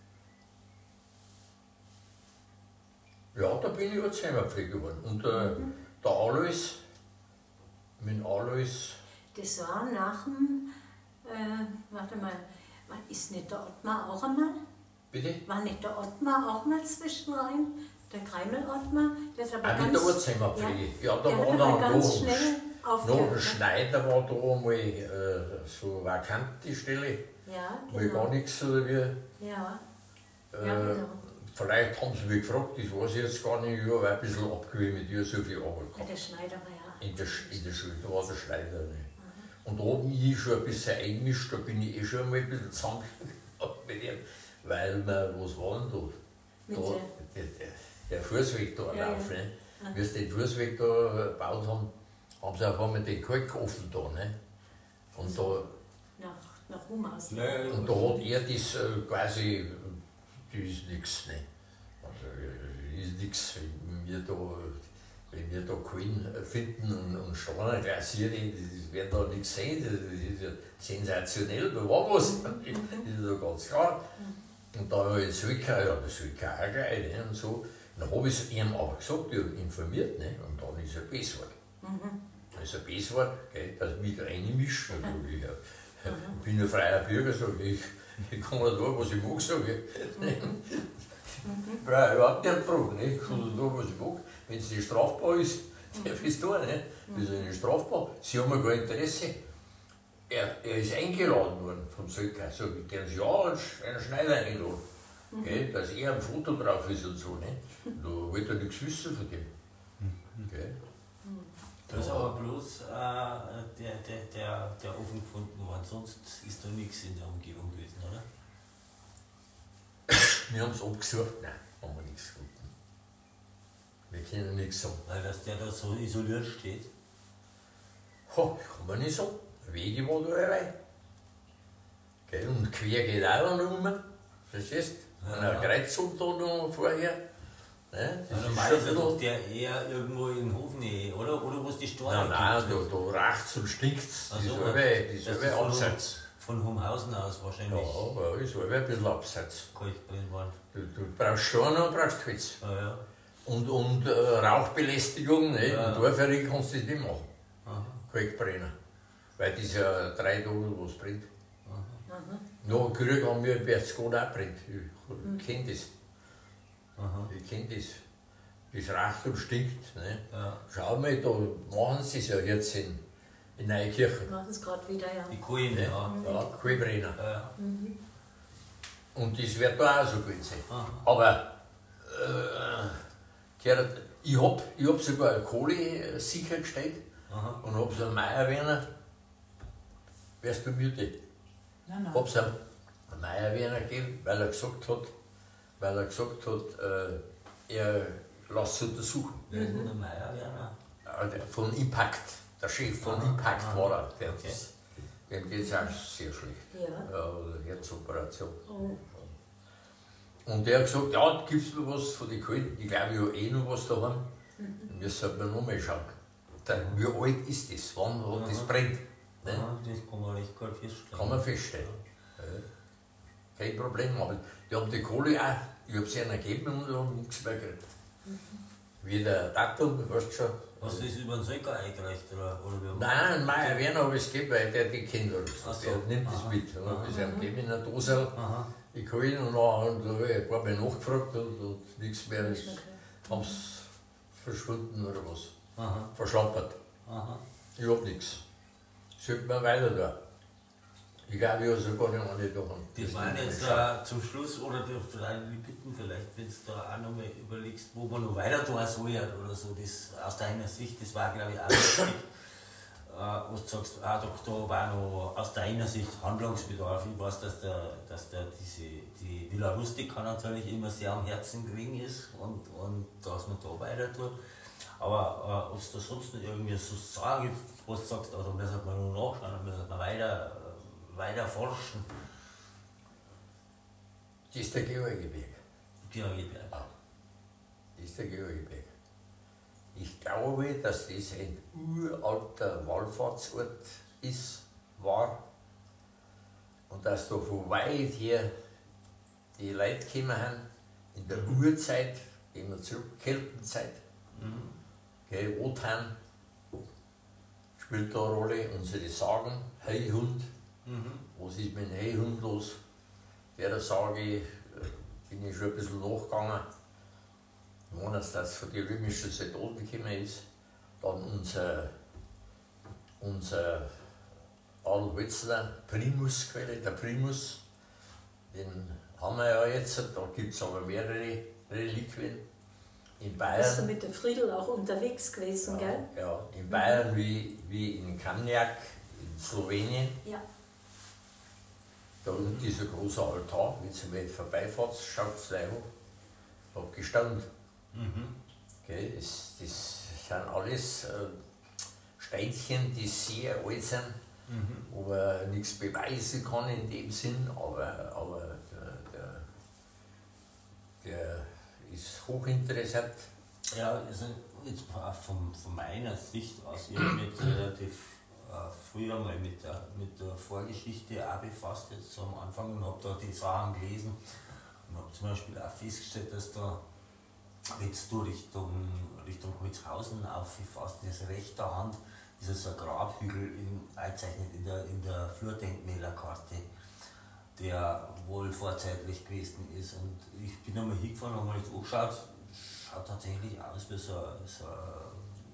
A: Ja, da bin ich Alzheimerpfleger geworden. Und der Alois, mein Alois.
D: Das war nach dem, warte mal, ist nicht der Ottmar auch einmal?
A: Bitte?
D: War nicht der Ottmar auch mal zwischenrein? Der Kreimel-Ottmar? Der ist aber
A: Auch mit der Alzheimerpflege. Ja, da
D: der
A: war
D: hat
A: dann
D: aber ganz
A: noch
D: schnell
A: ein
D: aufgehört.
A: Schneider war da einmal so vakant die Stelle,
D: Ja,
A: wo ich gar
D: genau.
A: nichts oder wie.
D: Ja, ja, genau.
A: Vielleicht haben sie mich gefragt, das weiß ich jetzt gar nicht, ich habe ein bisschen abgewöhnt mit ihr, so viel Arbeit
D: Ja,
A: gehabt.
D: der Schneider war ja.
A: In der Schule, da war der Schneider. Ne? Und da habe ich schon ein bisschen eingemischt, da bin ich schon mal ein bisschen zusammengekommen mit ihm, weil wir, was war denn da?
D: Mit
A: Da, der Fußweg da
D: Ja,
A: rauf,
D: ja.
A: ne? Wie sie den Fußweg da gebaut haben, haben sie auf einmal den Kalk offen da. Ne? Und da,
D: nach Humaus.
A: und da hat er das quasi, das ist nichts. Ne? Also, ist nichts, wenn wir da Queen finden und Steine glasieren, das wird da nichts sehen, das ist ja sensationell, da war was, das ist ja ganz klar. Und da habe ich den Zwickau, ja, das Zwickau auch gleich, ne, und so. Dann habe ich es ihm aber gesagt, ich habe ihn informiert, ne, und dann ist er besser geworden. Dann ist er besser geworden, dass ich mich da reinmische. Ich bin ein freier Bürger, sage ich kann da was ich mag, sage ich. Ich brauche überhaupt nicht fragen, ne? Ich kann da was ich mag. Wenn es nicht strafbar ist, darf ich es tun. Ne? Das ist nicht strafbar. Sie haben ja kein Interesse. er ist eingeladen worden vom Söcker. So, der ist ja einen Schneider eingeladen. Gell, dass er ein Foto drauf ist und so. Ne? Da wollte er nichts wissen von dem. Gell?
C: Da ist aber bloß der Ofen gefunden worden, sonst ist da nichts in der Umgebung gewesen, oder?
A: Wir haben es abgesucht, nein, haben wir nichts gefunden. Wir können nichts sagen.
C: Weil dass der da so isoliert steht.
A: Ha, kann man nicht sagen. Der Wege war da rein. Gell, und quer geht auch noch rum. Verstehst du?
C: Ja,
A: Und ein
C: ja.
A: Kreuzung da noch vorher. Ne?
C: Ja,
A: Das
C: normal
A: ist
C: ist
A: schon
C: doch
A: noch.
C: der eher irgendwo in Hofnähe, oder? Oder wo es die Storne
A: Nein, da raucht und stinkt es.
C: Ach
A: Die
C: so,
A: selbe abseits.
C: Von Humhausen aus
A: Ja,
C: wahrscheinlich
A: aber ist selber ein bisschen abseits.
C: kalt drin worden.
A: Du brauchst Steine und brauchst Holz.
C: Ja, ja.
A: Und Rauchbelästigung, ne?
C: Ja.
A: Im Dorferie kannst du das nicht machen.
C: Aha.
A: Kalkbrenner. Weil das ja 3 Tage was brennt.
C: Aha.
A: Noch ein Krieg haben wir in Berchtesgaden auch brennt. Ich kenne das.
C: Aha.
A: Ich kenne das. Das raucht und stinkt. Ne?
C: Ja.
A: Schau mal, da machen sie es ja jetzt in Neukirchen.
D: Machen es gerade wieder, ja.
C: Die Kohlen,
A: Ne?
C: ja.
A: Ja, Kohlbrenner.
C: Ja, ja.
A: Und das wird da auch so gut sein.
C: Aha.
A: Aber Gerhard, ich hab sogar eine Kohle sichergestellt
C: Aha.
A: und hab's an Meier Werner, wärst du müde?
B: Nein, nein.
A: Hab's an Meier Werner gegeben, weil er gesagt hat, er lässt es untersuchen.
C: Wer ist denn der Meier Werner?
A: Der von Impact, der Chef von
C: Aha,
A: Impact
C: aha.
A: war er. Der
C: Okay.
A: dem geht es auch sehr schlecht.
D: Ja.
A: Oder Herzoperation.
D: Oh.
A: Und der hat gesagt, ja, gibt es noch was von den Kalten? Ich glaube, ich habe eh noch was daheim. Wir sollten wir noch mal schauen. Wie alt ist das? Wann hat das
C: Aha.
A: brennt? Ne?
C: Aha, das kann man recht gut feststellen.
A: Kann man feststellen. Ja. Kein Problem. Aber die haben die Kohle auch, ich habe sie ihnen gegeben und haben nichts mehr gekriegt. Wie der Datum, weißt du schon.
C: Hast du das über den Söcker eingereicht? Oder wie?
A: Nein, Meier Werner habe ich es gegeben, weil der die kennt alles.
C: Ach so.
A: Der nimmt das
C: Aha.
A: mit. Dann habe ich es ihm gegeben in einer Dose.
C: Aha.
A: Ich kann ihn und dann habe ich ein paar Mal nachgefragt und nichts mehr.
D: Nicht mehr gehört.
A: Haben sie verschwunden oder was?
C: Aha.
A: Verschlampert.
C: Aha.
A: Ich hab nichts. Sollte man weiter da. Ich glaube, ich habe sogar noch nicht da.
C: Das waren jetzt zum Schluss, oder die bitten vielleicht, wenn du da auch nochmal überlegst, wo man noch weiter tun soll oder so, das aus deiner Sicht, das war glaube ich auch wichtig, was du sagst, da war noch aus deiner Sicht Handlungsbedarf. Ich weiß, dass die Villa Rustica natürlich immer sehr am Herzen gelegen ist und dass man da weiter tut. Aber ob es da sonst noch irgendwie so Sagen gibt, was du sagst, also da sollte man noch nachschauen, da sollte man weiter forschen.
A: Das ist der Georgiberg.
C: Georgiberg.
A: Das ist der Georgiberg. Ich glaube, dass das ein uralter Wallfahrtsort war und dass da von weit her die Leute gekommen sind, in der Urzeit, gehen wir zurück, Keltenzeit, gell, Otan spielt da eine Rolle, unsere Sagen, Heihund, was ist mit dem Heihund los? Der Sage bin ich schon ein bisschen nachgegangen. Ich meine, dass das von den römischen Soldaten gekommen ist. Dann unser Adolf Wetzler, Primusquelle, der Primus, den haben wir ja jetzt, da gibt es aber mehrere Reliquien. In
D: Bist du
A: Bayern,
D: mit der Friedel auch unterwegs gewesen, gell?
A: ja, in Bayern wie in Kaniak, in Slowenien.
D: Ja.
A: Da unten ist ein großer Altar, wenn Sie mal vorbeifahrt, schaut es gleich an. Ich habe gestanden. Okay, das sind alles Steinchen, die sehr alt sind, wo man nichts beweisen kann in dem Sinn, aber der ist hochinteressant.
C: Ja, also jetzt von meiner Sicht aus, ich habe mich relativ früher mal mit der Vorgeschichte auch befasst, jetzt so am Anfang, und habe da die Sachen gelesen und habe zum Beispiel auch festgestellt, dass da jetzt du Richtung Holzhausen auffasst, das rechter Hand, ist so ein Grabhügel eingezeichnet in der Flurdenkmälerkarte, der wohl vorzeitlich gewesen ist. Und ich bin einmal hingefahren und habe mal das angeschaut, schaut tatsächlich aus wie so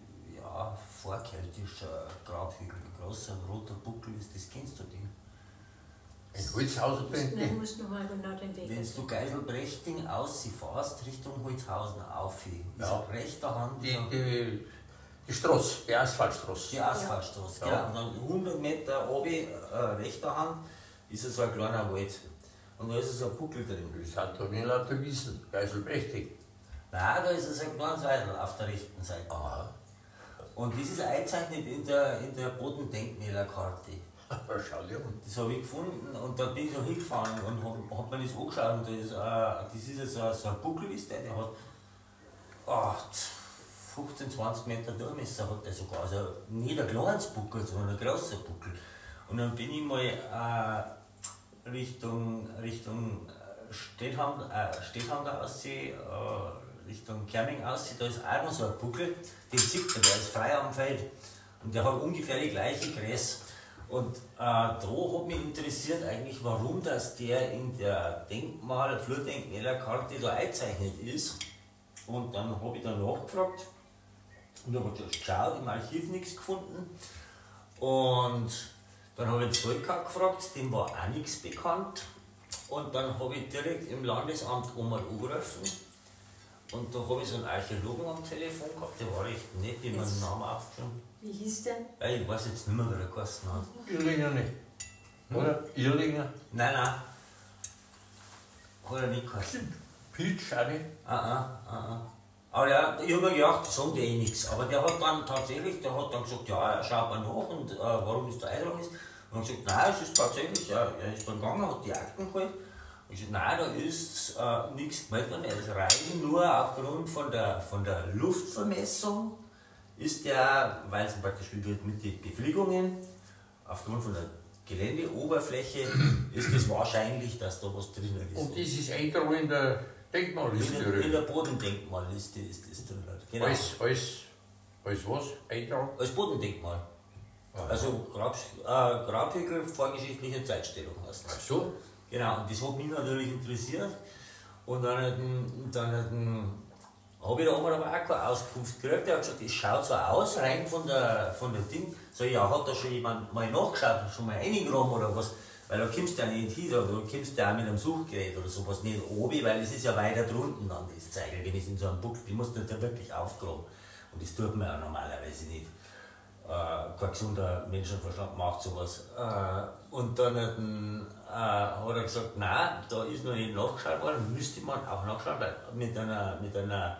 C: ja, vorkeltischer Grabhügel, ein großer roter Buckel ist, das kennst du den.
A: In Holzhausen bin
D: Nein, du musst nochmal genau den Weg.
C: Wenn du Geiselbrechting ausfährst, Richtung Holzhausen auf,
A: Ja.
C: rechter Hand
A: die Straße, die Asphaltstraße.
C: die Asphaltstraße,
A: Ja.
C: genau. Und dann 100 Meter runter, rechter Hand, ist so ein kleiner Wald. Und da ist so ein Buckel drin.
A: Das sind doch nicht lauter Wiesen, Geiselbrechting.
C: Nein, da ist so ein kleines Weidel auf der rechten Seite.
A: Aha,
C: Und das ist eingezeichnet in der Bodendenkmälerkarte.
A: schau dir an.
C: Das habe ich gefunden und da bin ich so hingefahren und hab mir das angeschaut. Und das ist jetzt so ein Buckel, ist der hat 15, 20 Meter Durchmesser, hat der sogar. Also nicht ein kleines Buckel, sondern ein großer Buckel. Und dann bin ich mal Richtung Stedtham da aussehen, Richtung Kerming aussehen, da ist auch noch so ein Buckel, den sieht man, der ist frei am Feld. Und der hat ungefähr die gleiche Größe. Und da hat mich interessiert eigentlich, warum das der in der Flurdenkmälerkarte da eingezeichnet ist. Und dann habe ich dann nachgefragt und habe geschaut, im Archiv nichts gefunden. Und dann habe ich den Zollkart gefragt, dem war auch nichts bekannt. Und dann habe ich direkt im Landesamt einmal angerufen. Und da habe ich so einen Archäologen am Telefon gehabt, der war recht nett, den meinen Namen aufgeschrieben.
D: Wie hieß der?
C: Ja, ich weiß jetzt nicht mehr, wie der geheißen hat.
A: Irlinger nicht. Oder? Irlinger?
C: Nein. Hat er nicht geheißen.
A: Peach auch nicht.
C: Aber ja, ich habe mir gedacht, die sagen dir eh nichts. Aber der hat dann tatsächlich, gesagt, ja, er schaut mal nach und warum es da eingetragen ist. Und ich gesagt, nein, es ist tatsächlich, er ist dann gegangen, hat die Akten geholt. Und ich gesagt, nein, da ist nichts gemeldet worden. Es rein nur aufgrund von der Luftvermessung ist der, weil es praktisch wie wird mit den Befliegungen, aufgrund von der Geländeoberfläche, ist es wahrscheinlich, dass da was drin ist.
A: Und das ist eingetragen in der Denkmalliste.
C: In der Bodendenkmalliste ist das drin. Genau.
A: Als was? Eintragen?
C: Als Bodendenkmal. Also Grabhügel vorgeschichtliche Zeitstellung heißt
A: Ach
C: das.
A: so.
C: Genau, und das hat mich natürlich interessiert. Und dann habe ich da aber auch keine Auskunft gekriegt. Er hat gesagt, es schaut so aus, rein von der Ding. So, ja, hat da schon jemand mal nachgeschaut, schon mal reingegraben oder was? Weil da kommst du ja nicht hin, da kommst du ja auch mit einem Suchgerät oder sowas nicht oben, weil es ist ja weiter drunten an das Zeigel, wenn es in so einem Buckel, die musst du da wirklich aufgraben. Und das tut man ja normalerweise nicht. Kein gesunder Menschenverstand macht sowas. Und dann hat er gesagt, nein, da ist noch nicht nachgeschaut worden, müsste man auch nachschauen, weil mit einer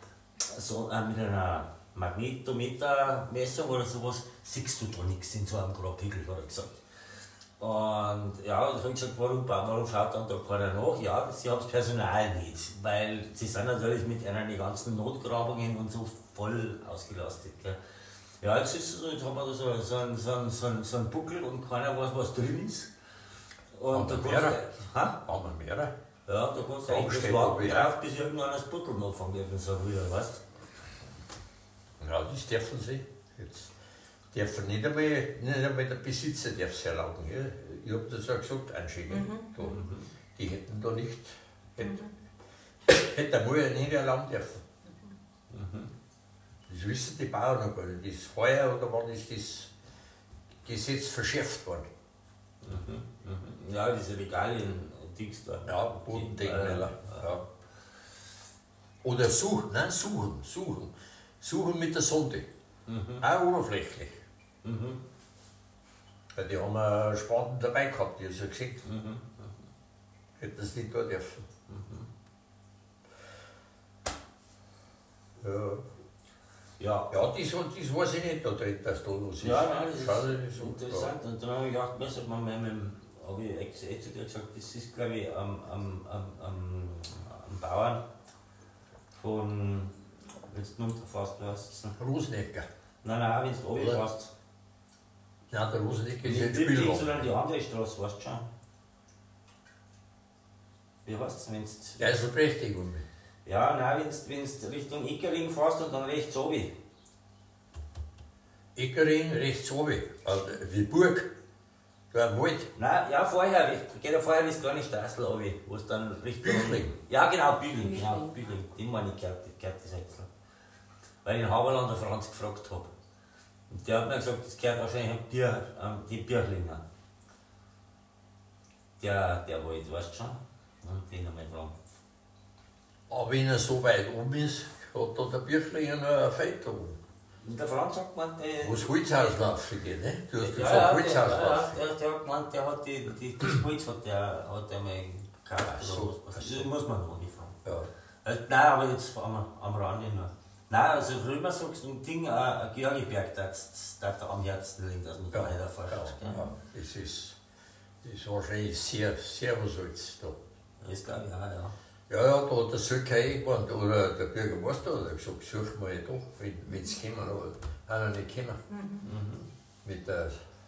C: Magnetometermessung oder sowas siehst du da nichts in so einem Grabhügel, hat er gesagt. Und ja, ich habe gesagt, warum schaut dann da keiner nach? Ja, sie haben das Personal nicht, weil sie sind natürlich mit die ganzen Notgrabungen und so voll ausgelastet. Gell. Ja, jetzt ist es so, jetzt haben wir da so einen Buckel und keiner weiß, was drin ist. Und da
A: Haben wir mehrere?
C: ja, da kannst du eigentlich warten drauf, bis irgendwann das Buckel anfängt, so wieder, weißt du?
A: Ja, das dürfen sie. Jetzt dürfen nicht einmal der Besitzer darf es erlauben. Ja? Ich habe das ja gesagt, anschicken. Die hätten da nicht, hätte einmal nicht erlauben dürfen. Das wissen die Bauern noch gar nicht. Das heuer oder wann ist das Gesetz verschärft worden?
C: Ja, diese Regalien, Dings da.
A: Ja, Bodendenkmäler. Ja. Oder suchen mit der Sonde. Auch oberflächlich. Weil die haben einen Spaten dabei gehabt, die hast du ja gesehen. Hätten das nicht da dürfen. Ja, das weiß ich nicht, da drin, dass da los ist.
C: Ja, nein, das
A: Schade,
C: ist interessant. Und dann habe ich gedacht, was hat man habe ich gesagt, das ist glaube ich am Bauern von, wenn du runterfährst, du hast es.
A: Rosenecker.
C: Nein, wenn du runterfährst.
A: Nein, der Rosenecker ist
C: Nicht
A: ein
C: die,
A: Spielraum.
C: sondern die andere Straße, weißt du schon. Wie heißt es, wenn du.
A: Geiselberechtigung.
C: Ja, nein, wenn du Richtung Eckering fährst und dann rechts oben.
A: Eckering, rechts oben. Also, wie Burg. Da im Wald.
C: Nein, ja, vorher, geht ja vorher bis gar nicht Straßel runter, wo es dann Richtung.
A: Büchling.
C: Ja, genau, Büchling. Den meine ich gehört, das Häcksel. Weil ich in Haberland der Franz gefragt habe. Und der hat mir gesagt, das gehört wahrscheinlich die Birchlinger. Der Wald, weißt du schon? Und den haben wir dran.
A: Aber wenn er so weit oben ist, hat da der Birchlinger noch ein Feld oben.
C: Und der Franz hat gemeint,
A: Wo das Holzhauslaufen geht, ne? Du hast
C: ja,
A: gesagt Holzhauslaufen.
C: der hat gemeint, der hat das Holz hat der mal gekauft.
A: Ach so, ach so.
C: Das muss man noch nicht fragen.
A: Ja.
C: Also, nein, aber jetzt am Rande nur. Nein, also Römer sagst du ein Ding, Georgiberg, das da am Herzen liegt, dass man da weiterfährt.
A: Ja, das ist wahrscheinlich sehr, sehr was Holz da.
C: Das glaube ich auch, ja.
A: Ja, da hat der Söcker eingewandt, oder der Bürgermeister hat gesagt, such mal da, wenn sie kommen, aber auch noch nicht kommen. Mit der,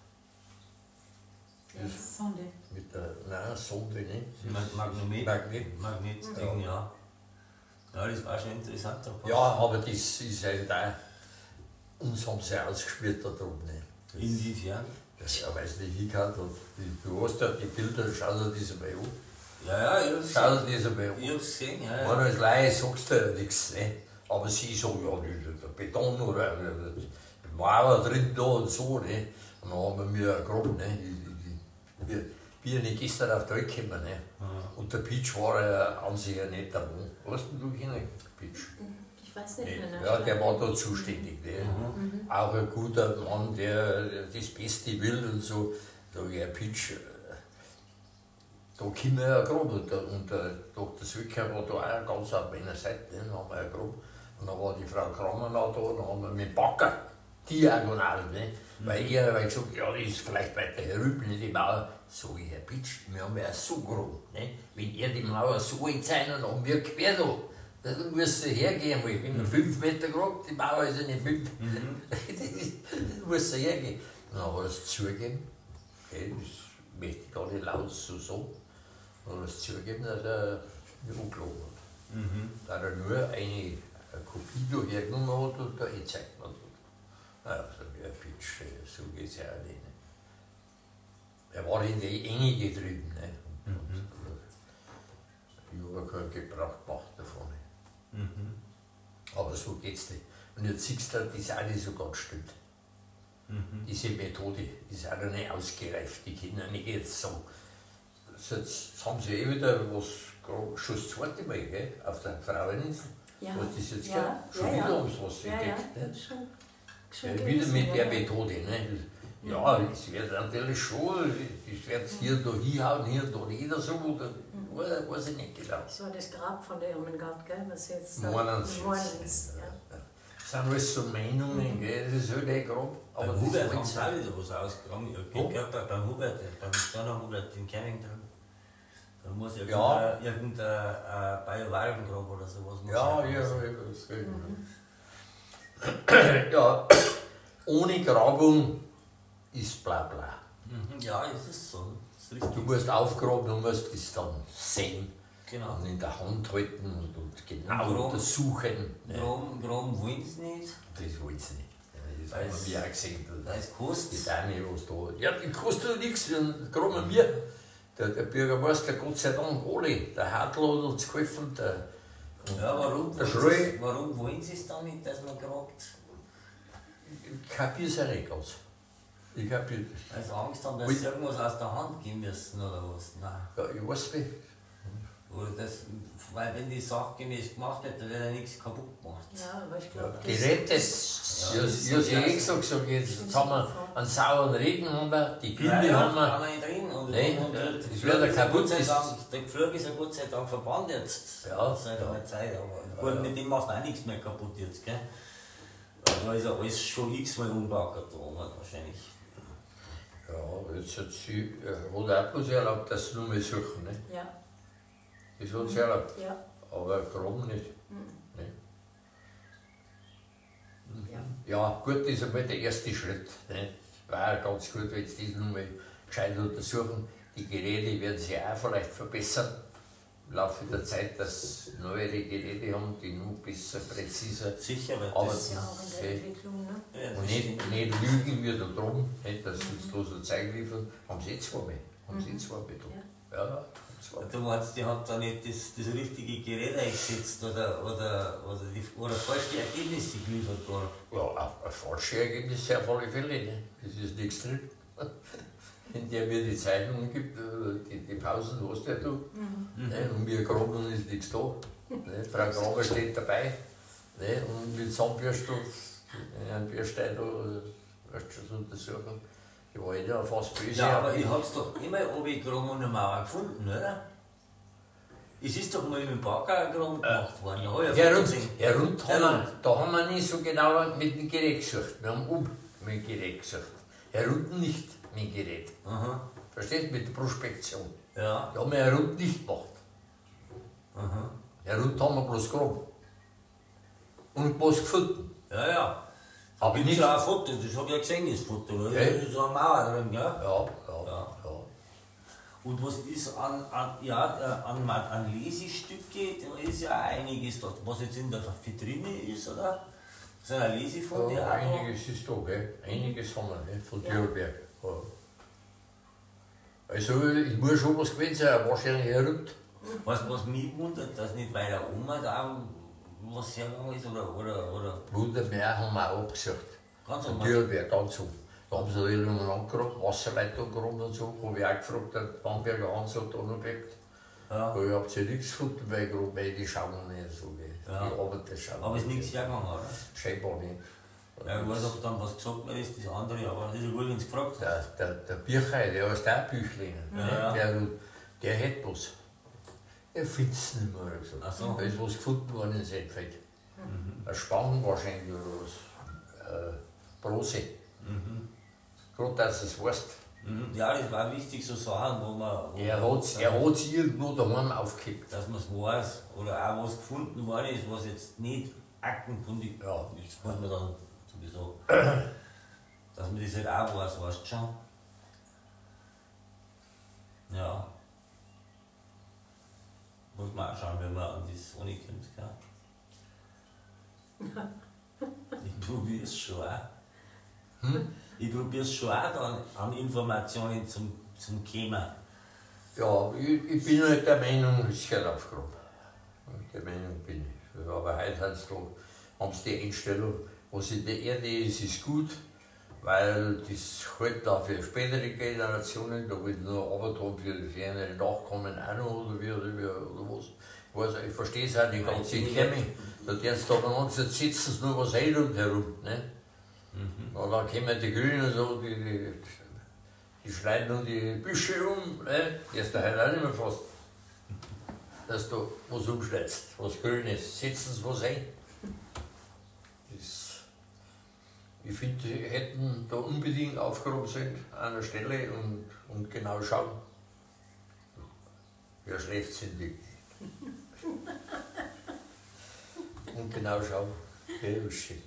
B: Sonde.
A: nein, Sonde nicht.
C: Magnetding, ja. Ja, das war schon interessant.
A: Ja, aber das ist halt auch, uns haben sie ausgespielt da drüben. Ne?
C: Inwiefern?
A: Ja, weil es nicht hingehört hat. Du hast ja die Bilder, schau dir diese mal an.
C: Ja, ich
A: Schau dir diese mal an.
C: hab's gesehen, ja.
A: Wenn du als Laie sagst du ja nichts, ne? Aber sie sagen, ja, der Beton oder Mauer drin da und so, ne? Und dann haben wir gegraben, ne? Wir bin nicht gestern auf die Welt gekommen, ne? Und der Pitsch war ja an sich ein netter Mann. Weißt du kennen, Pitsch?
D: Ich weiß nicht mehr.
A: Ja, der war da zuständig. Ne? Auch ein guter Mann, der das Beste will und so. Da sag ich, Herr Pitsch, da kommen wir ja gerade. Und der Dr. Söcker war da auch ganz auf meiner Seite. Ne? Dann haben wir ja gerade. Und dann war die Frau Kramer noch da. Dann haben wir mit Backer diagonal. Ne? Weil er hat gesagt, ja, das ist vielleicht weiter herüben in die Mauer. Sag ich, Herr Pitsch, wir haben ja so grob. Ne? Wenn er die Mauer so einzeichnet, dann haben wir quer da. Dann musst du hergehen, weil wenn man 5 Meter grob, die Mauer ist ja nicht 5. Dann musst du hergehen. Dann hat er es zugegeben. Okay, das möchte ich gar nicht laut so sagen. Dann hat er es zugegeben, dass er mich angelogen hat. Dass er nur eine Kopie da hergenommen hat und da einzeichnet hat. Naja, sag ich, Herr Pitsch, so geht es ja auch nicht. Er war in die Enge getrieben. Ne? Ich habe keinen Gebrauch gemacht davon. Aber so geht's nicht. Und jetzt siehst du, das ist auch nicht so ganz stimmt. Diese Methode ist auch noch nicht ausgereift. Die Kinder nicht jetzt so. Jetzt haben sie wieder was, schon das zweite Mal, gell? Auf der Fraueninsel.
D: Ja.
A: Was das jetzt
D: Ja,
A: geht? Schon wieder haben sie was entdeckt. Ne?
D: Schon
A: Wieder
D: gewesen,
A: mit der
D: ja.
A: Methode. Ne? Ja, es wird natürlich schon, es wird hier da hinhauen, hier da nicht so, oder weiß ich nicht genau.
D: Das war das Grab von der Irmengard, gell? Was jetzt
A: Mornens.
D: ja.
A: Das sind alles so Meinungen, gell? Das ist halt ein Grab. Aber
C: Beim Hubert haben
A: das
C: sie auch wieder was ausgegraben. Ich habe gehört, beim Hubert, beim Steiner Hubert in Kennington, da muss irgendein Biowarengrab oder sowas.
A: ja, das geht. Ja, ohne Grabung ist bla bla.
C: Ja, es ist so. Das ist richtig.
A: Du musst aufgraben und musst es dann sehen
C: Genau.
A: und in der Hand halten und genau
C: Grob.
A: untersuchen. Ne?
C: Graben wollen sie nicht,
A: Das wollen sie nicht. Das
C: Weil
A: haben wir auch gesehen.
C: weil es kostet.
A: Die eine, was da. Ja, die kostet nichts, graben wir. Der Bürgermeister, Gott sei Dank, alle. Der Hartl hat uns geholfen.
C: Ja, warum
A: Der
C: wollen sie es dann nicht, dass man grabt?
A: Ich kapiere es ja nicht ganz. Ich kapiere
C: Also Angst haben, dass sie irgendwas aus der Hand gehen müssen oder was? Nein.
A: ja, ich weiß nicht.
C: Oder das, weil wenn die sachgemäß gemacht hätte, dann wäre ja nichts kaputt gemacht.
D: Ja, aber ich glaube,
A: Gerettet. Ich habe gesagt, jetzt haben wir einen sauren Regen, haben wir, die Gülle haben wir.
C: Kann man nicht drin. Und
A: Das wird ja kaputt.
C: Der Pflug ist ja Gott sei Dank verbannt jetzt.
A: Ja.
C: Seit einer Zeit. Aber gut, mit dem macht auch nichts mehr kaputt jetzt, gell? Da ist ja alles schon x-mal umgebaut worden, wahrscheinlich.
A: Ja, jetzt hat sie, hat auch bloß erlaubt, dass sie nur mehr suchen. Ne?
D: ja.
A: Das hat sie erlaubt.
D: Ja.
A: Aber graben nicht. Ne?
D: Ja.
A: Ja, gut, das ist einmal der erste Schritt. Ne? War auch ganz gut, wenn sie das nochmal gescheit untersuchen. Die Geräte werden sich auch vielleicht verbessern im Laufe der Zeit, dass neuere Geräte haben, die noch besser, präziser.
C: Sicher, weil
A: Aber
C: das
D: Ja, auch in der
A: okay.
D: Entwicklung, ne?
C: ja, das
A: Und
C: stimmt.
A: nicht lügen wir da drum, nicht, dass sie uns da so Zeug liefern. Haben sie jetzt zwar mehr. Haben sie jetzt zwar mehr da.
D: Ja.
A: Ja, das war
C: Du meinst, die hat da nicht das richtige Gerät eingesetzt oder falsche Ergebnisse geliefert worden?
A: ja, ein falsches Ergebnis auf alle Fälle. Ne? Es ist nichts drin. In der mir die Zeitungen gibt, die Pausen hast du ja du. Ne? Und wir graben ist nichts da. Ne? Frau Graber steht dabei. Ne? Und mit Zahnbürstel, ein Bürstein da, weißt du, das untersuchen. Die war ja fast böse.
C: Ja, aber ich hab's doch immer runtergegraben und eine Mauer gefunden, oder? Es ist doch mal mit dem Bagger gemacht worden.
A: Da haben wir nicht so genau mit dem Gerät gesucht. Wir haben mit dem Gerät gesucht. Herunten nicht mit dem Gerät.
C: Aha.
A: Verstehst du? Mit der Prospektion.
C: Ja.
A: Da haben wir herunten nicht gemacht.
C: Aha.
A: Herunten haben wir bloß gegraben. Und was gefunden.
C: Ja, ja.
A: Aber
C: Nicht
A: nicht.
C: ein Foto, das hab ich ja gesehen, das Foto. Oder?
A: Ja.
C: Da ist so eine Mauer drin, gell?
A: Ja.
C: Und was ist an Lesestücke, da ist ja einiges dort, was jetzt in der Vitrine ist, oder? Sind ja Lesefunde
A: Ja,
C: auch da?
A: einiges ist da, gell? Einiges haben wir, ne? Von Tierberg. Ja. Also, es muss schon was gewesen sein, wahrscheinlich herunter.
C: Was mich wundert, dass nicht bei der Oma da was hergegangen ist, oder
A: Wundermeer haben wir auch abgesucht.
C: ganz
A: Von
C: normal.
A: Tierberg, ganz so. Da haben sie da irgendwann angegraben, Wasserleitung gegraben und so. Habe ich auch gefragt, der Bamberger Hans hat da noch geblickt.
C: Ja.
A: Aber ich habe ja nichts gefunden, weil ich gerade meine, die schauen nicht so, gell?
C: Ja.
A: Die Arbeiter schauen.
C: Aber ist nichts hergegangen, oder?
A: Scheinbar nicht.
C: Ja, ich weiß auch dann, was gesagt wird, ist das andere, aber das ist ja gut, wenn es gefragt hast.
A: Der Birchei, der heißt auch Büchlein.
C: Ja.
A: Der hätte was. Er findet es nicht mehr, hat er gesagt.
C: Ach so.
A: Da ist was gefunden worden in Seefeld. Ein Spangen wahrscheinlich oder was. Bronze. Gerade, dass du es weißt.
C: Ja, das war wichtig, so Sachen, wo
A: Er hat es irgendwo daheim aufgekippt.
C: dass man es weiß, oder auch was gefunden worden ist, was jetzt nicht aktenkundig
A: Ja.
C: ist, muss man dann sowieso, dass man das halt auch weiß, weißt du schon. Ja. Muss man auch schauen, wenn man an das ohne kommt, gell? Ich probiere es schon auch. Ich probiere es schon auch dann an Informationen zum Thema.
A: Ja, ich bin halt der Meinung, es gehört aufgegraben. Der Meinung bin ich. Aber heute haben sie die Einstellung, was in der Erde ist gut, weil das halt auch für spätere Generationen, da wird nur Arbeit haben für die fernere Nachkommen auch noch oder was. Ich verstehe es auch nicht ganz, ich kenne mich. Da werden sie da beieinander, jetzt sitzen sie nur was ein rundherum. Ne? Und dann kommen die Grünen so, die schneiden nun die Büsche um, ne? Die ist da halt auch nicht mehr fast. Dass du was umschneidest, was Grünes, setzen sie was ein. Ich finde, die hätten da unbedingt aufgehoben sollen an der Stelle und genau schauen. Wer schlecht sind die. Und genau schauen. Okay, das ist schön.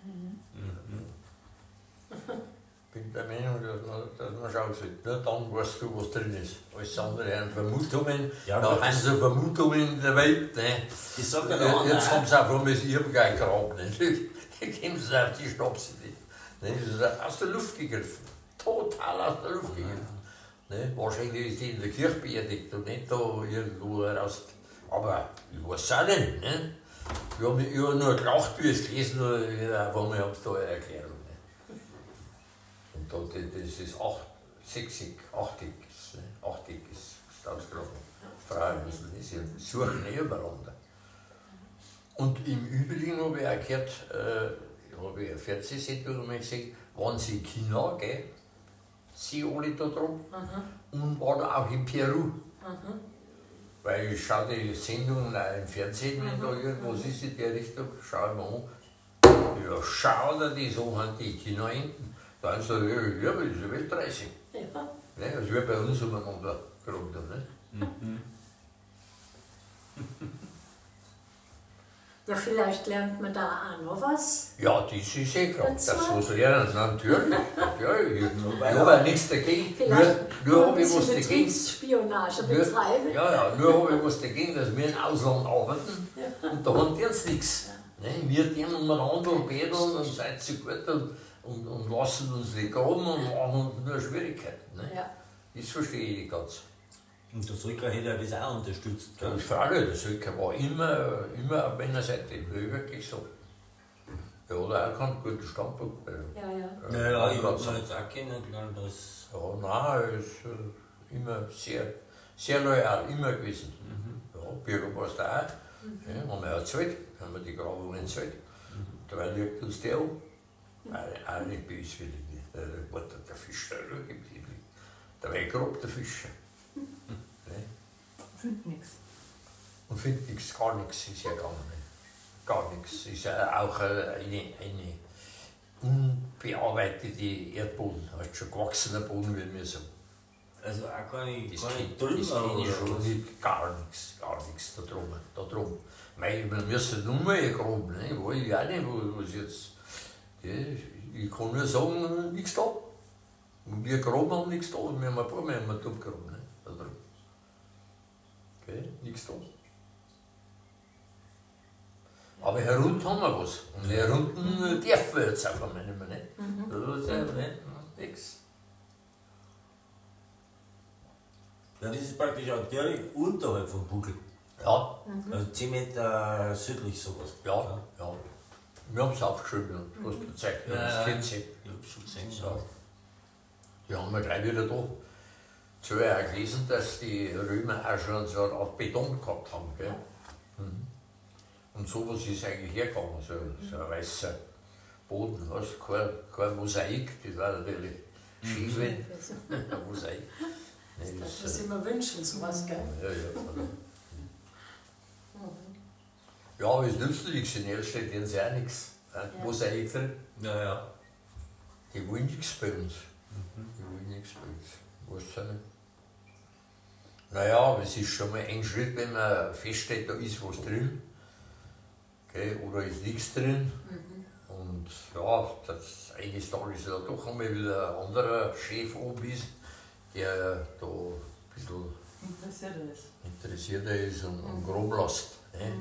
A: Ich bin der Meinung, dass man schauen sollte. Nur dann weißt du, was drin ist. Alles andere sind Vermutungen.
C: Ja,
A: da
C: gut.
A: haben sie Vermutungen in der Welt. Ne?
C: Das sagt ja der andere.
A: Jetzt haben sie auch von mir irgendein Grab. Ne? Jetzt geben sie auf die Schnapse. Ne? Das ist aus der Luft gegriffen. Total aus der Luft gegriffen. Ne? Wahrscheinlich ist die in der Kirche beerdigt und nicht da irgendwo raus. Aber ich weiß es auch nicht. Ne? Ich habe nur gelacht, wie ich es gelesen habe, aber wir haben es da eine Erklärung. Ne? Und da, das ist 80, 80 ist ausgelaufen. Frauen müssen das, sie suchen übereinander. Und im Übrigen habe ich auch gehört, habe ich eine Fernsehsendung einmal gesehen, waren sie in China, gell? Sie alle da drum. Und waren auch in Peru. Weil ich schaue die Sendungen auch im Fernsehen, wenn da irgendwas ist in der Richtung, schaue ich mir an. Ja, schau dir das an, die China hinten. Da ist so, ja, das ist eine Weltreise.
D: Ja.
A: Ne? Das wird bei uns umeinander gerundet. Ne?
D: Ja, vielleicht lernt man da auch noch was.
A: Ja, das ist eh klar,
D: Dazu?
A: dass was lernen, natürlich. Ja, ich habe auch nichts dagegen.
D: Vielleicht
A: Nur
D: ein
A: habe ich was
D: bisschen
A: dagegen.
D: Betriebsspionage betreiben.
A: Nur habe ich was dagegen, dass wir im Ausland arbeiten und da haben die uns nichts. Ne? Wir gehen umeinander und beten und seid so gut und lassen uns nicht graben und machen uns nur Schwierigkeiten. Ne?
D: Ja.
A: Das verstehe ich nicht ganz.
C: Und der Solker hätte ja das auch unterstützt.
A: Das Freilich, der Söker war immer auf meiner Seite, wirklich so. Der hat auch keinen guten Standpunkt.
D: Ja, ja.
C: Ja, ich habe es jetzt auch kennengelernt, dass.
A: Ja, nein, er ist immer sehr loyal, immer gewesen. Ja, Bürgermeister auch. Ja, haben wir auch gezahlt, haben wir die Grabungen gezahlt. Dabei liegt uns der an. Auch nicht böswillig. Der Reporter, der Fischer, der Weggrab, der Fischer.
B: Findet nichts.
A: Und findet nichts, gar nichts ist ja gegangen. Gar nichts. Ist ja auch eine unbearbeitete Erdboden, halt schon gewachsener Boden, wie wir sagen.
C: Also auch gar nicht
A: Das
C: drüber
A: kenne ich schon
C: oder
A: nicht, gar nichts da drum. Mei, wir müssen nur mal graben, ne? Ich weiß auch nicht, was jetzt. Ich kann nur sagen, nichts da. Und wir graben haben nichts da, und wir haben ein paar Mal dumm gegraben, ne? Da drin. Okay, nichts da. Aber herunter haben wir was. Und herunter dürfen wir jetzt einfach mal nicht mehr, ne? Das ist ja nichts.
C: Ja, das ist praktisch auch direkt unterhalb vom Buckel.
A: Ja,
C: Also 10 Meter südlich sowas.
A: ja. Wir haben es aufgeschrieben, du hast gezeigt, wir haben es Skizze.
C: Ich hab schon gesehen.
A: Ja. Die haben wir gleich wieder da. Zuerst auch gelesen, dass die Römer auch schon so eine Art Beton gehabt haben. Gell? Und sowas ist eigentlich hergegangen, so ein weißer Boden, hast kein Mosaik, das war natürlich schief, wenn ein Mosaik. Nee,
D: Das immer wünschen, sowas, gell?
A: Ja, aber es nützt nichts, in Erstedt haben sie auch nichts. Mosaik drin.
C: Ja.
A: Die wollen nichts bei uns. Die wollen nichts bei uns. Weißt du nicht? Naja, aber es ist schon mal ein Schritt, wenn man feststellt, da ist was drin. Okay, oder ist nichts drin. Und ja, eines Tages ist ja doch einmal wieder ein anderer Chef oben ist, der da ein bisschen interessierter ist und grob lässt. Ne?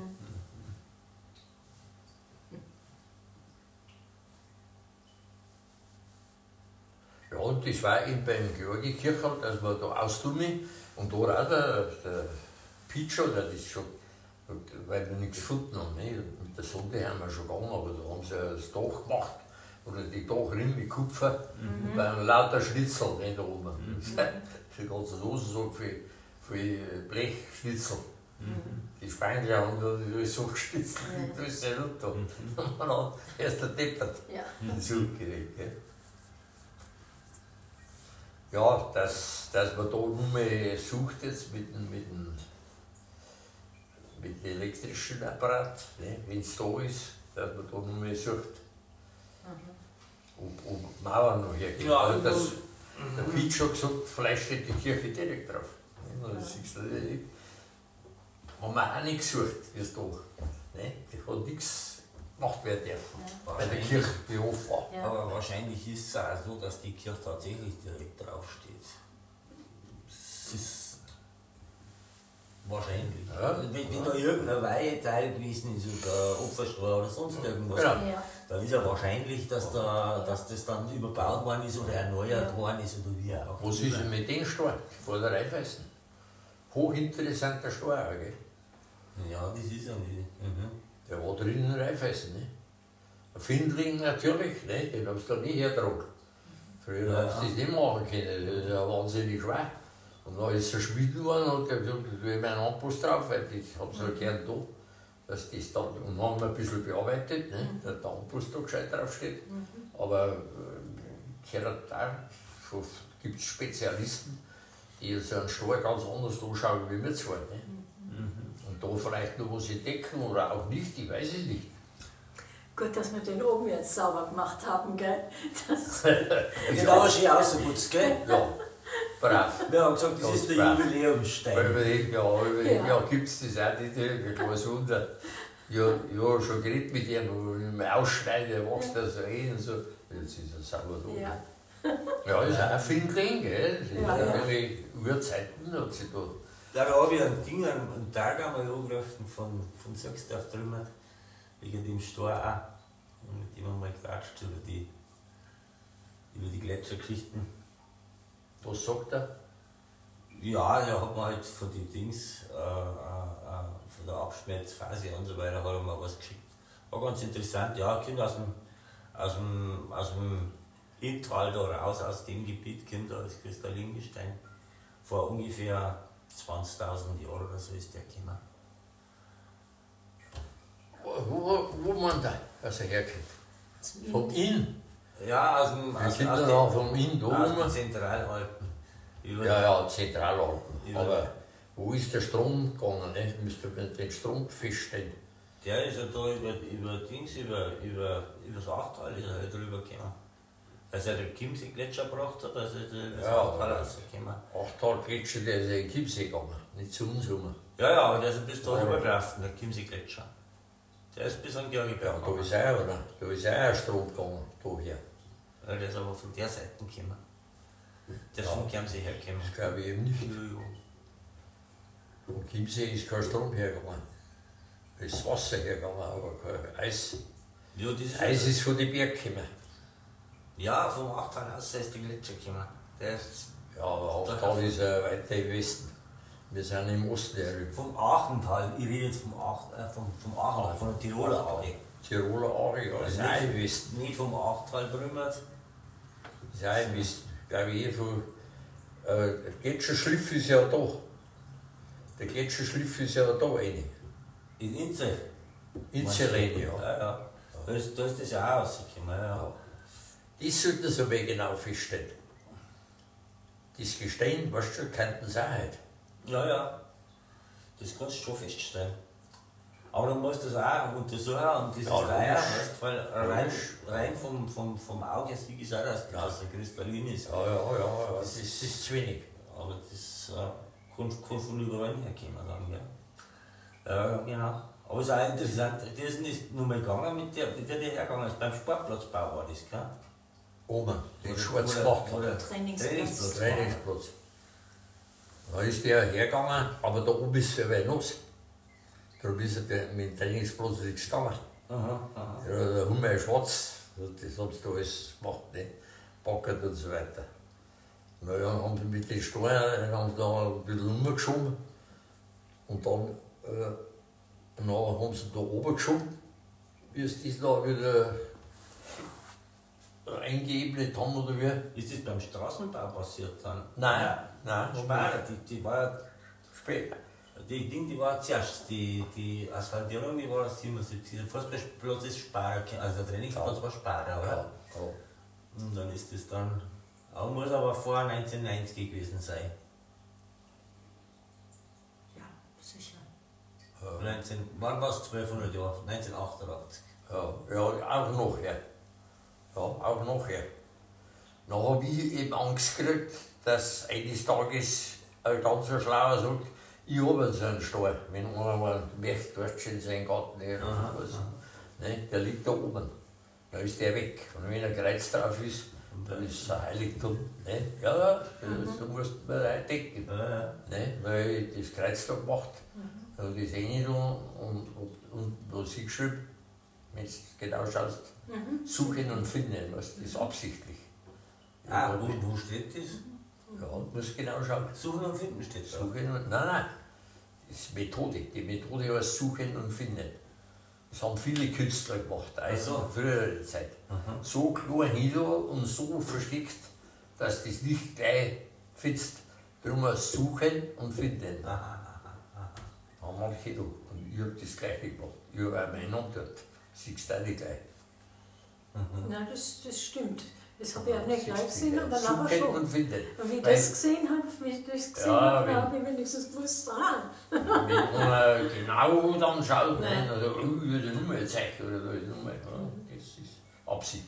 A: Ja, und das war eben beim Georgikirchhof, dass wir da austunnen und da auch der Pitscher, der das schon, weil wir nichts gefunden haben. Ne? Mit der Sonde haben wir schon gegangen, aber da haben sie das Dach gemacht, oder die Dachrinne mit Kupfer, und bei lauter Schnitzel, ne, da oben. Die ganze Dose so für Blechschnitzel. Die Spanier haben da so geschnitzt, das ist ja runter. Und dann erst der Deppert zurückgelegt. Ja, dass man da nur mehr sucht jetzt mit dem elektrischen Apparat, ne, wenn es da ist, dass man da nur mehr sucht. Ob Mauern noch hergehen.
C: Ja,
A: also der Piet schon gesagt, vielleicht steht die Kirche direkt drauf. Das siehst du nicht. Haben wir auch nicht gesucht, wie es da. Ne? Da hat nichts gemacht werden dürfen. Bei der Kirche, die offen war.
D: Ja.
C: Aber wahrscheinlich ist es auch so, dass die Kirche tatsächlich direkt draufsteht. Das ist wahrscheinlich.
A: Ja.
C: Wenn da irgendein Weiheteil gewesen ist oder Opferstrahl oder sonst irgendwas,
A: Genau.
D: Ja.
C: dann ist ja wahrscheinlich, dass das dann überbaut worden ist oder erneuert worden ist oder wie auch.
A: Was ist denn mit dem Stein vor der Raiffeisen? Hochinteressanter Stein, gell?
C: Ja, das ist ja nicht.
A: Der war drin in Raiffeisen. Ne? Ein Findling natürlich, ne? Den haben sie da nie hergetragen. Früher haben sie das nicht machen können, das ist ja wahnsinnig schwer. Und dann ist er geschmieden worden und hat gesagt, ich will meinen Anpass drauf, weil ich habe es ja gern da. Dass das dann, und haben wir ein bisschen bearbeitet, ne? Dass der Anpass da gescheit draufsteht. Aber gibt es Spezialisten, die so einen Stahl ganz anders anschauen wie wir zwei. Ne? Und da vielleicht noch was entdecken oder auch nicht, ich weiß es nicht.
D: Gut, dass wir den oben jetzt sauber gemacht haben, gell? Das,
C: Das war schön ausgeputzt, gell?
A: Ja, brav.
C: Wir haben gesagt, das
A: Ganz
C: ist der
A: brav.
C: Jubiläumsstein.
A: Ja, gibt es das auch nicht, ich weiß wunder. Ja, schon geredet mit ihm, wo ich mich ausschneide, wächst er so hin und so. Jetzt ist er sauber da.
D: ja.
A: Ja, ist auch ein Findling, gell? Das ist
D: Ja, ja.
A: wirklich Urzeiten, hat sie da.
C: Ja, da habe ich ein Ding, einen Tag einmal angerufen von Sechsdorf drüben, wegen dem Stor auch. Und mit dem haben wir mal gequatscht über die Gletschergeschichten.
A: Was sagt er?
C: Ja, da hat man halt von den Dings, von der Abschmelzphase und so weiter, hat er mir was geschickt. War ganz interessant, ja, kommt aus dem Inntal da raus, aus dem Gebiet, kommt da das Kristallingestein. Vor ungefähr 20.000 Jahren oder so ist der gekommen.
A: Wo man da, also herkommt? Vom Inn?
C: Ja, aus dem
A: vom Inn da
C: aus
A: oben.
C: den Zentralalpen.
A: Ja, Zentralalpen.
C: Über-
A: Aber wo ist der Strom gegangen? Ne? Müsste man den Strom feststellen.
C: Der ist ja da über das Achtal ist er halt drüber gekommen. Als er den Chiemsee-Gletscher gebracht hat, also das
A: Ja,
C: Achtal rausgekommen.
A: Achtal-Gletscher, der ist ja in Chiemsee gegangen, nicht zu uns rum.
C: Ja, aber der ist bis da
A: Ja.
C: rübergelaufen, der Chiemsee-Gletscher. Der ist bis an
A: Ja,
C: Georgieberg
A: da
C: gegangen.
A: ist auch, oder? Da ist auch ein Strom gegangen, daher.
C: Ja, der ist aber von der Seite gekommen. Der ist
A: Ja.
C: vom Chiemsee hergekommen.
A: Das glaube ich eben nicht. Vom Chiemsee ist kein Strom hergegangen. Da ist Wasser hergegangen, aber kein Eis.
C: Ja, das ist
A: Eis ist von den Bergen gekommen.
C: ja, vom Achtal aus ist der Gletscher gekommen. Der ist
A: Ja, aber Achtal ist weiter im Westen. Wir sind im Osten der Rüben.
C: vom Aachental, ich rede jetzt vom Aachental, von der Tiroler Aare.
A: Tiroler Aare, ja, das ist auch im Westen.
C: Nicht vom Aachtal berühmt.
A: Das ist auch im Westen. Glaube ich, der Gletscherschliff ist ja da. Der Gletscherschliff ist ja da rein.
C: In Inzel.
A: Inselrein, ja.
C: Ja, ja. Da ist das ja auch rausgekommen. Ja.
A: Das sollten sie aber genau feststellen. Das Gestein, weißt du, könnten sie auch halt.
C: Ja, ja. Das kannst du schon feststellen. Aber du musst das auch untersuchen und das ist
A: Ja,
C: teuer,
A: logisch.
C: weißt, weil rein vom Auge sieh ich auch, dass das ein Kristallin ist.
A: Ja, das ist zu wenig.
C: Aber das kann von überall herkommen, sagen wir. Ja, genau. Aber es ist auch interessant, das ist nur mal gegangen mit der hergegangen ist. Beim Sportplatzbau war das, gell?
A: Oben, den
C: Oder-
A: schwarz
C: oder-
A: gemacht.
C: oder
D: Trainingsplatz.
A: Trainingsplatz. Da ist der hergegangen, aber da oben ist er weit nass. Da ist er mit dem Trainingsplatz nicht gestanden.
C: Aha.
A: Ja, der Hummer ist schwarz, das hat da alles gemacht, ne? Backert und so weiter. Na ja, haben sie mit den Steinen haben sie da ein bisschen umgeschoben und dann haben sie da oben geschoben, bis das da wieder eingeebnet haben oder wie.
C: Ist das beim Straßenbau passiert dann?
A: Nein,
C: Speyer, die war ja,
A: später.
C: die war zuerst, die Asphaltierung, die war 77. Der Fußballplatz ist Speyer, also der Trainingsplatz war Speyer, oder?
A: Ja.
C: Und dann ist das dann, muss aber vor 1990 gewesen sein.
D: Ja, sicher.
C: Wann war es? 1200 Jahre? 1988.
A: Ja, auch nachher. Ja, auch nachher. Dann habe ich eben Angst gekriegt, dass eines Tages ein ganz Schlauer sagt, ich habe so einen Stall, wenn einer mal möchte, weißt du, in seinen Garten oder was. Ne, der liegt da oben. Dann ist der weg. Und wenn ein Kreuz drauf ist, dann ist es ein Heiligtum. Ne? Ja, da musst du mal entdecken. Ne? Weil ich das Kreuz da gemacht habe, das nicht und da siehst du geschrieben, wenn du genau schaust, suchen und finden, was das ist absichtlich.
C: Ah, wo steht das?
A: Ja, du musst genau schauen.
C: Suchen und finden steht da.
A: Suchen und, nein, das ist Methode. Die Methode heißt Suchen und Finden. Das haben viele Künstler gemacht, also in früherer Zeit. So klar hin und so versteckt, dass das nicht gleich findest. Darum heißt Suchen und Finden. Haben manche da. Und ich habe das Gleiche gemacht. Ich habe auch meinen dort. Siehst du auch nicht gleich.
D: Nein, das stimmt. Das habe ich auch nicht gleich gesehen, aber dann aber
A: Suchen
D: schon.
A: und Finden.
D: Und wie ich
A: Weil-
D: das gesehen habe, habe ich wenigstens gewusst,
A: Wenn man genau dann schaut, ne, oder da ist eine Nummerzeichen oder da ist eine Nummer. Ja, das ist Absicht.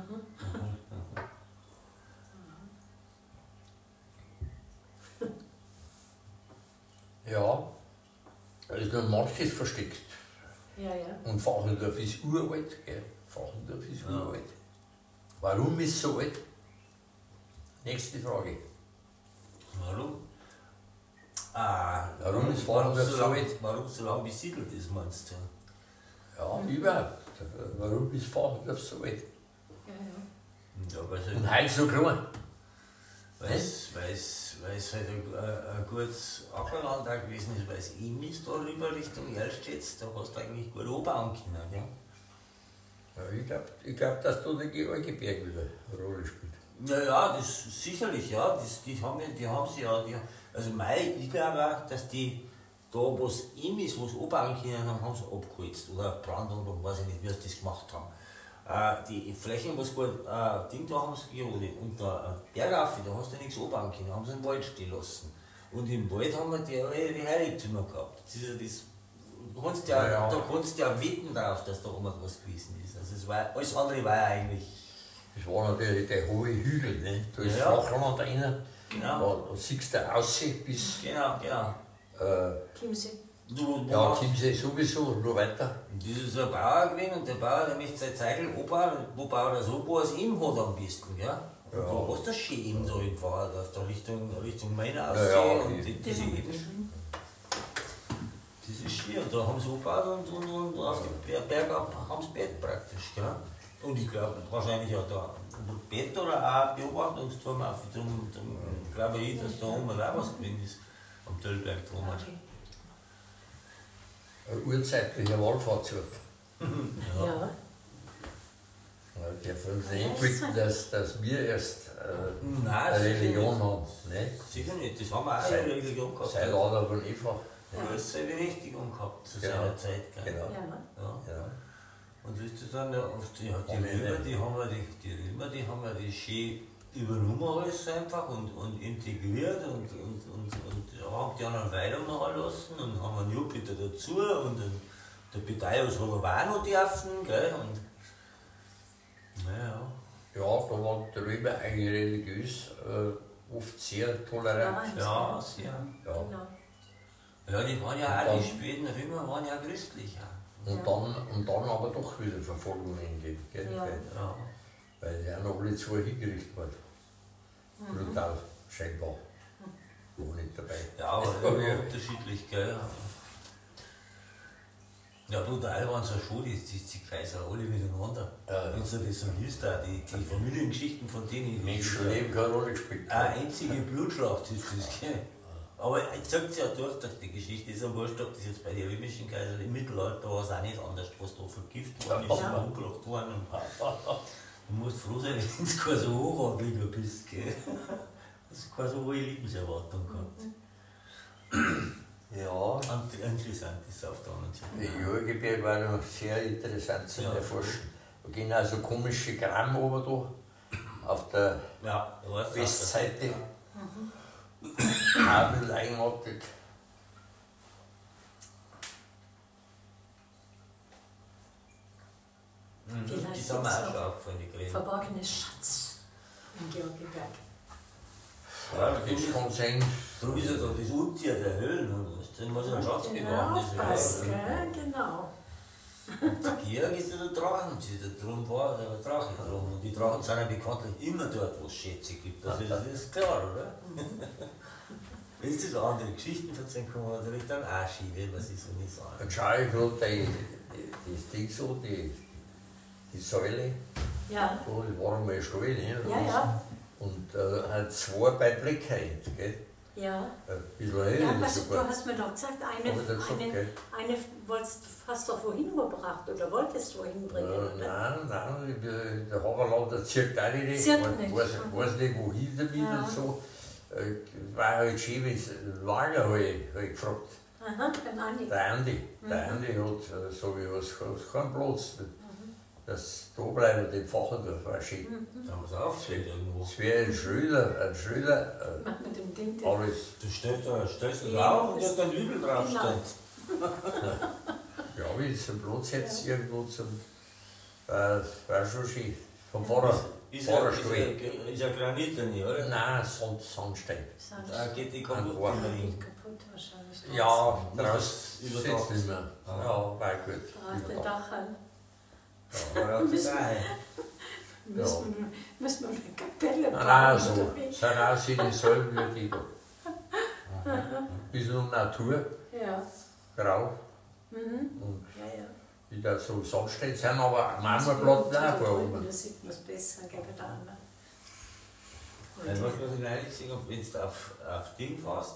A: Ja, da ist noch manches versteckt.
D: ja.
A: Und Fachendorf ist uralt, gell? Fachendorf ist uralt. Warum ist es so alt? Nächste Frage.
C: Warum?
A: Warum ist Fachendorf so alt?
C: Warum so lange besiedelt ist, meinst du?
A: Ja, überhaupt. Warum ist Fachendorf so alt?
C: Ja, weil
A: Und heute so klein.
C: weil es halt ein gutes Ackerland auch gewesen ist, weil es eben ist da rüber Richtung Erlstedts, da hast du eigentlich gut anbauen können. Gell?
A: Ja, ich glaub, dass da der Georgeberg wieder eine Rolle spielt.
C: Ja, das sicherlich, ja. Die haben sie ja. Also ich glaube auch, dass die da, wo es ihm ist, wo es anbauen können, haben sie abgeholzt. Oder Brandung, oder weiß ich nicht, wie sie das gemacht haben. Die Flächen, wo es gut Ding da haben sie gerodet. Und da Bergauf, da hast du nichts anbauen können, haben sie den Wald stehen lassen. Und im Wald haben wir die Heiligtümer gehabt. Das ist ja das, da kannst du ja wetten drauf, dass da oben was gewesen ist. Also es war, alles andere war ja eigentlich.
A: Das war natürlich der hohe Hügel, ne? Da ist Flachland rein,
C: Genau.
A: da siehst du aus bis.
C: Genau.
D: Chiemsee.
A: Ja, Chiemsee sowieso, nur weiter.
C: Das ist ein Bauer gewesen und der Bauer, der möchte seine Zeigel anbauen. Und wo baut er so, wo er es ihm hat am besten. Ja? Und da hast du schön eben da gefahren, auf der Richtung Main aussehen. Und diese Ebene. Das ist schön. Und da haben sie angebaut und auf den Berg ab haben sie Bett praktisch. Gell? Und ich glaube, wahrscheinlich auch da Bett oder auch Beobachtungsturm auf. Darum glaube ich, dass da oben auch was gewesen ist. Am Töllberg drum.
A: Ein urzeitlicher Wallfahrtzug.
D: Ja.
A: Der von uns nicht blicken, dass wir erst
C: Nein,
A: eine Religion haben. Ne?
C: Sicher nicht, das haben wir auch eine Religion gehabt.
A: Sei lauter von Eva.
C: Du hast seine Berechtigung gehabt zu seiner Zeit. Gell?
A: Genau.
C: Ja. Und wisst ihr dann, die Römer, die haben ja das schön übernommen alles einfach und integriert und haben die anderen weitermachen lassen und haben einen Jupiter dazu und der Pedaios hat aber auch noch dürfen, gell? Und, naja.
A: Ja, da waren die Römer eigentlich religiös oft sehr tolerant.
C: Ja, sehr.
A: Ja.
D: Genau.
C: Ja, die waren ja auch, die späten Römer waren ja christlich. Ja.
A: Und dann aber doch wieder Verfolgungen gegeben. Gell?
C: Ja.
A: Weil die auch noch alle zwei hingerichtet wurden. Brutal, scheinbar. War nicht dabei.
C: Ja, aber immer unterschiedlich, gell? Ja, brutal waren sie schon, die Kaiser alle miteinander. Wenn du das so liest, auch die Familiengeschichten von denen.
A: Menschenleben keine Rolle gespielt.
C: Eine einzige Blutschlacht ist das, gell? Aber ich sag's ja durch die Geschichte, ist ja wurscht, ob das jetzt bei den römischen Kaisern im Mittelalter war es auch nicht anders, was da vergiftet worden ist, immer umgebracht worden. Du musst froh sein, wenn du kein so Hochadliger bist, gell? Dass du keine so hohe Lebenserwartung gehabt.
A: Ja.
C: Interessant ist auf der anderen Seite.
A: Die Jürgeberg war noch sehr interessant zu erforschen. Da gehen also komische Gramm oben da auf der Westseite. Kabel eigenartig.
D: Vielleicht
C: Die sind mir auch
D: gibt's
C: schon aufgefallen, die Gräben.
D: verborgenes Schatz im Georgeberg.
A: Ja, das kann sein.
C: Darum ist ja da das Untier der Höhlen, da muss ein Schatz bewahren.
D: Aufpassen, gell? Genau.
C: Die Georg ist ja der Drachen, darum war der Drache drum. Und die Drachen sind ja bekanntlich immer dort, wo es Schätze gibt. Also das ist klar, oder? Wenn du so andere Geschichten erzählen kann, man natürlich dann auch schieben, was ich so nicht sagen.
A: Dann schaue ich gerade das Ding so, die Säule.
D: Ja.
A: So, die war einmal Stall, ne?
D: Ja.
A: Und hat zwei bei Blickheit, gell?
D: Ja.
A: Ein bisschen höher
D: Ja,
A: ist
D: du
A: sogar.
D: hast mir doch gesagt, eine hast du vorhin gebracht oder wolltest du wohin bringen, oder?
A: Nein, der Haberland, der zirkt auch nicht. Ich weiß nicht, wohin damit und so. War halt schön, wenn es Lager habe ich gefragt.
D: Aha, den Andi.
A: Der Andi hat, sag ich, hast keinen Platz. Das da bleiben, den Fachendorf war schön.
C: Da haben wir es aufgestellt irgendwo.
A: Es wäre ein Schröder,
D: Mach mit dem Ding.
A: alles.
C: Du stellst es auf und da ist ein Übel draufsteht.
A: Ja, wie es einen Platz jetzt irgendwo zum. War schon schön. Vom Fahrerstuhl.
C: Ist ja Granit nicht, oder?
A: Nein, Sandstein.
C: Da geht die kaputt.
D: Geht kaputt wahrscheinlich.
A: Ja, draußen sitzt nicht mehr. Ja, war gut.
D: Der Dachern.
C: Ja,
D: Müssen wir eine Kapelle bauen?
A: Nein, so. Sind auch seine Säulen wie die da. Bisschen Natur,
D: Ja.
A: grau. Und
D: Ja.
A: wieder so Sandstein sind, aber Marmorplatten auch bei oben.
D: Da sieht man es besser, gell, da.
C: Weil was ich neulich gesehen habe, wenn du auf Ding fährst,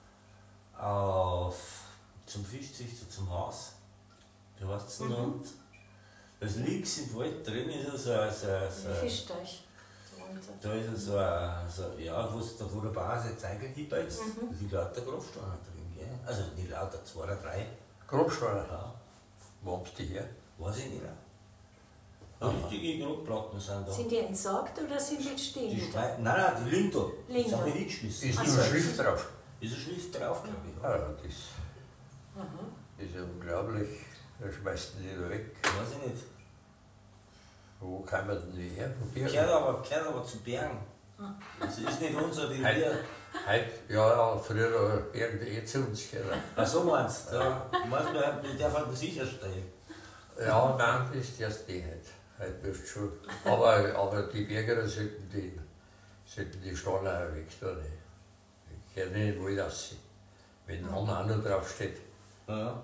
C: zum Fischzüchter, zum Haus, wie heißt es denn? Und das links im Wald drin ist so ein
D: Fischteich.
C: da ist so ja, wo der Bauer seine Zeigel hinbeizt, da sind lauter Grabsteine drin, gell? Also nicht lauter, 2 oder 3.
A: Grabsteine?
C: Ja,
A: Wo haben die her?
C: weiß ich nicht. Richtige Grabplatten sind da.
D: Sind die entsorgt oder sind die
C: Die
D: stehen?
C: nein, die liegen da.
D: Liegen
C: Die sind
D: da.
C: nicht hingeschmissen.
A: Ist
D: Ach
A: nur
D: so.
A: Schrift drauf.
C: Ist eine Schrift drauf, glaube ich.
A: Ja,
C: Ja.
A: das ist ja unglaublich. Da schmeißt die da weg.
C: Weiß ich nicht.
A: Wo kann man denn die her? Von Bergen?
C: Gehört aber zu Bergen. Das ist nicht unser, die
A: Heute,
C: wir.
A: ja, früher Bergen die zu uns gehört.
C: Ach so meinst du? Ja. Manchmal darf man sicherstellen.
A: Ja, nein, das ist erst die heute. Heute wirst du schon. Aber die Berger sollten die Steine auch weg tun. Ich kann nicht wohl aussehen. Wenn ein anderer auch noch draufsteht.
C: Ja,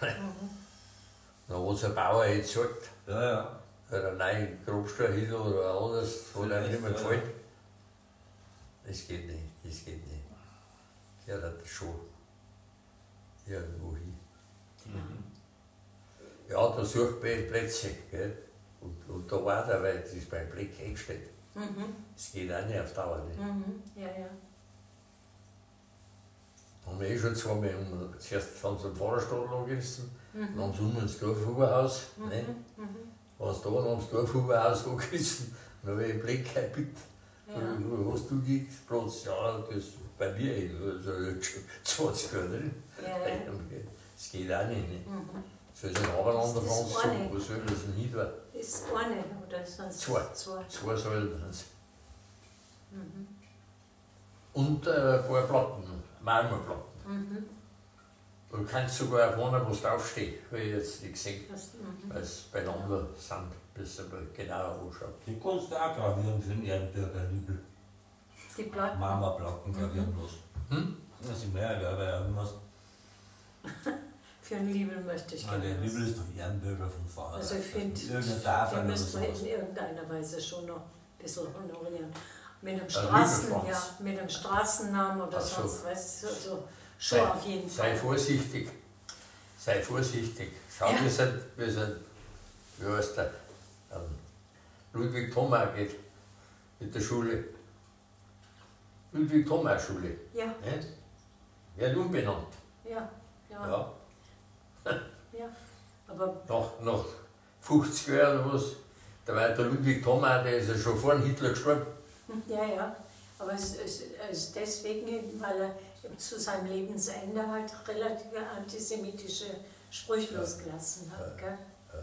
A: Dann hat ein Bauer jetzt halt,
C: ja.
A: oder einen neuen Grabstein hin oder anders, hat einem nicht mehr gefallen. Das geht nicht, das geht nicht. Der hat das schon irgendwo hin. Ja, da sucht man Plätze, gell? Und da war der, weil das ist beim Blick eingestellt. Das geht auch nicht auf Dauer nicht.
D: Ja, ja.
A: Haben wir schon zweimal zuerst haben sie am Fahrerstadel angegessen, dann haben sie unten ins Dorfhuberhaus. Ne? Was da, dann haben sie Dorfhuberhaus angegessen, dann habe ich einen Blick bitte.
D: Ja.
A: Hast du Platz? Ja, das bei mir also schon 20 Jahre drin.
D: Ja.
A: Das geht auch nicht. Ne? Soll es ein Abeinander
D: Das ist
A: fahren,
D: eine.
A: wo soll das denn hin tun?
D: Ist eine oder sonst
A: Zwei.
D: zwei?
A: 2 Säulen sind es. Und ein paar Platten, Marmorplatten. Du kannst sogar auf einer was draufsteht, habe ich jetzt nicht gesehen, weil es beieinander sind, bis man genauer anschaut.
C: Die kannst du auch gravieren für den Ehrenbürger Lübel.
D: Die Platten.
C: Marmorplatten gravieren lassen. Das ist mehr, glaube ich, irgendwas.
D: Für einen Liebel möchte ich
C: Der
D: gerne.
C: Lübel ist doch Ehrenbürger vom Fahrer.
D: Also ich finde,
C: Irgendeine Tafel
D: den
C: oder
D: müssten wir
C: sowas.
D: in irgendeiner Weise schon noch ein bisschen honorieren. Mit einem
A: Lügelfranz.
D: ja, mit einem Straßennamen oder
A: Ach so.
D: sonst was. Also schon auf jeden
A: Sei
D: Fall.
A: vorsichtig. Sei vorsichtig. Schau,
D: Ja.
A: wir sind, wie heißt der? Ludwig Thoma geht mit der Schule. Ludwig Thoma Schule.
D: Ja,
A: Nicht? Wird umbenannt.
D: ja, ja,
A: Ja.
D: ja. Aber
A: Nach 50 Jahren oder was. Da war der Ludwig Thoma, der ist ja schon vor dem Hitler gestorben.
D: ja. Aber es ist deswegen, weil er zu seinem Lebensende halt relativ antisemitische Sprüche losgelassen hat. Gell?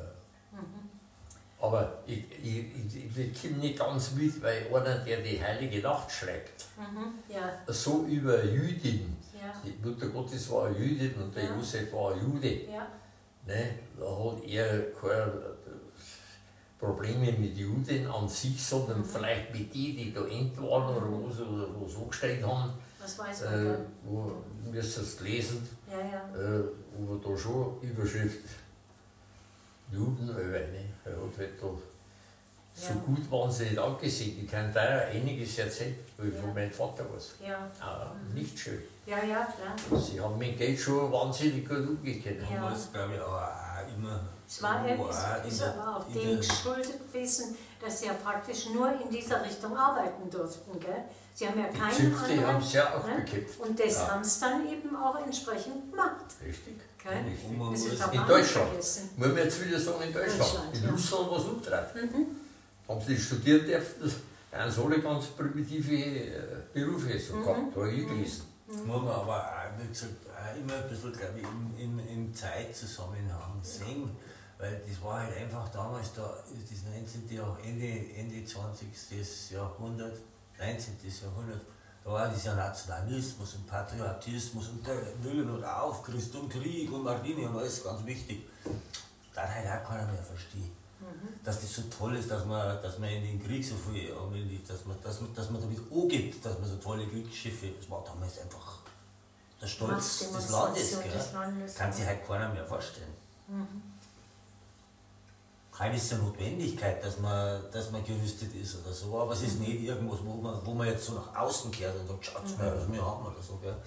A: Aber ich komme nicht ganz mit, weil einer, der die Heilige Nacht schreibt,
D: Ja,
A: so über Jüdin,
D: ja,
A: die Mutter Gottes war eine Jüdin und der
D: Ja.
A: Josef war ein Jude,
D: ja.
A: ne? Da hat er keine Probleme mit Juden an sich, sondern vielleicht mit denen, die da end waren oder wo sie angestellt haben,
D: Was weiß man dann?
A: wo müsst ihr es lesen,
D: Ja, ja.
A: wo da schon Überschrift Juden, weil er hat halt da so
D: Ja.
A: gut wahnsinnig angesehen. Ich kann da einiges erzählen, weil
D: Ja.
A: von meinem Vater was.
D: Ja,
A: Nicht schön.
D: ja, klar.
A: Sie haben mit Geld schon wahnsinnig gut umgekehrt.
D: Ja.
C: Man muss, glaube ich, auch immer.
D: Es war
C: in
D: ist
C: der-
D: aber auch
C: in
D: dem
C: der-
D: geschuldet gewesen, dass sie ja praktisch nur in dieser Richtung arbeiten durften. Gell? Sie haben ja
A: Die
D: keinen
A: Zünfte
D: anderen.
A: haben sie ja auch
D: ne?
A: bekämpft.
D: Und das
A: Ja.
D: haben sie dann eben auch entsprechend gemacht.
A: Richtig.
D: Gell?
C: Und man
D: Das
C: muss
D: ist aber
A: In
D: auch
A: Deutschland.
D: nicht vergessen.
A: Muss man jetzt wieder sagen, in Deutschland.
D: Deutschland,
A: In
D: ja.
A: Russland war es umgedreht. Haben sie studiert dürfen, haben sie alle ganz primitive Berufe so gehabt, da habe ich gelesen.
C: Muss man aber auch, wie gesagt, auch immer ein bisschen, glaube ich, im Zeitzusammenhang sehen. Weil das war halt einfach damals, das 19. Ende 20. Jahrhundert, 19. Jahrhundert, da war dieser Nationalismus und Patriotismus und der Wille und Aufrüstung und Krieg und Marine und alles ganz wichtig. Da hat halt auch keiner mehr verstehen. Dass das so toll ist, dass man in den Krieg so viel, dass man damit angibt, dass man so tolle Kriegsschiffe, das war damals einfach der Stolz des Landes.
D: Machtdemonstration
C: Gell?
D: des Landes,
C: Kann
D: ja.
C: sich halt keiner mehr vorstellen. keine ist eine Notwendigkeit, dass man gerüstet ist oder so, aber es ist nicht irgendwas, wo man jetzt so nach außen kehrt und sagt, schaut mal, was wir haben oder so. Gell?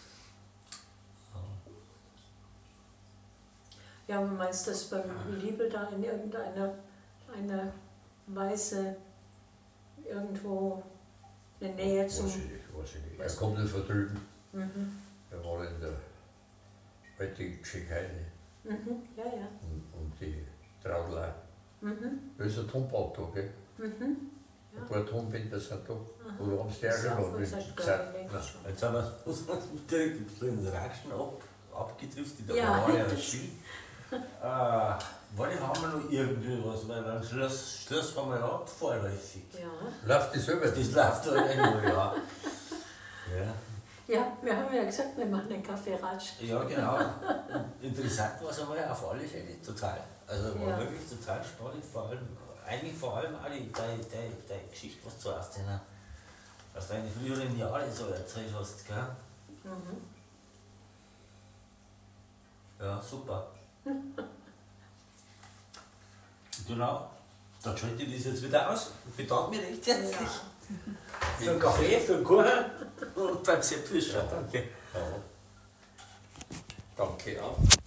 D: Ja, und meinst du, dass beim Liebe da in irgendeiner Weise irgendwo eine Nähe zum...
A: Weiß ich nicht. Er kommt nicht von drüben. Er war in der heutigen Tschechei.
D: Ja, ja.
A: Und die Traudler. Das ist ein Tonbauto, gell? Ein paar Tonbinder sind da. Oder haben sie die auch schon noch nicht gesagt?
C: Jetzt haben wir direkt ein bisschen in den Ratschen abgedriftet, da
D: Ja.
C: war ja ein Ski. Warte, haben wir noch irgendwie was, weil am Schluss haben wir ja vorläufig.
D: Ja.
A: Läuft das selber?
C: Das läuft halt irgendwo, ja.
D: Ja, wir haben ja gesagt, wir machen einen Kaffeeratsch.
C: Ja, genau. Interessant war es einmal auf alle Fälle total. Also war wirklich total spannend, vor allem auch die Geschichte, was du aus deinen früheren Jahren so erzählt hast, gell? Ja, super. Genau. Dann schalte ich das jetzt wieder aus. Ich bedanke mich recht herzlich. Für den Kaffee, für den Kuchen und beim Sepp Fischer. Danke.
A: Ja. Danke auch.